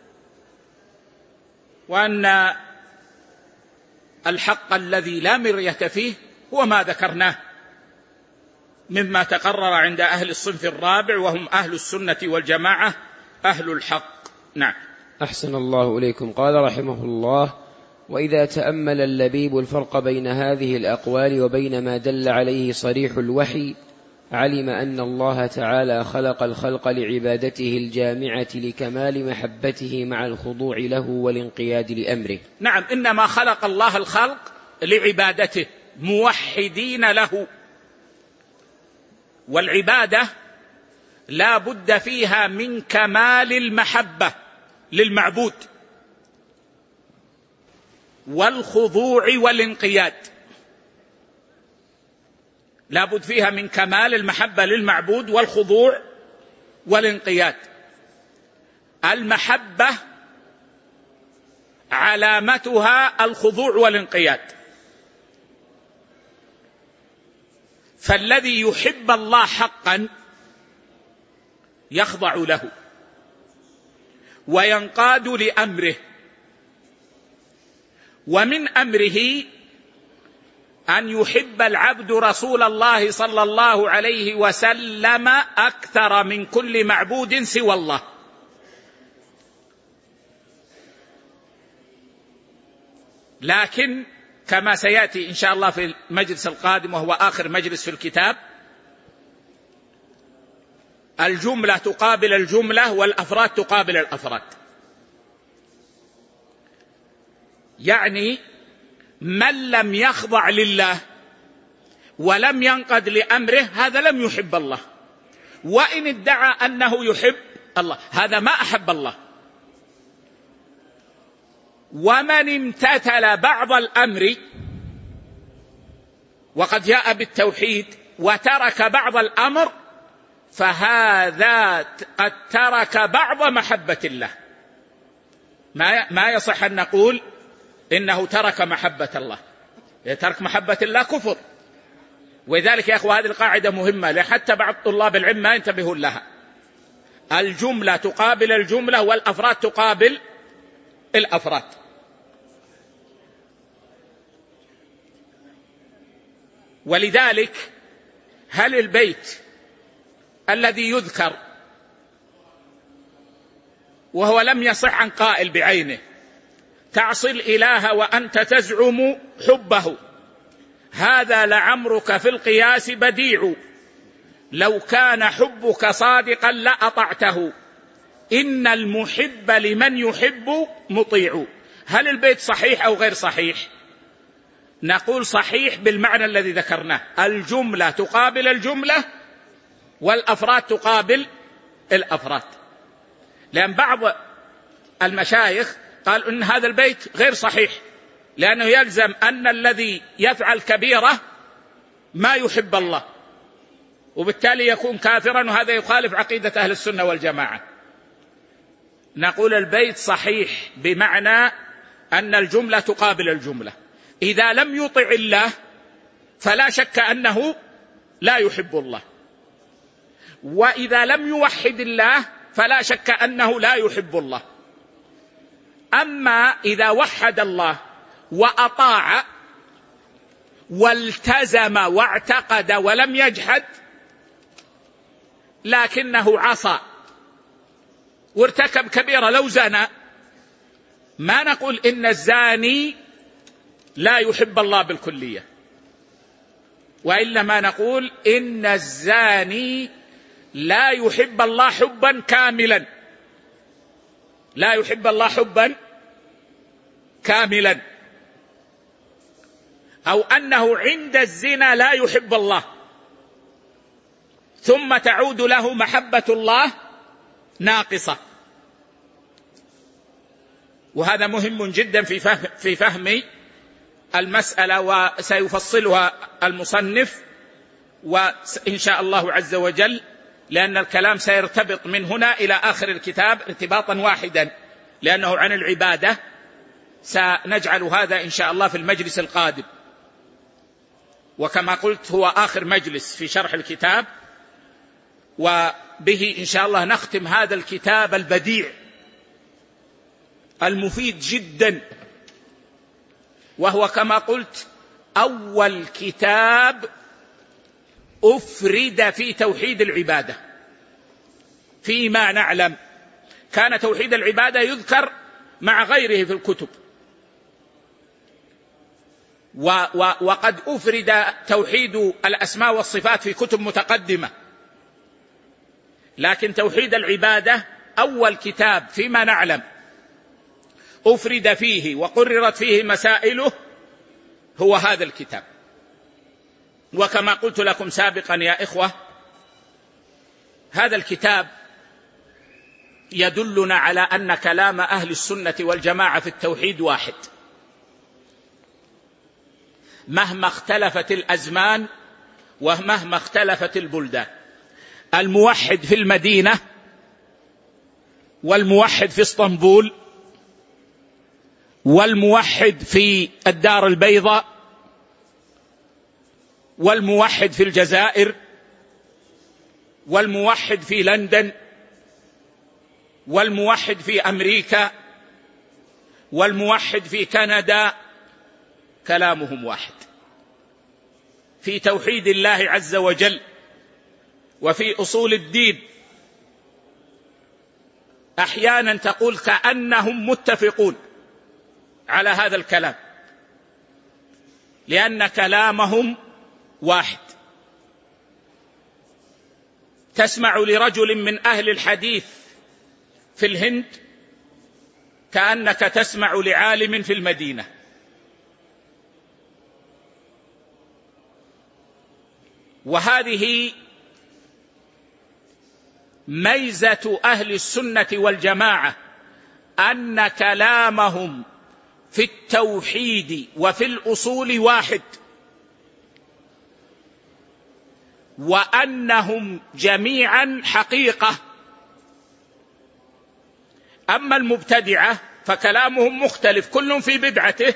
وأن الحق الذي لا مرية فيه هو ما ذكرناه مما تقرر عند أهل الصنف الرابع، وهم أهل السنة والجماعة أهل الحق. نعم. أحسن الله إليكم. قال رحمه الله: وإذا تأمل اللبيب الفرق بين هذه الأقوال وبين ما دل عليه صريح الوحي علم أن الله تعالى خلق الخلق لعبادته الجامعة لكمال محبته مع الخضوع له والانقياد لأمره. نعم، إنما خلق الله الخلق لعبادته موحدين له، والعبادة لا بد فيها من كمال المحبة للمعبود والخضوع والانقياد، لا بد فيها من كمال المحبة للمعبود والخضوع والانقياد. المحبة علامتها الخضوع والانقياد، فالذي يحب الله حقا يخضع له وينقاد لأمره، ومن أمره أن يحب العبد رسول الله صلى الله عليه وسلم أكثر من كل معبود سوى الله. لكن كما سيأتي إن شاء الله في المجلس القادم، وهو آخر مجلس في الكتاب، الجملة تقابل الجملة والأفراد تقابل الأفراد. يعني من لم يخضع لله ولم ينقد لأمره هذا لم يحب الله، وإن ادعى أنه يحب الله هذا ما أحب الله. ومن امتثل بعض الأمر وقد جاء بالتوحيد وترك بعض الأمر فهذا قد ترك بعض محبة الله. ما يصح أن نقول إنه ترك محبة الله، ترك محبة الله كفر. ولذلك يا أخوة هذه القاعدة مهمة، حتى بعض طلاب العلم ما ينتبهون لها. الجملة تقابل الجملة والأفراد تقابل الأفراد. ولذلك هل البيت الذي يذكر وهو لم يصح عن قائل بعينه تعصي الإله وأنت تزعم حبه، هذا لعمرك في القياس بديع، لو كان حبك صادقا لأطعته، إن المحب لمن يحب مطيع. هل البيت صحيح أو غير صحيح؟ نقول صحيح بالمعنى الذي ذكرناه، الجملة تقابل الجملة والأفراد تقابل الأفراد. لأن بعض المشايخ قال إن هذا البيت غير صحيح، لأنه يلزم أن الذي يفعل كبيرة ما يحب الله، وبالتالي يكون كافرا، وهذا يخالف عقيدة أهل السنة والجماعة. نقول البيت صحيح بمعنى أن الجملة تقابل الجملة. إذا لم يطع الله فلا شك أنه لا يحب الله، وإذا لم يوحد الله فلا شك أنه لا يحب الله. أما إذا وحد الله وأطاع والتزم واعتقد ولم يجحد لكنه عصى وارتكب كبيرة، لو زنى، ما نقول إن الزاني لا يحب الله بالكلية، وإنما نقول إن الزاني لا يحب الله حبا كاملا، لا يحب الله حبا كاملا، أو أنه عند الزنا لا يحب الله ثم تعود له محبة الله ناقصة. وهذا مهم جدا في فهم المسألة، وسيفصلها المصنف وإن شاء الله عز وجل، لأن الكلام سيرتبط من هنا إلى آخر الكتاب ارتباطا واحدا، لأنه عن العبادة. سنجعل هذا إن شاء الله في المجلس القادم، وكما قلت هو آخر مجلس في شرح الكتاب، وبه إن شاء الله نختم هذا الكتاب البديع المفيد جدا، وهو كما قلت أول كتاب أفرد في توحيد العبادة. فيما نعلم كان توحيد العبادة يذكر مع غيره في الكتب، وقد أفرد توحيد الأسماء والصفات في كتب متقدمة، لكن توحيد العبادة أول كتاب فيما نعلم أفرد فيه وقررت فيه مسائله هو هذا الكتاب. وكما قلت لكم سابقا يا إخوة، هذا الكتاب يدلنا على أن كلام أهل السنة والجماعة في التوحيد واحد، مهما اختلفت الأزمان ومهما اختلفت البلدان. الموحد في المدينة والموحد في اسطنبول والموحد في الدار البيضاء والموحد في الجزائر والموحد في لندن والموحد في أمريكا والموحد في كندا، كلامهم واحد في توحيد الله عز وجل وفي أصول الدين. أحيانا تقول كأنهم متفقون على هذا الكلام، لأن كلامهم واحد. تسمع لرجل من أهل الحديث في الهند كأنك تسمع لعالم في المدينة. وهذه ميزة أهل السنة والجماعة، أن كلامهم في التوحيد وفي الأصول واحد، وأنهم جميعا حقيقة. أما المبتدعة فكلامهم مختلف، كل في بدعته،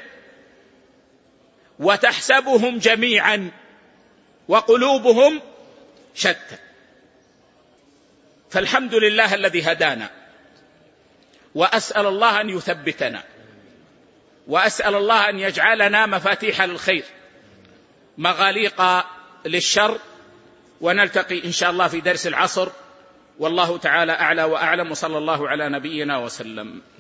وتحسبهم جميعا وقلوبهم شتى. فالحمد لله الذي هدانا، وأسأل الله أن يثبتنا، وأسأل الله أن يجعلنا مفاتيح للخير مغاليق للشر، ونلتقي إن شاء الله في درس العصر، والله تعالى أعلى وأعلم، وصلى الله على نبينا وسلم.